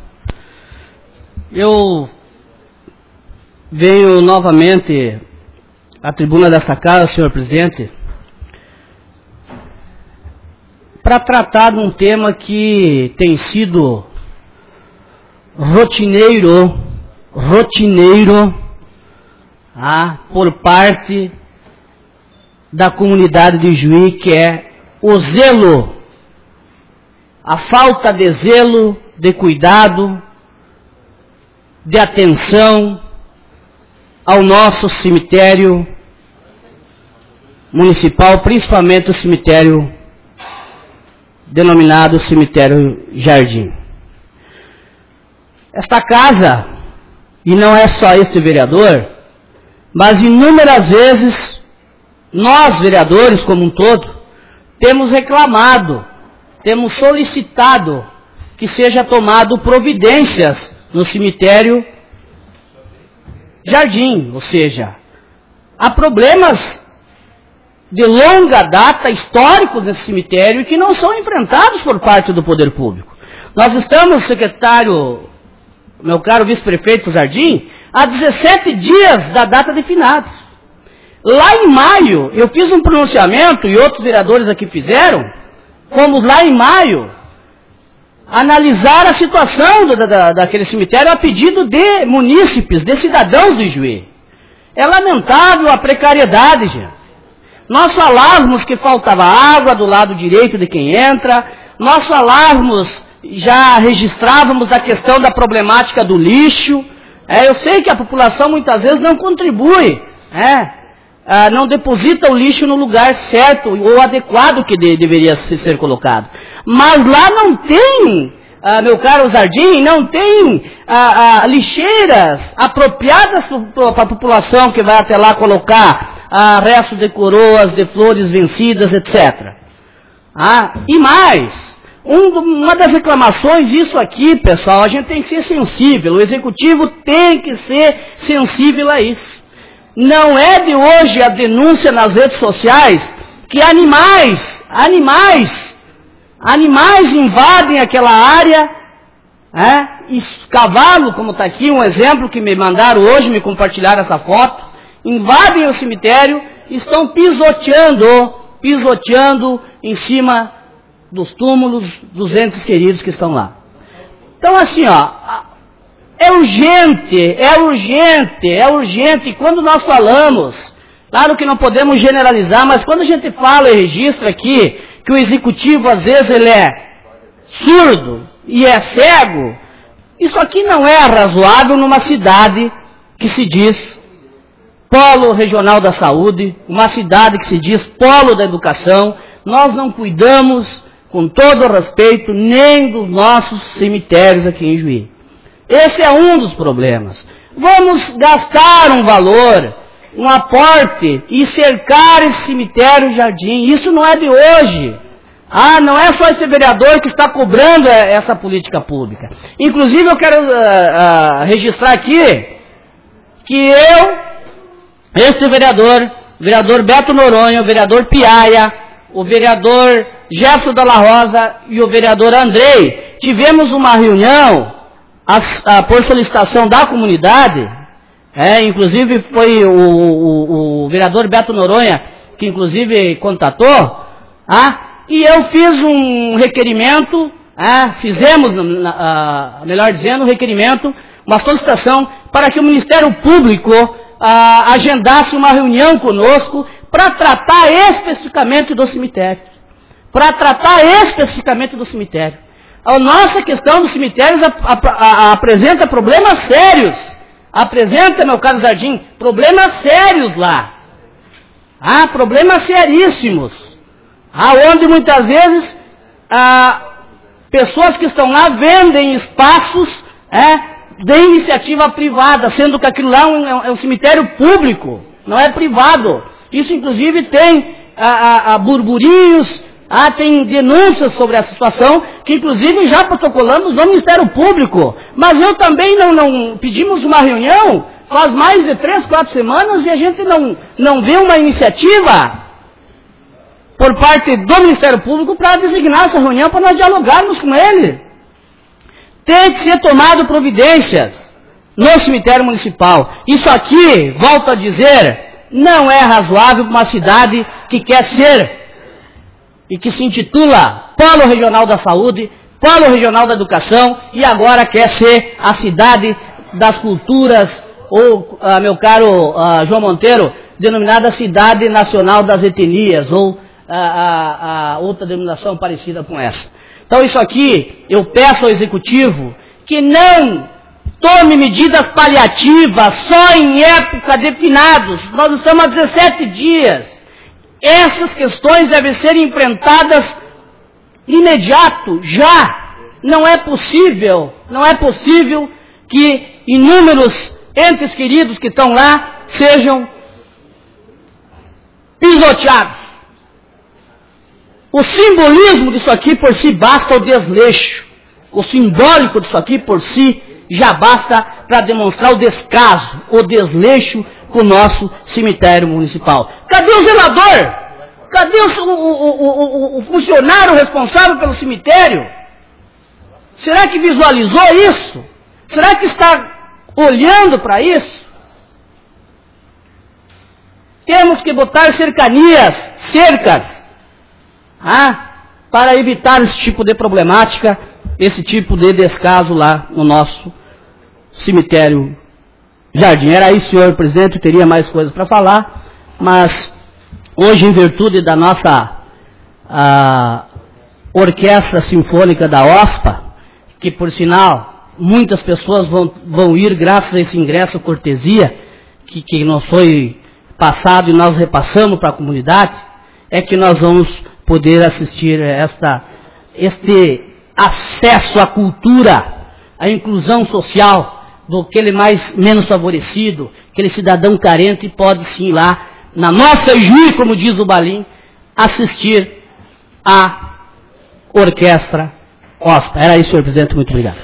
eu venho novamente à tribuna dessa casa, senhor presidente, para tratar de um tema que tem sido rotineiro, por parte da comunidade de Juí, que é o zelo, a falta de zelo, de cuidado, de atenção ao nosso cemitério municipal, principalmente o cemitério denominado Cemitério Jardim. Esta casa, e não é só este vereador, mas inúmeras vezes nós, vereadores como um todo, temos reclamado, temos solicitado que seja tomado providências no cemitério Jardim, ou seja, há problemas de longa data, históricos nesse cemitério e que não são enfrentados por parte do poder público. Nós estamos, secretário, meu caro vice-prefeito Jardim, há 17 dias da data de finados. Lá em maio, eu fiz um pronunciamento, e outros vereadores aqui fizeram, fomos lá em maio analisar a situação daquele cemitério a pedido de munícipes, de cidadãos do Ijuí. É lamentável a precariedade, gente. Nós falávamos que faltava água do lado direito de quem entra, nós falávamos, já registrávamos a questão da problemática do lixo. Eu sei que a população muitas vezes não contribui, não deposita o lixo no lugar certo ou adequado que deveria ser colocado. Mas lá não tem, meu caro Jardim, não tem lixeiras apropriadas para a população que vai até lá colocar restos de coroas, de flores vencidas, etc. E mais, uma das reclamações, isso aqui, pessoal, a gente tem que ser sensível, o executivo tem que ser sensível a isso. Não é de hoje a denúncia nas redes sociais que animais invadem aquela área, e cavalo, como está aqui um exemplo que me mandaram hoje, me compartilharam essa foto, invadem o cemitério, estão pisoteando em cima dos túmulos dos entes queridos que estão lá. Então assim, é urgente, quando nós falamos, claro que não podemos generalizar, mas quando a gente fala e registra aqui, que o executivo às vezes ele é surdo e é cego, isso aqui não é razoável numa cidade que se diz polo regional da saúde, uma cidade que se diz polo da educação. Nós não cuidamos, com todo o respeito, nem dos nossos cemitérios aqui em Juí. Esse é um dos problemas. Vamos gastar um valor, um aporte e cercar esse cemitério Jardim. Isso não é de hoje. Não é só esse vereador que está cobrando essa política pública. Inclusive eu quero registrar aqui que este vereador, o vereador Beto Noronha, o vereador Piaia, o vereador Jefferson Dalla Rosa e o vereador Andrei, tivemos uma reunião por solicitação da comunidade, inclusive foi o vereador Beto Noronha que inclusive contatou, e eu fiz um requerimento, fizemos, melhor dizendo, um requerimento, uma solicitação para que o Ministério Público agendasse uma reunião conosco para tratar especificamente do cemitério. A nossa questão dos cemitérios apresenta problemas sérios. Meu caro Jardim, problemas sérios lá. Problemas seríssimos. Onde muitas vezes pessoas que estão lá vendem espaços de iniciativa privada, sendo que aquilo lá é um cemitério público, não é privado. Isso, inclusive, tem burburinhos, tem denúncias sobre essa situação, que, inclusive, já protocolamos no Ministério Público. Mas eu também não pedimos uma reunião, faz mais de 3, 4 semanas, e a gente não vê uma iniciativa por parte do Ministério Público para designar essa reunião, para nós dialogarmos com ele. Tem que ser tomado providências no cemitério municipal. Isso aqui, volto a dizer, não é razoável para uma cidade que quer ser e que se intitula Polo Regional da Saúde, Polo Regional da Educação, e agora quer ser a cidade das culturas, ou, meu caro João Monteiro, denominada Cidade Nacional das Etnias, ou outra denominação parecida com essa. Então isso aqui, eu peço ao Executivo que não tome medidas paliativas só em época de finados. Nós estamos há 17 dias. Essas questões devem ser enfrentadas imediato, já. Não é possível que inúmeros entes queridos que estão lá sejam pisoteados. O simbolismo disso aqui por si basta o desleixo. O simbólico disso aqui por si já basta para demonstrar o descaso, o desleixo com o nosso cemitério municipal. Cadê o zelador? Cadê o funcionário responsável pelo cemitério? Será que visualizou isso? Será que está olhando para isso? Temos que botar cercas, para evitar esse tipo de problemática, esse tipo de descaso lá no nosso cemitério Jardim. Era isso, senhor presidente, eu teria mais coisas para falar, mas hoje, em virtude da nossa orquestra sinfônica da OSPA, que por sinal muitas pessoas vão ir graças a esse ingresso cortesia, que nos foi passado e nós repassamos para a comunidade, é que nós vamos poder assistir este acesso à cultura, à inclusão social do aquele menos favorecido, aquele cidadão carente pode sim lá, na nossa Juí, como diz o Balim, assistir à orquestra OSPA. Era isso, senhor presidente, muito obrigado.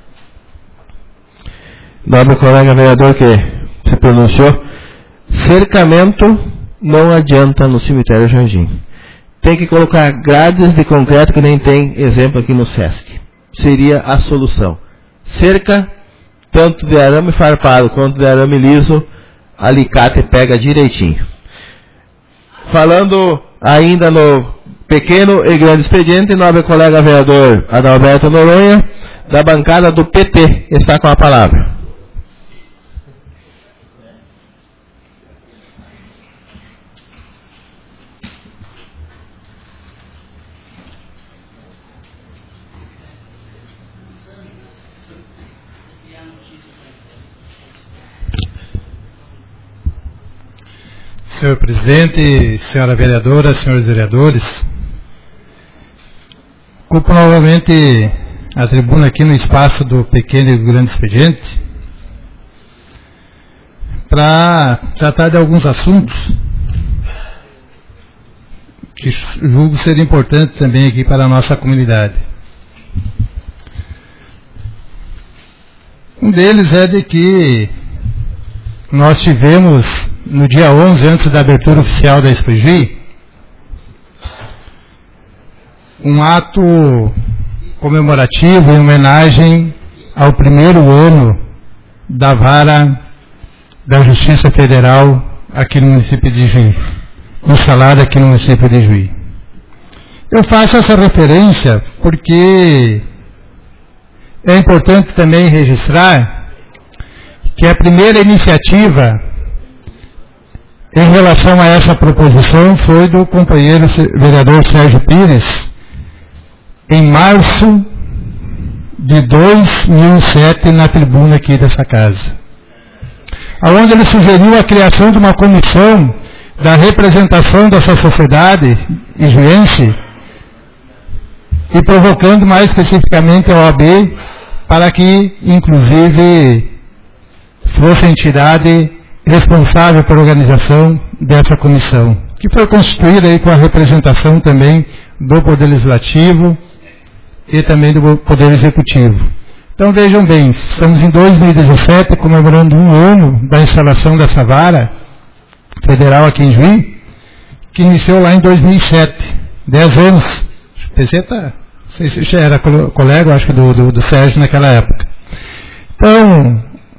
Nobre colega vereador que se pronunciou, cercamento não adianta no cemitério Jardim. Tem que colocar grades de concreto, que nem tem exemplo aqui no Sesc. Seria a solução. Cerca, tanto de arame farpado quanto de arame liso, alicate pega direitinho. Falando ainda no pequeno e grande expediente, nobre colega vereador Adalberto Noronha, da bancada do PT, está com a palavra. Senhor presidente, senhora vereadora, senhores vereadores, ocupo novamente a tribuna aqui no espaço do pequeno e grande expediente para tratar de alguns assuntos que julgo ser importantes também aqui para a nossa comunidade. Um deles é de que nós tivemos no dia 11, antes da abertura oficial da Expogi, um ato comemorativo em homenagem ao primeiro ano da Vara da Justiça Federal aqui no município de Juí, instalada aqui no município de Juí. Eu faço essa referência porque é importante também registrar que a primeira iniciativa em relação a essa proposição foi do companheiro vereador Sérgio Pires, em março de 2007, na tribuna aqui dessa casa, onde ele sugeriu a criação de uma comissão da representação dessa sociedade ijuense e provocando mais especificamente a OAB para que, inclusive, fosse a entidade responsável pela organização dessa comissão, que foi constituída aí com a representação também do Poder Legislativo e também do Poder Executivo. Então vejam bem, estamos em 2017 comemorando 1 ano da instalação dessa vara federal aqui em Juí, que iniciou lá em 2007, 10 anos. O PC não sei se já era colega, acho que do Sérgio naquela época. Então,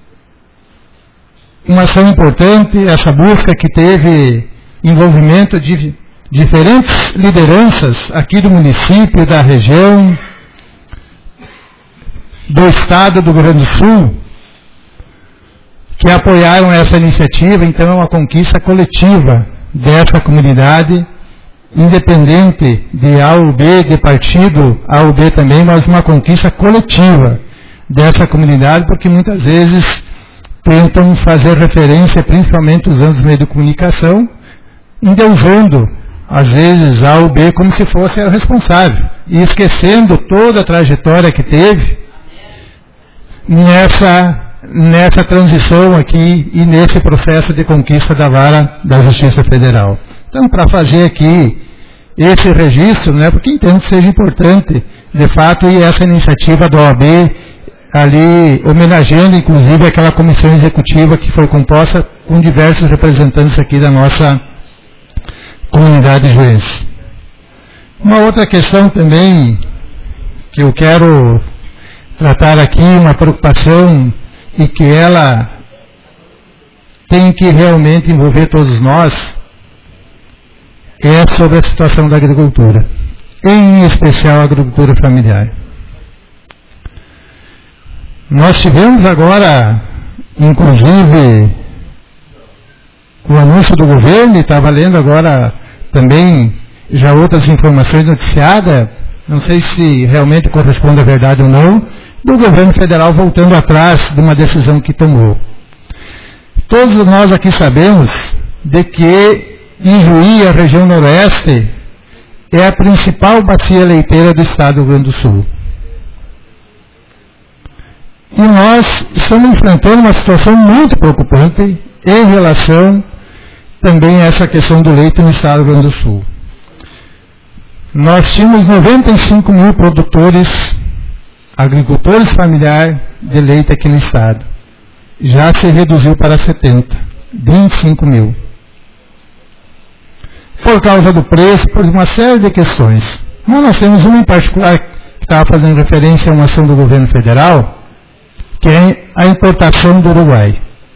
uma ação importante, essa busca que teve envolvimento de diferentes lideranças aqui do município, da região, do Estado do Rio Grande do Sul, que apoiaram essa iniciativa. Então é uma conquista coletiva dessa comunidade, independente de A ou B, de partido A ou B também, mas uma conquista coletiva dessa comunidade, porque muitas vezes tentam fazer referência, principalmente usando os meios de comunicação, endeusando, às vezes, A ou B como se fosse o responsável, e esquecendo toda a trajetória que teve nessa transição aqui e nesse processo de conquista da vara da Justiça Federal. Então, para fazer aqui esse registro, né, porque entendo que seja importante, de fato, e essa iniciativa da OAB, ali homenageando, inclusive, aquela comissão executiva que foi composta com diversos representantes aqui da nossa comunidade juiz. Uma outra questão também que eu quero tratar aqui, uma preocupação, e que ela tem que realmente envolver todos nós, é sobre a situação da agricultura, em especial a agricultura familiar. Nós tivemos agora, inclusive, o anúncio do governo, e estava lendo agora também já outras informações noticiadas, não sei se realmente corresponde à verdade ou não, do governo federal voltando atrás de uma decisão que tomou. Todos nós aqui sabemos de que em Juí, a região noroeste, é a principal bacia leiteira do estado do Rio Grande do Sul. E nós estamos enfrentando uma situação muito preocupante em relação também a essa questão do leite no estado do Rio Grande do Sul. Nós tínhamos 95 mil produtores, agricultores familiares de leite aqui no estado. Já se reduziu para 25 mil. Por causa do preço, por uma série de questões. Mas nós temos uma em particular que estava fazendo referência a uma ação do governo federal, que é a importação do Uruguai.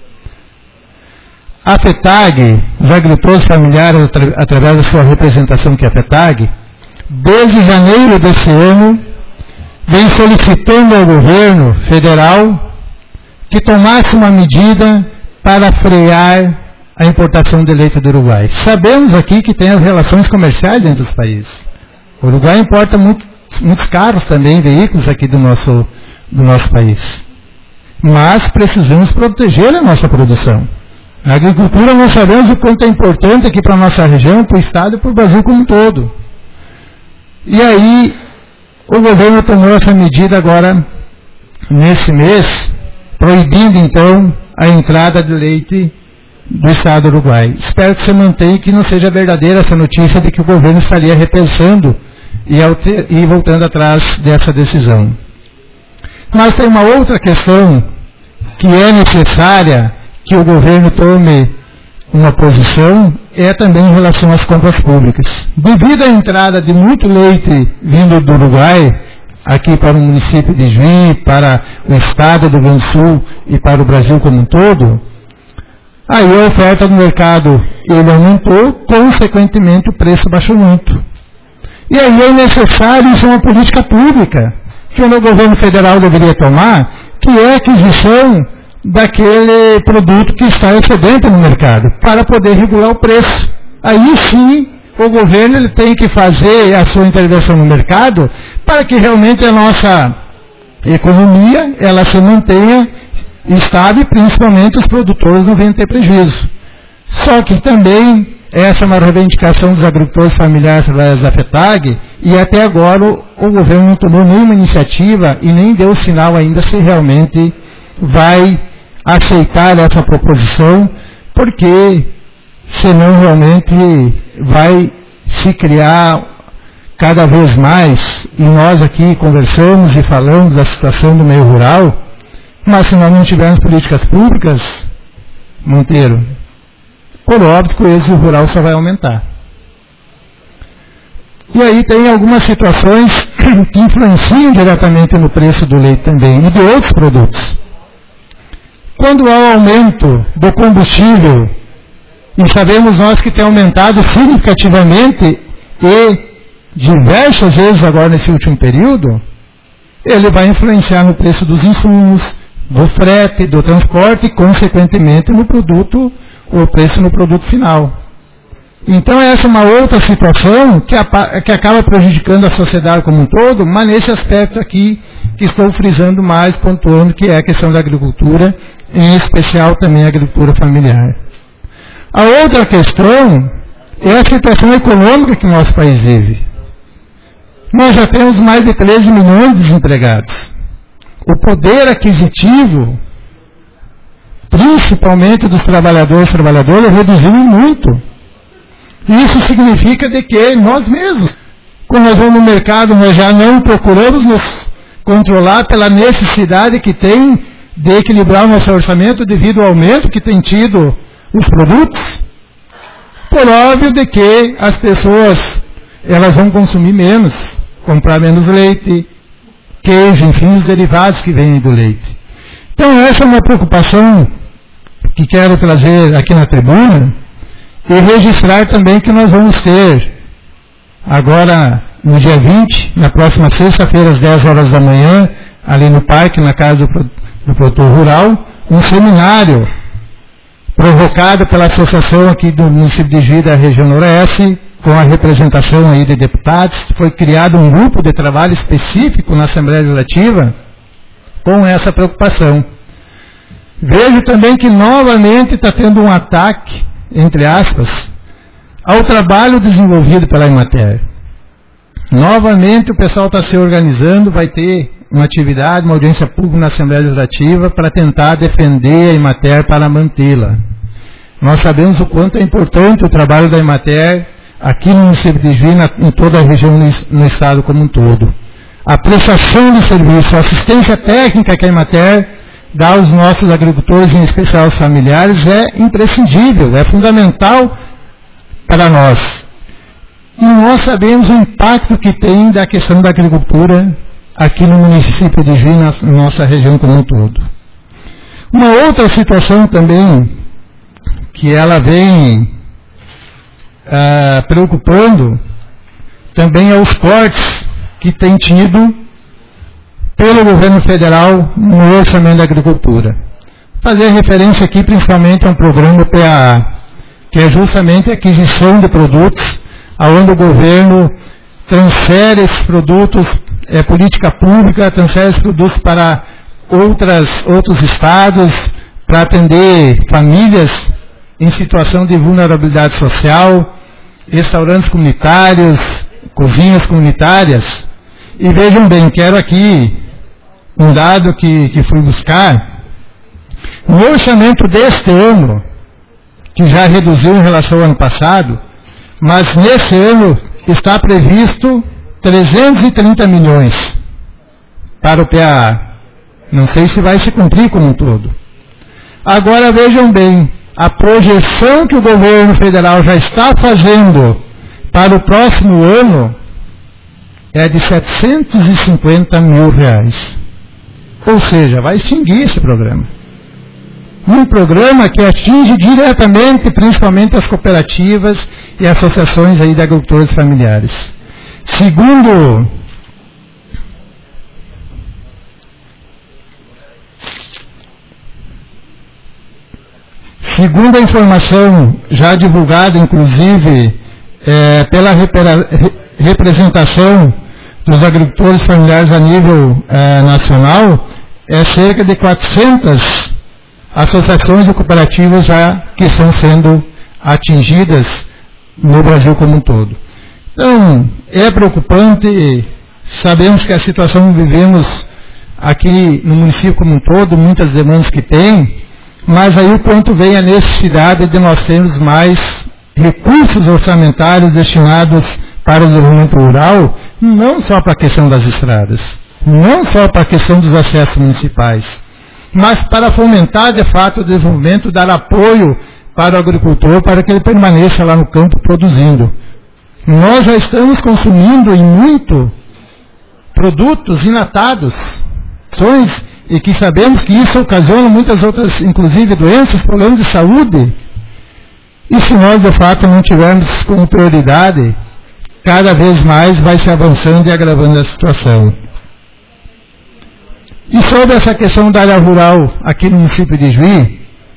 A FETAG, os agricultores familiares, através da sua representação que é a FETAG, desde janeiro desse ano, vem solicitando ao governo federal que tomasse uma medida para frear a importação de leite do Uruguai. Sabemos aqui que tem as relações comerciais entre os países. O Uruguai importa muitos carros também, veículos aqui do nosso país. Mas precisamos proteger a nossa produção. A agricultura nós sabemos o quanto é importante aqui para a nossa região, para o estado e para o Brasil como um todo. E aí, o governo tomou essa medida agora, nesse mês, proibindo então a entrada de leite do estado do Uruguai. Espero que se mantenha e que não seja verdadeira essa notícia de que o governo estaria repensando e voltando atrás dessa decisão. Mas tem uma outra questão que é necessária que o governo tome uma posição, é também em relação às compras públicas. Devido à entrada de muito leite vindo do Uruguai, aqui para o município de Juí, para o estado do Rio Grande do Sul e para o Brasil como um todo, aí a oferta no mercado ele aumentou, consequentemente o preço baixou muito. E aí é necessário, isso é uma política pública, que o governo federal deveria tomar, que é a aquisição daquele produto que está excedente no mercado, para poder regular o preço. Aí sim, o governo ele tem que fazer a sua intervenção no mercado, para que realmente a nossa economia, ela se mantenha estável, principalmente os produtores não venham ter prejuízo. Só que também essa é uma reivindicação dos agricultores familiares através da FETAG, e até agora o governo não tomou nenhuma iniciativa e nem deu sinal ainda se realmente vai aceitar essa proposição, porque senão realmente vai se criar cada vez mais, e nós aqui conversamos e falamos da situação do meio rural, mas se nós não tivermos políticas públicas, Monteiro, por óbvio que o êxodo rural só vai aumentar. E aí tem algumas situações que influenciam diretamente no preço do leite também e de outros produtos. Quando há o aumento do combustível, e sabemos nós que tem aumentado significativamente e diversas vezes agora nesse último período, ele vai influenciar no preço dos insumos, do frete, do transporte e, consequentemente, no produto, o preço no produto final. Então, essa é uma outra situação que acaba prejudicando a sociedade como um todo, mas nesse aspecto aqui que estou frisando mais, pontuando, que é a questão da agricultura, em especial também a agricultura familiar. A outra questão é a situação econômica que o nosso país vive. Nós já temos mais de 13 milhões de desempregados. O poder aquisitivo, principalmente dos trabalhadores, reduziu muito. Isso significa de que nós mesmos, quando nós vamos no mercado, nós já não procuramos nos controlar pela necessidade que tem de equilibrar o nosso orçamento devido ao aumento que tem tido os produtos. Por óbvio de que as pessoas elas vão consumir menos, comprar menos leite, queijo, enfim, os derivados que vêm do leite. Então essa é uma preocupação que quero trazer aqui na tribuna e registrar também que nós vamos ter agora no dia 20, na próxima sexta-feira às 10 horas da manhã, ali no parque, na casa do produtor rural, um seminário provocado pela associação aqui do município de Juí da região noroeste, com a representação aí de deputados. Foi criado um grupo de trabalho específico na Assembleia Legislativa com essa preocupação. Vejo também que novamente está tendo um ataque, entre aspas, ao trabalho desenvolvido pela Emater. Novamente o pessoal está se organizando, vai ter uma atividade, uma audiência pública na Assembleia Legislativa para tentar defender a Emater para mantê-la. Nós sabemos o quanto é importante o trabalho da Emater aqui no município de Juí, em toda a região, no estado como um todo. A prestação de serviço, a assistência técnica que a Emater dá aos nossos agricultores, em especial aos familiares, é imprescindível, é fundamental para nós. E nós sabemos o impacto que tem da questão da agricultura aqui no município de Juí, na nossa região como um todo. Uma outra situação também, que ela vem preocupando, também é os cortes que tem tido pelo governo federal no orçamento da agricultura. Fazer referência aqui principalmente a um programa PAA, que é justamente a aquisição de produtos, onde o governo transfere esses produtos, política pública, transfere esses produtos para outros estados, para atender famílias em situação de vulnerabilidade social, restaurantes comunitários, cozinhas comunitárias. E vejam bem, quero aqui um dado que fui buscar. No orçamento deste ano, que já reduziu em relação ao ano passado, mas nesse ano está previsto 330 milhões para o PAA. Não sei se vai se cumprir como um todo. Agora vejam bem, a projeção que o governo federal já está fazendo para o próximo ano é de 750 mil reais. Ou seja, vai extinguir esse programa. Um programa que atinge diretamente, principalmente as cooperativas e associações aí de agricultores familiares. Segundo a informação já divulgada, inclusive, pela representação dos agricultores familiares a nível nacional, é cerca de 400 associações e cooperativas já que estão sendo atingidas no Brasil como um todo. Então, é preocupante, sabemos que a situação que vivemos aqui no município como um todo, muitas demandas que tem, mas aí o quanto vem a necessidade de nós termos mais recursos orçamentários destinados para o desenvolvimento rural, não só para a questão das estradas, não só para a questão dos acessos municipais, mas para fomentar de fato o desenvolvimento, dar apoio para o agricultor, para que ele permaneça lá no campo produzindo. Nós já estamos consumindo em muito produtos inatados, e que sabemos que isso ocasiona muitas outras, inclusive doenças, problemas de saúde. E se nós de fato não tivermos como prioridade, cada vez mais vai se avançando e agravando a situação. E sobre essa questão da área rural aqui no município de Juí,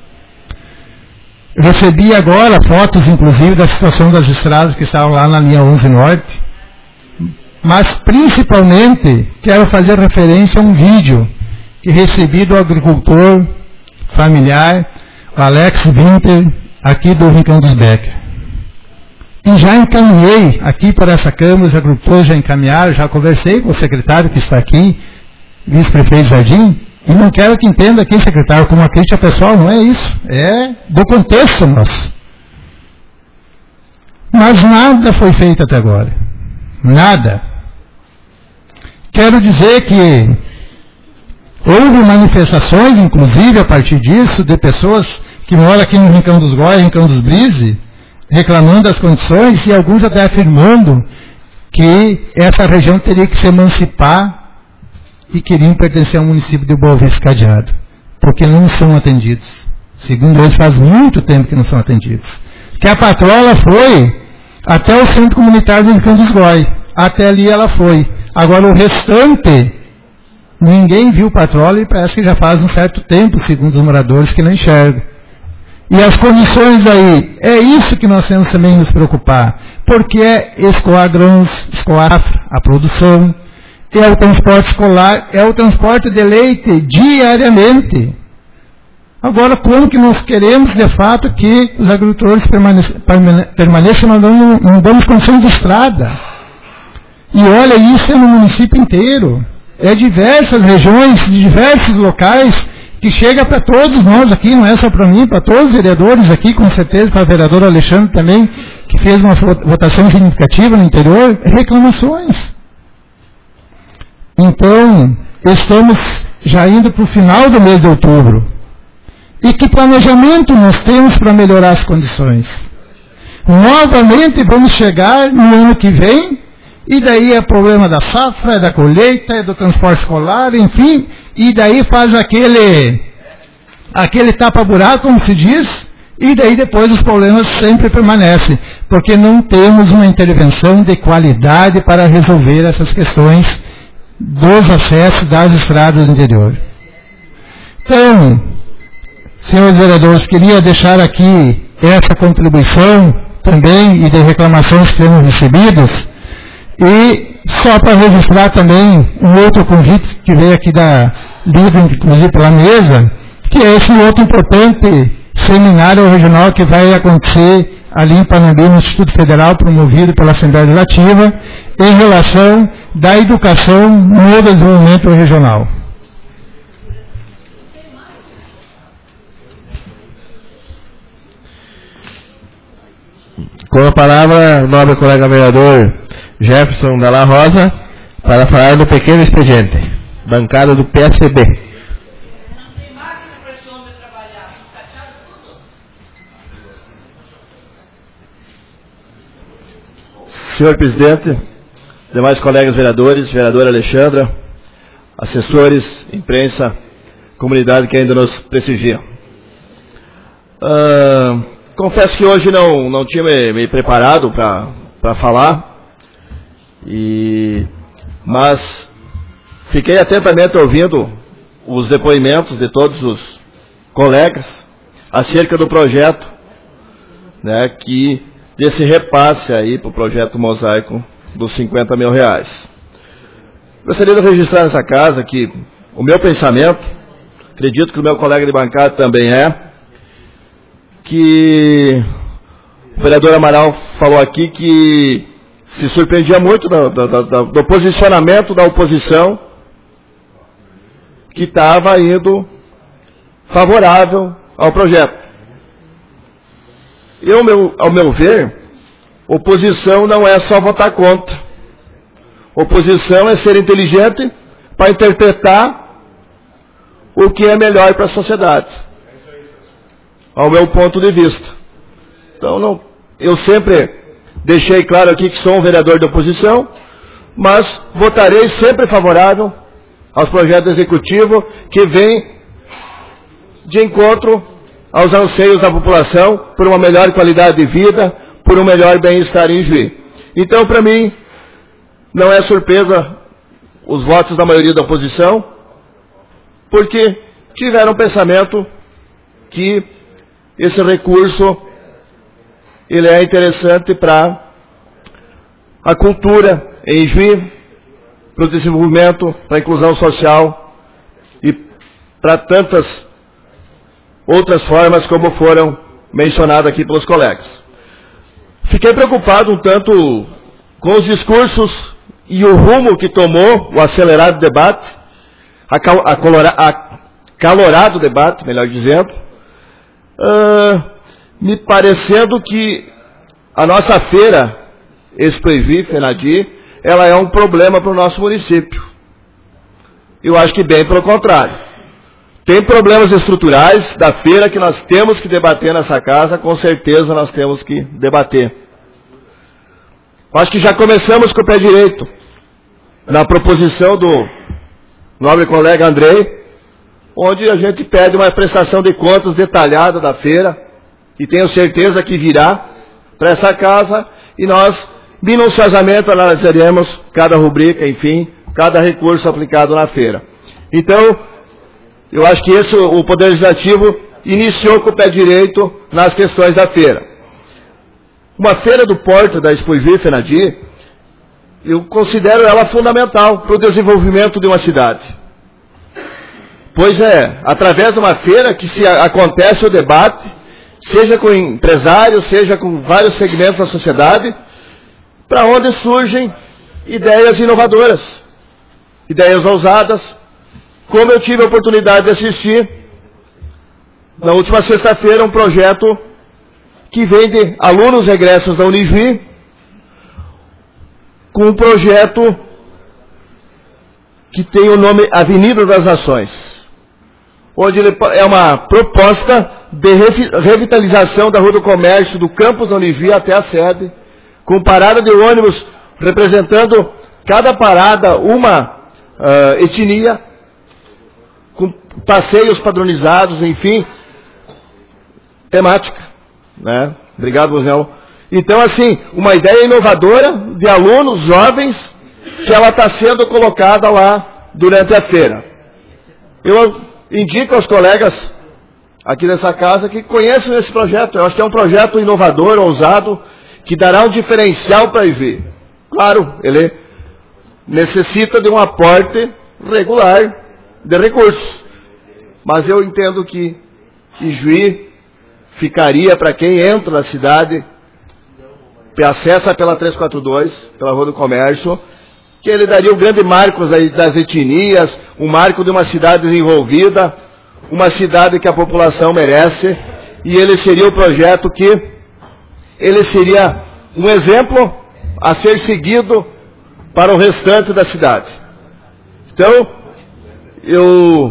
recebi agora fotos, inclusive, da situação das estradas que estavam lá na linha 11 Norte, mas principalmente quero fazer referência a um vídeo que recebi do agricultor familiar, o Alex Winter, aqui do Rincão dos Becker. E já encaminhei aqui para essa Câmara, os agricultores já encaminharam, já conversei com o secretário que está aqui, vice-prefeito Jardim, e não quero que entenda aqui, secretário, como uma crítica pessoal, não é isso, é do contexto nosso. Mas nada foi feito até agora. Nada. Quero dizer que houve manifestações, inclusive, a partir disso, de pessoas que moram aqui no Rincão dos Góis, Rincão dos Brise, reclamando das condições, e alguns até afirmando que essa região teria que se emancipar e queriam pertencer ao município de Boa Vista Cadeado, porque não são atendidos. Segundo eles, faz muito tempo que não são atendidos. Que a patrola foi até o centro comunitário do Rincão dos Góis. Até ali ela foi. Agora o restante, ninguém viu patrola e parece que já faz um certo tempo, segundo os moradores, que não enxergam. E as condições aí, é isso que nós temos também nos preocupar, porque é escoar grãos, escoar a produção, é o transporte escolar, é o transporte de leite diariamente. Agora, como que nós queremos, de fato, que os agricultores permaneçam, nós não damos condições de estrada. E olha, isso é no município inteiro. É diversas regiões, de diversos locais, que chega para todos nós aqui, não é só para mim, para todos os vereadores aqui, com certeza, para o vereador Alexandre também, que fez uma votação significativa no interior, reclamações. Então, estamos já indo para o final do mês de outubro. E que planejamento nós temos para melhorar as condições? Novamente vamos chegar no ano que vem, e daí é problema da safra, é da colheita, é do transporte escolar, enfim, e daí faz aquele tapa-buraco, como se diz, e daí depois os problemas sempre permanecem, porque não temos uma intervenção de qualidade para resolver essas questões dos acessos das estradas do interior. Então, senhores vereadores, queria deixar aqui essa contribuição também e de reclamações que temos recebidos, e só para registrar também um outro convite que veio aqui da livre, inclusive pela mesa, que é esse outro importante seminário regional que vai acontecer ali em Panambi, no Instituto Federal, promovido pela Assembleia Legislativa, em relação da educação no desenvolvimento regional. Com a palavra, o nobre colega vereador Jefferson Dalla Rosa, para falar do pequeno expediente, bancada do PSB. Senhor presidente, demais colegas vereadores, vereadora Alexandra, assessores, imprensa, comunidade que ainda nos prestigia. Confesso que hoje não tinha me preparado para falar, mas fiquei atentamente ouvindo os depoimentos de todos os colegas acerca do projeto, né, desse repasse aí para o projeto Mosaico dos 50 mil reais. Gostaria de registrar nessa casa que o meu pensamento, acredito que o meu colega de bancada também que O vereador Amaral falou aqui que se surpreendia muito do posicionamento da oposição, que estava indo favorável ao projeto. Ao meu ver, oposição não é só votar contra. Oposição é ser inteligente para interpretar o que é melhor para a sociedade, ao meu ponto de vista. Então, eu sempre deixei claro aqui que sou um vereador de oposição, mas votarei sempre favorável aos projetos executivos que vêm de encontro aos anseios da população por uma melhor qualidade de vida, por um melhor bem-estar em Juí. Então, para mim, não é surpresa os votos da maioria da oposição, porque tiveram um pensamento que esse recurso ele é interessante para a cultura em Juí, para o desenvolvimento, para a inclusão social e para tantas outras formas como foram mencionadas aqui pelos colegas. Fiquei preocupado um tanto com os discursos e o rumo que tomou o acelerado debate, acalorado debate, melhor dizendo, me parecendo que a nossa feira, Expoivi, FENADI, ela é um problema para o nosso município. Eu acho que bem pelo contrário. Tem problemas estruturais da feira que nós temos que debater nessa casa, com certeza nós temos que debater. Acho que já começamos com o pé direito, na proposição do nobre colega Andrei, onde a gente pede uma prestação de contas detalhada da feira, e tenho certeza que virá para essa casa, e nós minuciosamente analisaremos cada rubrica, enfim, cada recurso aplicado na feira. Então, eu acho que o Poder Legislativo iniciou com o pé direito nas questões da feira. Uma feira do porto da Expoivi FENADI, eu considero ela fundamental para o desenvolvimento de uma cidade. Pois é, através de uma feira que se acontece o debate, seja com empresários, seja com vários segmentos da sociedade, para onde surgem ideias inovadoras, ideias ousadas, como eu tive a oportunidade de assistir na última sexta-feira um projeto que vem de alunos egressos da Unijuí, com um projeto que tem o nome Avenida das Nações, onde ele é uma proposta de revitalização da Rua do Comércio, do campus da Unijuí até a sede, com parada de ônibus representando cada parada uma etnia, com passeios padronizados, enfim, temática, né? Obrigado, Buzel. Então, assim, uma ideia inovadora de alunos jovens que ela está sendo colocada lá durante a feira. Eu indico aos colegas aqui nessa casa que conheçam esse projeto. Eu acho que é um projeto inovador, ousado, que dará um diferencial para Juí. Claro, ele necessita de um aporte regular de recursos. Mas eu entendo que Juí ficaria para quem entra na cidade, acessa pela 342, pela Rua do Comércio, que ele daria o grande marco das etnias, um marco de uma cidade desenvolvida, uma cidade que a população merece, e ele seria o projeto que ele seria um exemplo a ser seguido para o restante da cidade. Então, eu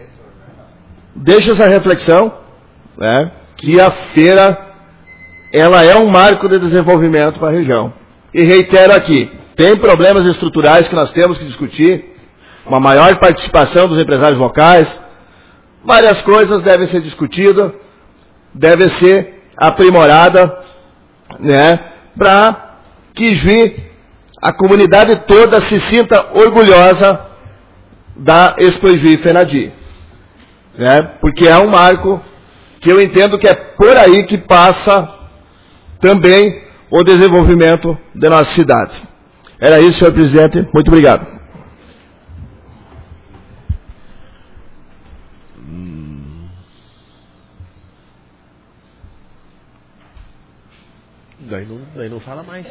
deixo essa reflexão, né, que a feira ela é um marco de desenvolvimento para a região. E reitero aqui, tem problemas estruturais que nós temos que discutir, uma maior participação dos empresários locais, várias coisas devem ser discutidas, devem ser aprimorada, né, para que Juí, a comunidade toda se sinta orgulhosa da Expoivi FENADI, né, porque é um marco que eu entendo que é por aí que passa também o desenvolvimento da nossa cidade. Era isso, senhor presidente. Muito obrigado. daí não fala mais.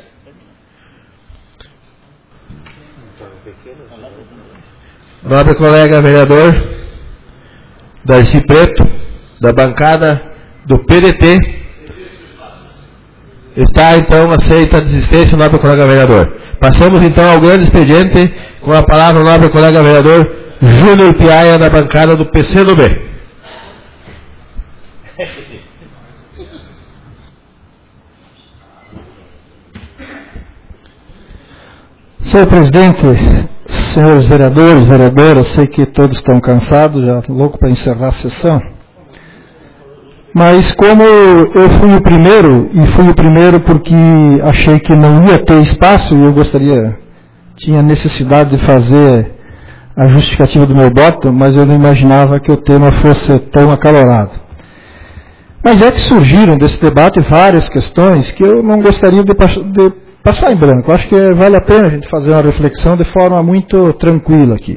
Nobre colega vereador Darcy Preto, da bancada do PDT, está então aceita a desistência, nobre colega vereador. Passamos então ao grande expediente, com a palavra o nobre colega vereador Júnior Piaia, da bancada do PCdoB. Senhor presidente, senhores vereadores, vereadoras, sei que todos estão cansados, já louco para encerrar a sessão. Mas como eu fui o primeiro porque achei que não ia ter espaço e eu tinha necessidade de fazer a justificativa do meu voto, mas eu não imaginava que o tema fosse tão acalorado. Mas é que surgiram desse debate várias questões que eu não gostaria de passar em branco. Acho que vale a pena a gente fazer uma reflexão de forma muito tranquila aqui.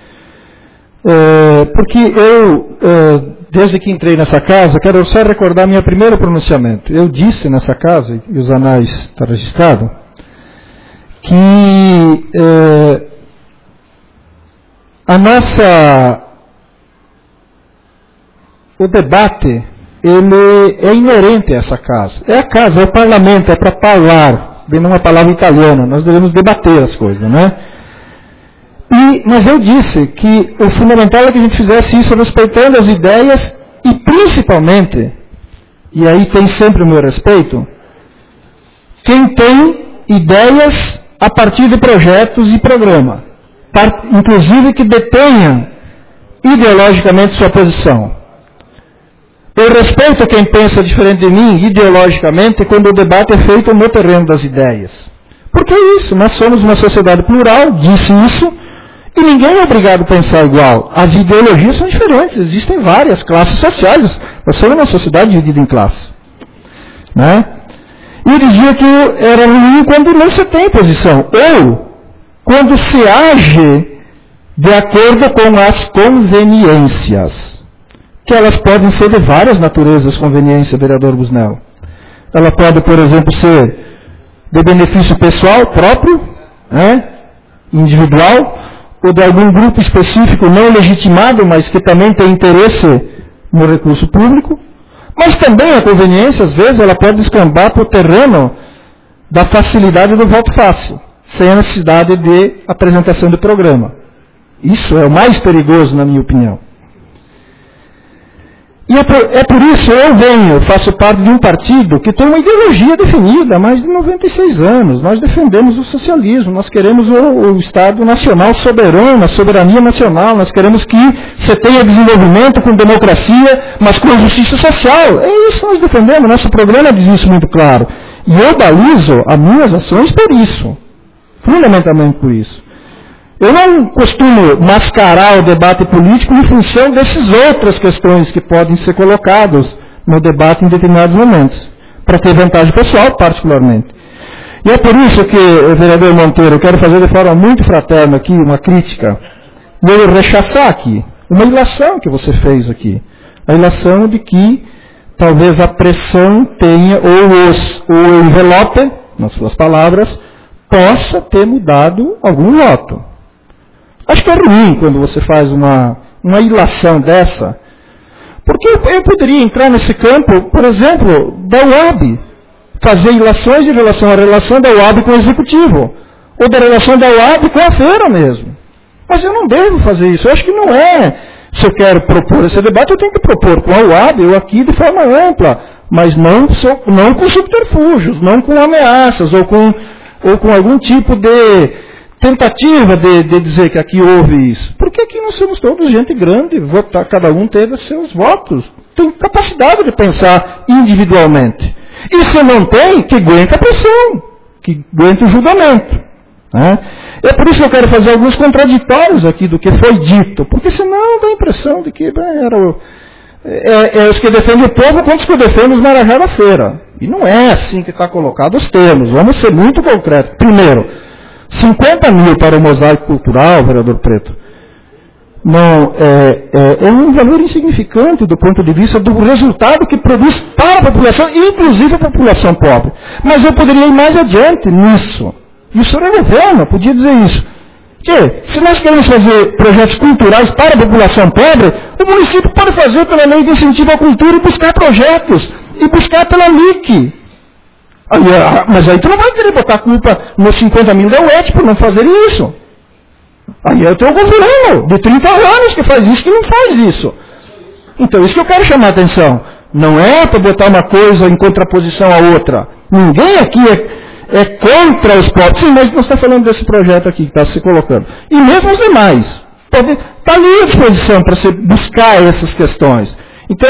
Porque eu, desde que entrei nessa casa, quero só recordar meu primeiro pronunciamento. Eu disse nessa casa, e os anais está registrado, que o debate, ele é inerente a essa casa. É a casa, é o parlamento, é para falar, bem numa palavra italiana, nós devemos debater as coisas, né? Mas eu disse que o fundamental é que a gente fizesse isso respeitando as ideias e principalmente, e aí tem sempre o meu respeito, quem tem ideias a partir de projetos e programa, inclusive que detenha ideologicamente sua posição. Eu respeito quem pensa diferente de mim, ideologicamente, quando o debate é feito no terreno das ideias. Porque é isso, nós somos uma sociedade plural, disse isso, e ninguém é obrigado a pensar igual. As ideologias são diferentes, existem várias classes sociais, nós somos uma sociedade dividida em classes. Né? E eu dizia que era ruim quando não se tem posição, ou quando se age de acordo com as conveniências. Que elas podem ser de várias naturezas, conveniência, vereador Busnello. Ela pode, por exemplo, ser de benefício pessoal próprio, né, individual, ou de algum grupo específico não legitimado, mas que também tem interesse no recurso público. Mas também a conveniência, às vezes, ela pode descambar para o terreno da facilidade do voto fácil, sem a necessidade de apresentação de programa. Isso é o mais perigoso, na minha opinião. E é por isso eu faço parte de um partido que tem uma ideologia definida há mais de 96 anos. Nós defendemos o socialismo, nós queremos o Estado nacional soberano, a soberania nacional, nós queremos que você tenha desenvolvimento com democracia, mas com justiça social. É isso que nós defendemos, nosso programa diz isso muito claro. E eu balizo as minhas ações por isso, fundamentalmente por isso. Eu não costumo mascarar o debate político em função dessas outras questões que podem ser colocadas no debate em determinados momentos, para ter vantagem pessoal, particularmente. E é por isso que, vereador Monteiro, eu quero fazer de forma muito fraterna aqui uma crítica, e eu rechaçar aqui, uma ilação que você fez aqui. A ilação de que talvez a pressão tenha, ou o envelope, nas suas palavras, possa ter mudado algum voto. Acho que é ruim quando você faz uma ilação dessa, porque eu poderia entrar nesse campo, por exemplo, da UAB, fazer ilações em relação à relação da UAB com o Executivo, ou da relação da UAB com a feira mesmo. Mas eu não devo fazer isso, eu acho que não é, se eu quero propor esse debate, eu tenho que propor com a UAB, ou aqui de forma ampla, mas não com subterfúgios, não com ameaças, ou com algum tipo de tentativa de dizer que aqui houve isso. Porque aqui nós somos todos gente grande, cada um teve seus votos, tem capacidade de pensar individualmente. E se não tem, que aguenta a pressão, que aguenta o julgamento. Né? É por isso que eu quero fazer alguns contraditórios aqui do que foi dito, porque senão dá a impressão de que os que defendem o povo contra os que defendem os marajá da feira. E não é assim que está colocado os termos, vamos ser muito concretos. Primeiro, 50 mil para o mosaico cultural, vereador Preto. não é um valor insignificante do ponto de vista do resultado que produz para a população, inclusive a população pobre. Mas eu poderia ir mais adiante nisso. E o senhor é governo, podia dizer isso. Que, se nós queremos fazer projetos culturais para a população pobre, o município pode fazer pela lei de incentivo à cultura e buscar projetos, e buscar pela LIC. Mas aí tu não vai querer botar a culpa nos 50 mil da UET por não fazer isso. Aí é o teu governo, de 30 anos, que faz isso, que não faz isso. Então, isso que eu quero chamar a atenção. Não é para botar uma coisa em contraposição à outra. Ninguém aqui é contra os pobres. Sim, mas nós estamos falando desse projeto aqui que está se colocando. E mesmo os demais. Está ali à disposição para você buscar essas questões. Então,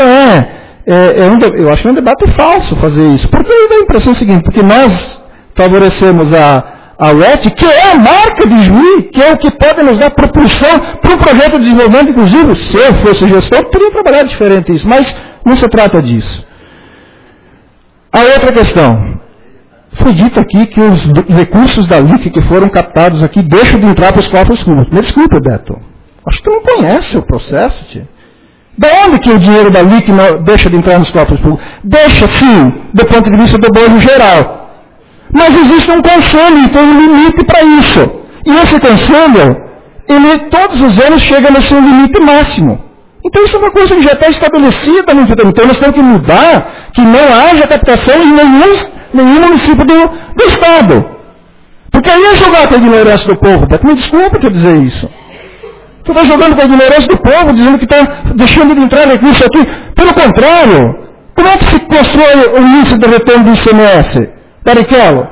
eu acho que é um debate falso fazer isso. Porque dá a impressão seguinte, porque nós favorecemos a UET, que é a marca de Juí, que é o que pode nos dar propulsão para um projeto de desenvolvimento, inclusive, se eu fosse gestor, teria trabalhado diferente isso, mas não se trata disso. A outra questão. Foi dito aqui que os recursos da LIC que foram captados aqui deixam de entrar para os cofres públicos. Me desculpe, Beto. Acho que tu não conhece o processo, tia. Da onde que o dinheiro da LIC não deixa de entrar nos cofres públicos? Deixa, sim, do ponto de vista do bolso geral. Mas existe um conselho e tem um limite para isso. E esse conselho, ele todos os anos chega no seu limite máximo. Então isso é uma coisa que já está estabelecida no futuro. Então nós temos que mudar, que não haja captação em nenhum município do Estado. Porque aí é jogar com a ignorância do povo. Me desculpa te dizer isso. Tu está jogando com a ignorância do povo, dizendo que está deixando de entrar recurso aqui. Pelo contrário, como é que se constrói o índice de retorno do ICMS? Barrichello?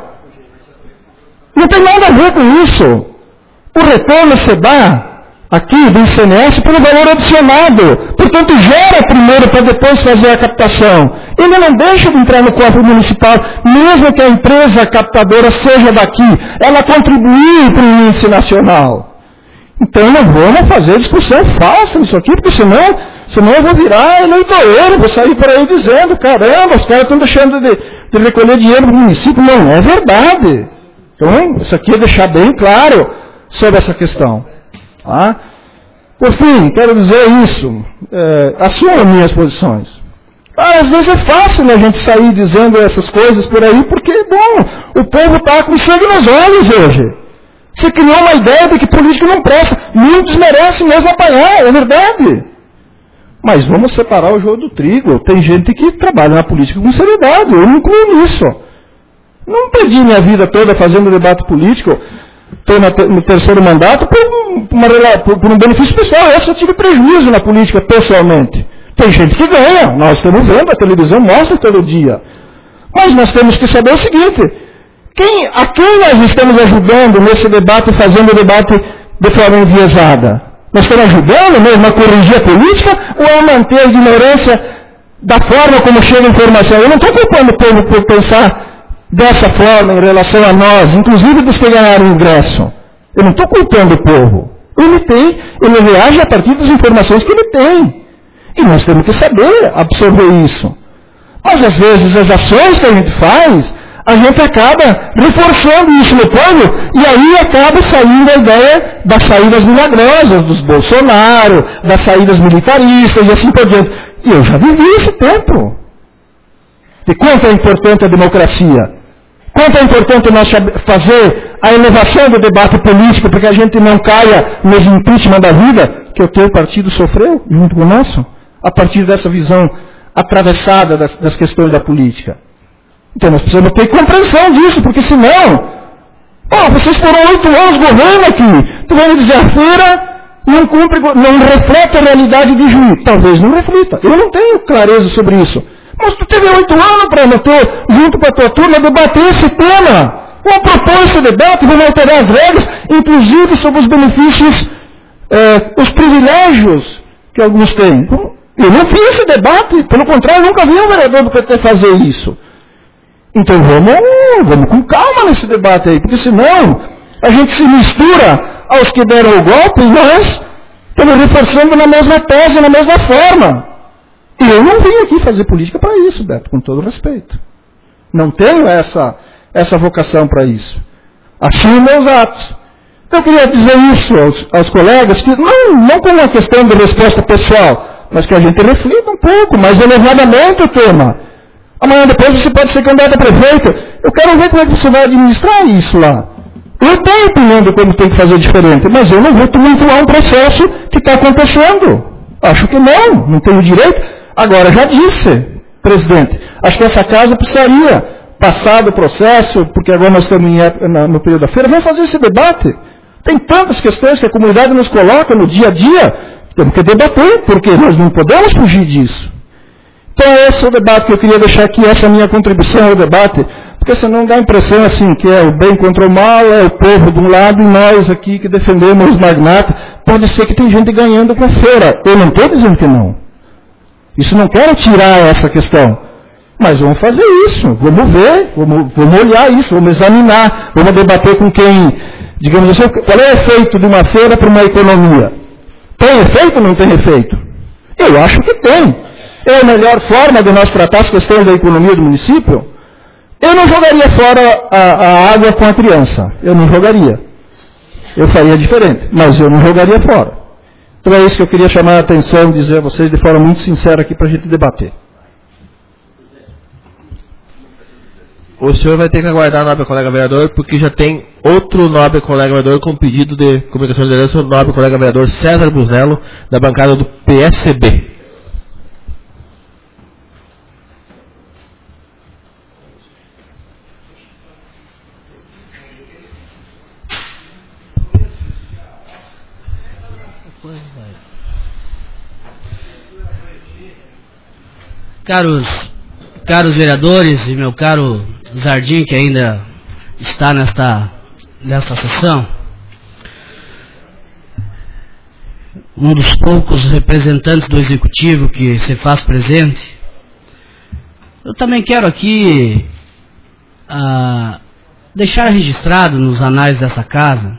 Não tem nada a ver com isso. O retorno se dá aqui do ICMS pelo valor adicionado. Portanto, gera primeiro para depois fazer a captação. Ele não deixa de entrar no cofre municipal, mesmo que a empresa captadora seja daqui. Ela contribui para o índice nacional. Então, não vamos fazer discussão falsa nisso aqui, porque senão eu vou virar eleitoreiro, vou sair por aí dizendo, caramba, os caras estão deixando de recolher dinheiro do município. Não é verdade. Então, isso aqui é deixar bem claro sobre essa questão. Tá? Por fim, quero dizer isso, assumo minhas posições. Às vezes é fácil a gente sair dizendo essas coisas por aí, porque, bom, o povo está com sangue nos olhos hoje. Você criou uma ideia de que política não presta. Muitos merecem mesmo apanhar, é verdade. Mas vamos separar o joio do trigo. Tem gente que trabalha na política com seriedade, eu me incluo nisso. Não perdi minha vida toda fazendo debate político. Estou no terceiro mandato por um benefício pessoal. Eu só tive prejuízo na política pessoalmente. Tem gente que ganha, nós estamos vendo, a televisão mostra todo dia. Mas nós temos que saber o seguinte, a quem nós estamos ajudando nesse debate, fazendo o debate de forma enviesada? Nós estamos ajudando mesmo a corrigir a política ou a manter a ignorância da forma como chega a informação? Eu não estou culpando o povo por pensar dessa forma em relação a nós, inclusive dos que ganharam o ingresso. Eu não estou culpando o povo. Ele reage a partir das informações que ele tem. E nós temos que saber absorver isso. Mas às vezes as ações que a gente faz, a gente acaba reforçando isso no povo, e aí acaba saindo a ideia das saídas milagrosas dos Bolsonaro, das saídas militaristas e assim por diante. E eu já vivi esse tempo. E quanto é importante a democracia? Quanto é importante nós fazer a elevação do debate político, para que a gente não caia no impeachment da vida, que o teu partido sofreu, junto com o nosso, a partir dessa visão atravessada das questões da política. Então nós precisamos ter compreensão disso, porque senão, vocês foram 8 anos governo aqui, tu vai me dizer a feira não reflete a realidade de Juí. Talvez não reflita, eu não tenho clareza sobre isso. Mas tu teve 8 anos para junto com a tua turma, debater esse tema. Vamos propor esse debate, vamos alterar as regras, inclusive sobre os benefícios, os privilégios que alguns têm. Eu não fiz esse debate, pelo contrário, eu nunca vi um vereador do PT fazer isso. Então vamos com calma nesse debate aí, porque senão a gente se mistura aos que deram o golpe e nós estamos reforçando na mesma tese, na mesma forma. E eu não vim aqui fazer política para isso, Beto, com todo respeito. Não tenho essa vocação para isso. Assumo meus atos. Eu queria dizer isso aos colegas, que não como uma questão de resposta pessoal, mas que a gente reflita um pouco, mais elevadamente o tema. Amanhã depois você pode ser candidato a prefeito. Eu quero ver como é que você vai administrar isso lá. Eu tenho opinião de como tem que fazer diferente, mas eu não vou tumultuar um processo que está acontecendo. Acho que não tenho direito. Agora, já disse, presidente, acho que essa casa precisaria passar do processo, porque agora nós estamos no período da feira, vamos fazer esse debate. Tem tantas questões que a comunidade nos coloca no dia a dia, temos que debater, porque nós não podemos fugir disso. Então esse é o debate que eu queria deixar aqui, essa é a minha contribuição ao debate, porque senão dá a impressão assim, que é o bem contra o mal, é o povo de um lado e nós aqui que defendemos os magnatas. Pode ser que tem gente ganhando com a feira, eu não estou dizendo que não. Isso não quero tirar essa questão, mas vamos fazer isso, vamos ver, vamos olhar isso, vamos examinar, vamos debater com quem, digamos assim, qual é o efeito de uma feira para uma economia? Tem efeito ou não tem efeito? Eu acho que tem. É a melhor forma de nós tratar as questões da economia do município? Eu não jogaria fora a água com a criança. Eu não jogaria. Eu faria diferente, mas eu não jogaria fora. Então é isso que eu queria chamar a atenção e dizer a vocês de forma muito sincera aqui para a gente debater. O senhor vai ter que aguardar, nobre colega vereador, porque já tem outro nobre colega vereador com pedido de comunicação de liderança, o nobre colega vereador César Busnello, da bancada do PSB. Caros vereadores e meu caro Zardim, que ainda está nesta sessão, um dos poucos representantes do Executivo que se faz presente, eu também quero aqui deixar registrado nos anais dessa casa,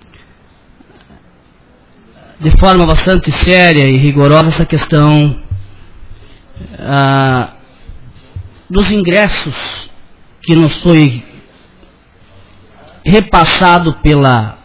de forma bastante séria e rigorosa, essa questão dos ingressos que nos foi repassado pela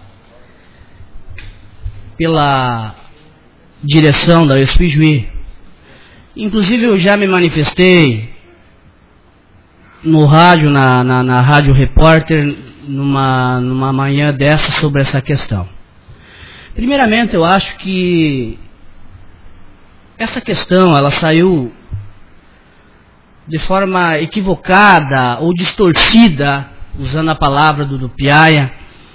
direção da USP-Juí. Inclusive eu já me manifestei no rádio, na Rádio Repórter, numa manhã dessa, sobre essa questão. Primeiramente, eu acho que essa questão, ela saiu de forma equivocada ou distorcida, usando a palavra do Piaia,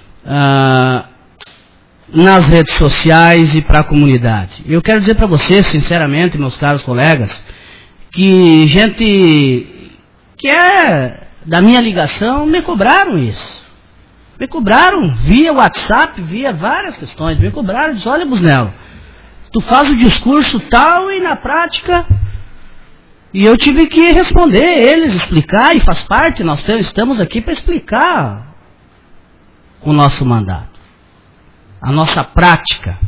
nas redes sociais e para a comunidade. Eu quero dizer para vocês, sinceramente, meus caros colegas, que gente que é da minha ligação me cobraram isso. Me cobraram via WhatsApp, via várias questões. Me cobraram, disse, olha, Busnello, tu faz o discurso tal e na prática... E eu tive que responder eles, explicar, e faz parte, nós estamos aqui para explicar o nosso mandato, a nossa prática.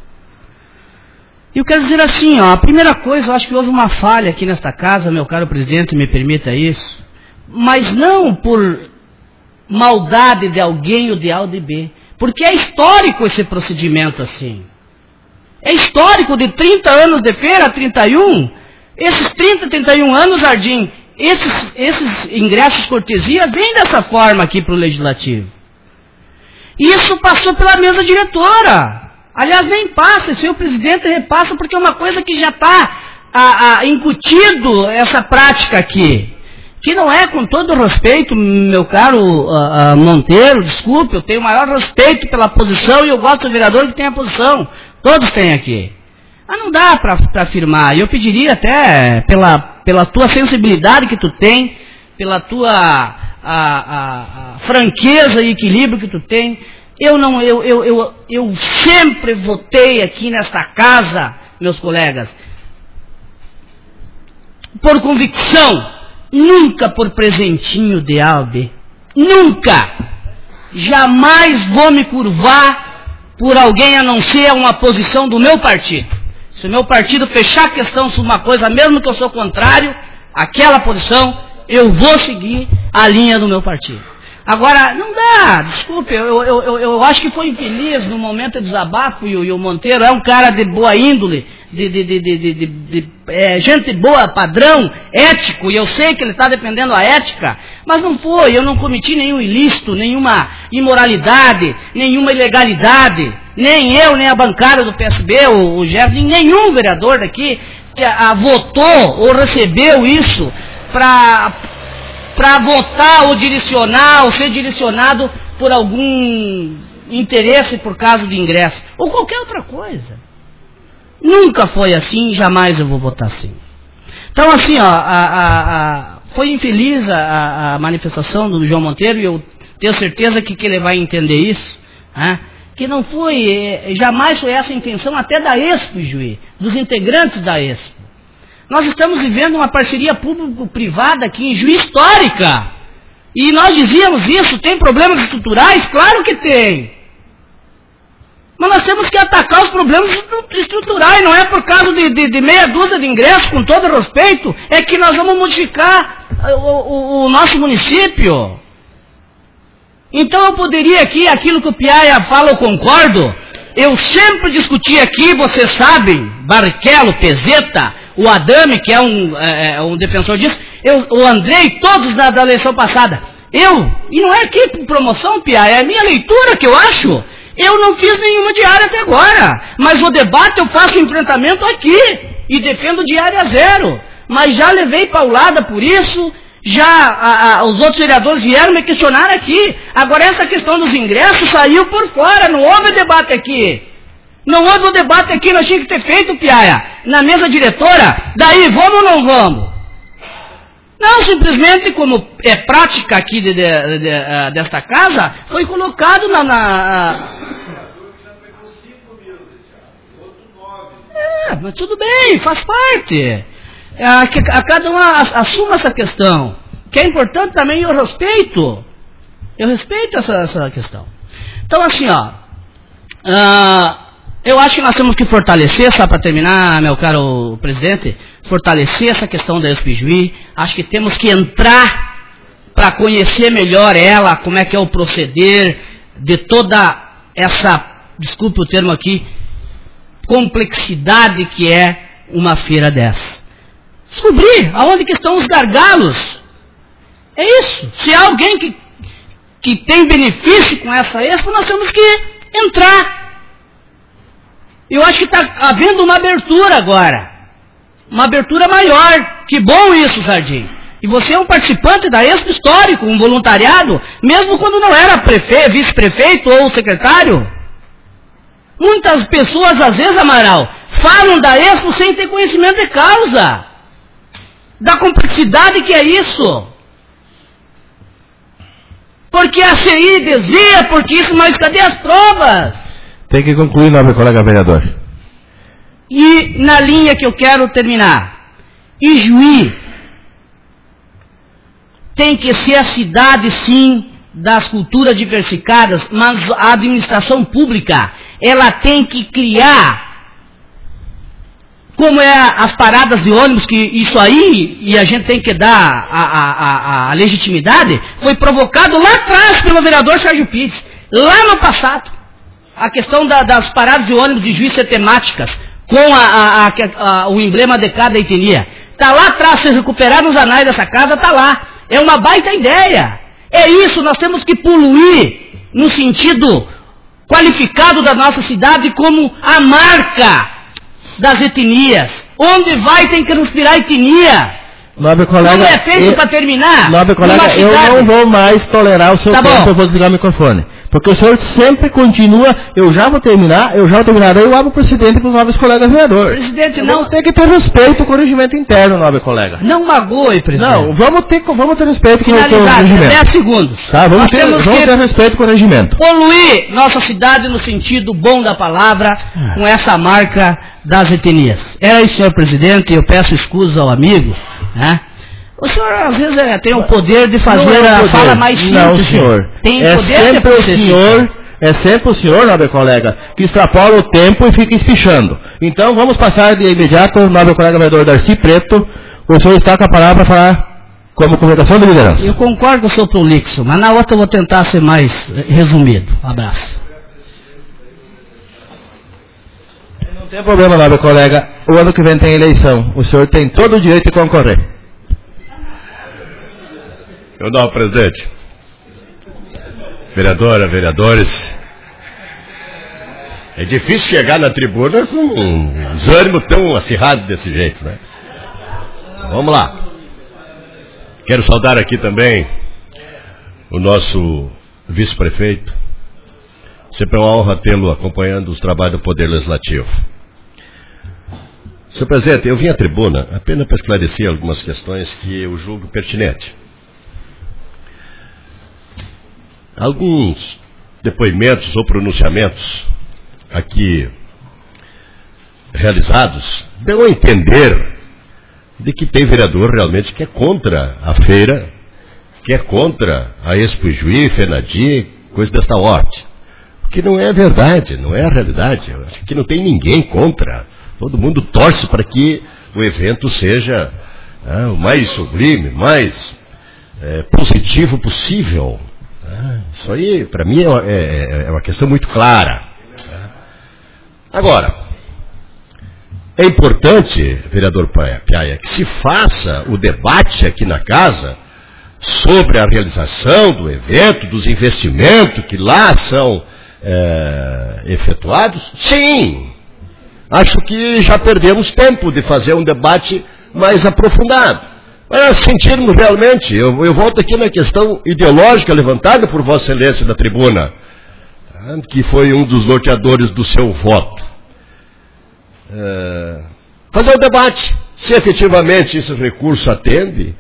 E eu quero dizer assim, a primeira coisa, eu acho que houve uma falha aqui nesta casa, meu caro presidente, me permita isso, mas não por maldade de alguém ou de A ou de B, porque é histórico esse procedimento assim. É histórico, de 30 anos de feira, 31, esses 30, 31 anos, Jardim, esses ingressos cortesia vêm dessa forma aqui para o Legislativo. Isso passou pela mesa diretora. Aliás, nem passa, se o presidente repassa, porque é uma coisa que já está incutido essa prática aqui. Que não é, com todo respeito, meu caro Monteiro, desculpe, eu tenho o maior respeito pela posição e eu gosto do vereador que tem a posição. Todos têm aqui. Mas não dá para afirmar. E eu pediria até, pela tua sensibilidade que tu tem, pela tua franqueza e equilíbrio que tu tem, eu sempre votei aqui nesta casa, meus colegas, por convicção, nunca por presentinho de A ou B. Nunca! Jamais vou me curvar por alguém a não ser uma posição do meu partido. Se o meu partido fechar a questão sobre uma coisa, mesmo que eu sou contrário àquela posição, eu vou seguir a linha do meu partido. Agora, não dá, desculpe, eu acho que foi infeliz no momento de desabafo, e o Monteiro é um cara de boa índole, gente boa, padrão, ético, e eu sei que ele está defendendo a ética, mas não foi, eu não cometi nenhum ilícito, nenhuma imoralidade, nenhuma ilegalidade, nem eu, nem a bancada do PSB, o Jefferson, nenhum vereador daqui votou ou recebeu isso para votar ou direcionar, ou ser direcionado por algum interesse por causa de ingresso, ou qualquer outra coisa. Nunca foi assim, jamais eu vou votar assim. Então, assim, foi infeliz a manifestação do João Monteiro, e eu tenho certeza que ele vai entender isso, que não foi, jamais foi essa a intenção até da Expo, Juiz, dos integrantes da Expo. Nós estamos vivendo uma parceria público-privada aqui em Juiz histórica. E nós dizíamos isso, tem problemas estruturais? Claro que tem. Mas nós temos que atacar os problemas estruturais, não é por causa de meia dúzia de ingressos, com todo respeito, é que nós vamos modificar o nosso município. Então eu poderia aqui, aquilo que o Piaia fala, eu concordo. Eu sempre discuti aqui, vocês sabem, Barrichello, Pezeta, o Adame, que é um defensor disso, o Andrei, todos da eleição passada. E não é aqui promoção, Piaia, é a minha leitura que eu acho. Eu não fiz nenhuma diária até agora, mas o debate eu faço enfrentamento aqui, e defendo diária zero. Mas já levei paulada por isso, os outros vereadores vieram me questionar aqui. Agora essa questão dos ingressos saiu por fora, não houve debate aqui. Não houve um debate aqui, nós tínhamos que ter feito, Piaia, na mesa diretora, daí vamos ou não vamos? Não, simplesmente como é prática aqui desta casa, foi colocado mas tudo bem, faz parte. Cada um assuma essa questão. Que é importante também, eu respeito. Eu respeito essa questão. Então, assim, eu acho que nós temos que fortalecer, só para terminar, meu caro presidente, fortalecer essa questão da Expo Juiz. Acho que temos que entrar para conhecer melhor ela, como é que é o proceder de toda essa, desculpe o termo aqui, complexidade que é uma feira dessa. Descobrir aonde que estão os gargalos. É isso. Se há alguém que tem benefício com essa Expo, nós temos que entrar. Eu acho que está havendo uma abertura agora. Uma abertura maior. Que bom isso, Sardim. E você é um participante da Expo histórico, um voluntariado, mesmo quando não era vice-prefeito ou secretário. Muitas pessoas, às vezes, Amaral, falam da Expo sem ter conhecimento de causa. Da complexidade que é isso. Porque a CI desvia, porque isso, mas cadê as provas? Tem que concluir, nobre colega vereador. E na linha que eu quero terminar, Ijuí tem que ser a cidade, sim, das culturas diversificadas, mas a administração pública, ela tem que criar, como é as paradas de ônibus, que isso aí, e a gente tem que dar a legitimidade, foi provocado lá atrás pelo vereador Sérgio Pires, lá no passado. A questão das paradas de ônibus de Juiz ser temáticas, com o emblema de cada etnia. Está lá atrás, se recuperar nos anais dessa casa, está lá. É uma baita ideia. É isso, nós temos que poluir no sentido qualificado da nossa cidade como a marca das etnias. Onde vai tem que respirar etnia. Nobre colega, não é feito para terminar. Nobre colega, eu não vou mais tolerar o seu tempo, eu vou desligar o microfone. Porque o senhor sempre continua, eu já vou terminarei, eu abro o presidente para os novos colegas vereadores. Presidente, não. Tem que ter respeito com o regimento interno, nobre colega. Não magoe, presidente. Não, vamos ter respeito com o regimento. 10 segundos. Tá, vamos ter respeito com o regimento. Poluir nossa cidade no sentido bom da palavra, com essa marca das etnias. É isso, senhor presidente, eu peço escusa ao amigo, né? O senhor, às vezes, tem o poder de fazer a fala mais simples. Não, senhor. Tem poder é sempre o senhor, nobre colega, que extrapola o tempo e fica espichando. Então, vamos passar de imediato, nobre colega vereador Darcy Preto. O senhor está com a palavra para falar como comunicação de liderança. Eu concordo com o senhor prolixo, mas na outra eu vou tentar ser mais resumido. Abraço. Não tem problema, nobre colega. O ano que vem tem eleição. O senhor tem todo o direito de concorrer. Meu nobre presidente, vereadora, vereadores, é difícil chegar na tribuna com um desânimo tão acirrado desse jeito, né? Vamos lá. Quero saudar aqui também o nosso vice-prefeito. Sempre é uma honra tê-lo acompanhando os trabalhos do Poder Legislativo. Senhor presidente, eu vim à tribuna apenas para esclarecer algumas questões que eu julgo pertinentes. Alguns depoimentos ou pronunciamentos aqui realizados dão a entender de que tem vereador realmente que é contra a feira, que é contra a Expo Ijuí, FENADI, coisa desta ordem. O que não é verdade, não é a realidade. Eu acho que não tem ninguém contra. Todo mundo torce para que o evento seja o mais sublime, mais positivo possível. Isso aí, para mim, é uma questão muito clara. Agora, é importante, vereador Piaia, que se faça o debate aqui na casa sobre a realização do evento, dos investimentos que lá são efetuados. Sim, acho que já perdemos tempo de fazer um debate mais aprofundado. Para sentirmos realmente, eu volto aqui na questão ideológica levantada por Vossa Excelência da tribuna, que foi um dos norteadores do seu voto. Fazer um debate, se efetivamente esse recurso atende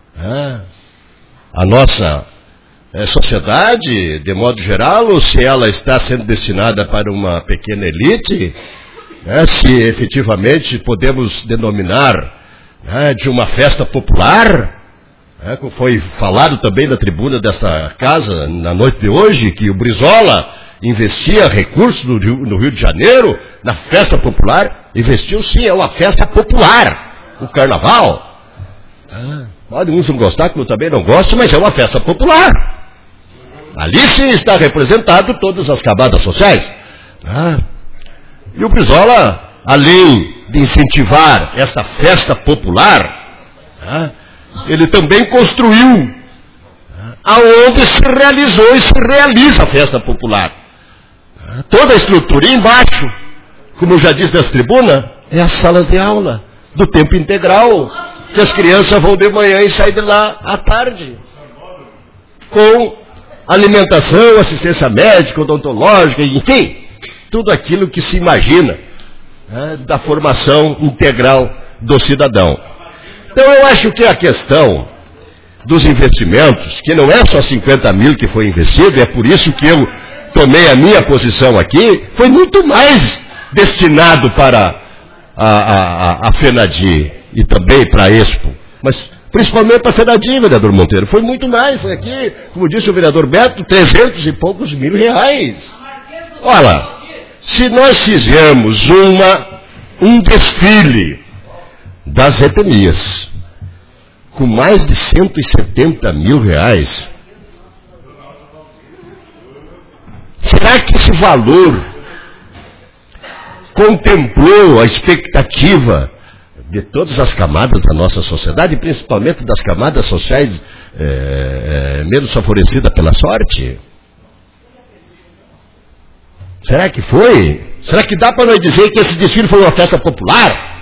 a nossa sociedade, de modo geral, ou se ela está sendo destinada para uma pequena elite, se efetivamente podemos denominar de uma festa popular, como foi falado também na tribuna dessa casa na noite de hoje, que o Brizola investia recursos no Rio de Janeiro, na festa popular. Investiu sim, é uma festa popular, o carnaval. Pode uns não gostar, como eu também não gosto, mas é uma festa popular. Ali sim está representado todas as camadas sociais. E o Brizola, além de incentivar esta festa popular, ele também construiu aonde se realizou e se realiza a festa popular. Toda a estrutura e embaixo, como eu já disse nessa tribuna, é as salas de aula do tempo integral, que as crianças vão de manhã e saem de lá à tarde, com alimentação, assistência médica, odontológica, enfim, tudo aquilo que se imagina da formação integral do cidadão. Então eu acho que a questão dos investimentos, que não é só 50 mil que foi investido, é por isso que eu tomei a minha posição aqui, foi muito mais destinado para a FENADI e também para a Expo, mas principalmente para a FENADI, vereador Monteiro, foi muito mais, foi aqui, como disse o vereador Beto, 300 e poucos mil reais. Olha, se nós fizermos um desfile das etnias com mais de 170 mil reais, será que esse valor contemplou a expectativa de todas as camadas da nossa sociedade, principalmente das camadas sociais menos favorecidas pela sorte? Será que foi? Será que dá para nós dizer que esse desfile foi uma festa popular?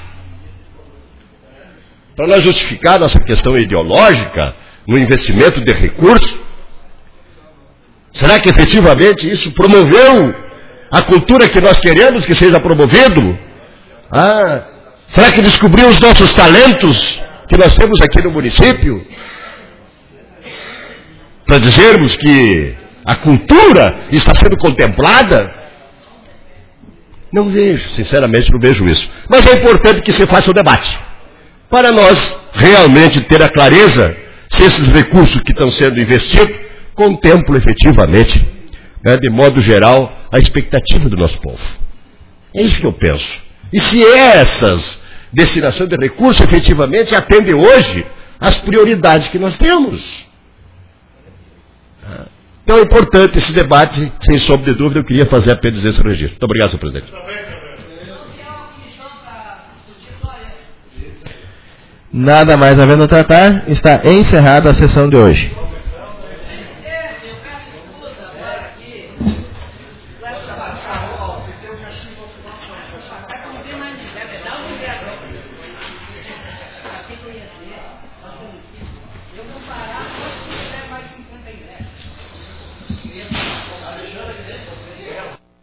Para nós justificar nossa questão ideológica no investimento de recursos? Será que efetivamente isso promoveu a cultura que nós queremos que seja promovido? Será que descobriu os nossos talentos que nós temos aqui no município? Para dizermos que a cultura está sendo contemplada? Não vejo, sinceramente não vejo isso. Mas é importante que se faça o debate, para nós realmente ter a clareza se esses recursos que estão sendo investidos contemplam efetivamente, de modo geral, a expectativa do nosso povo. É isso que eu penso. E se essas destinações de recursos efetivamente atendem hoje as prioridades que nós temos. Então é importante esse debate, sem sombra de dúvida, eu queria fazer apenas esse registro. Muito obrigado, senhor presidente. Nada mais havendo a tratar, está encerrada a sessão de hoje.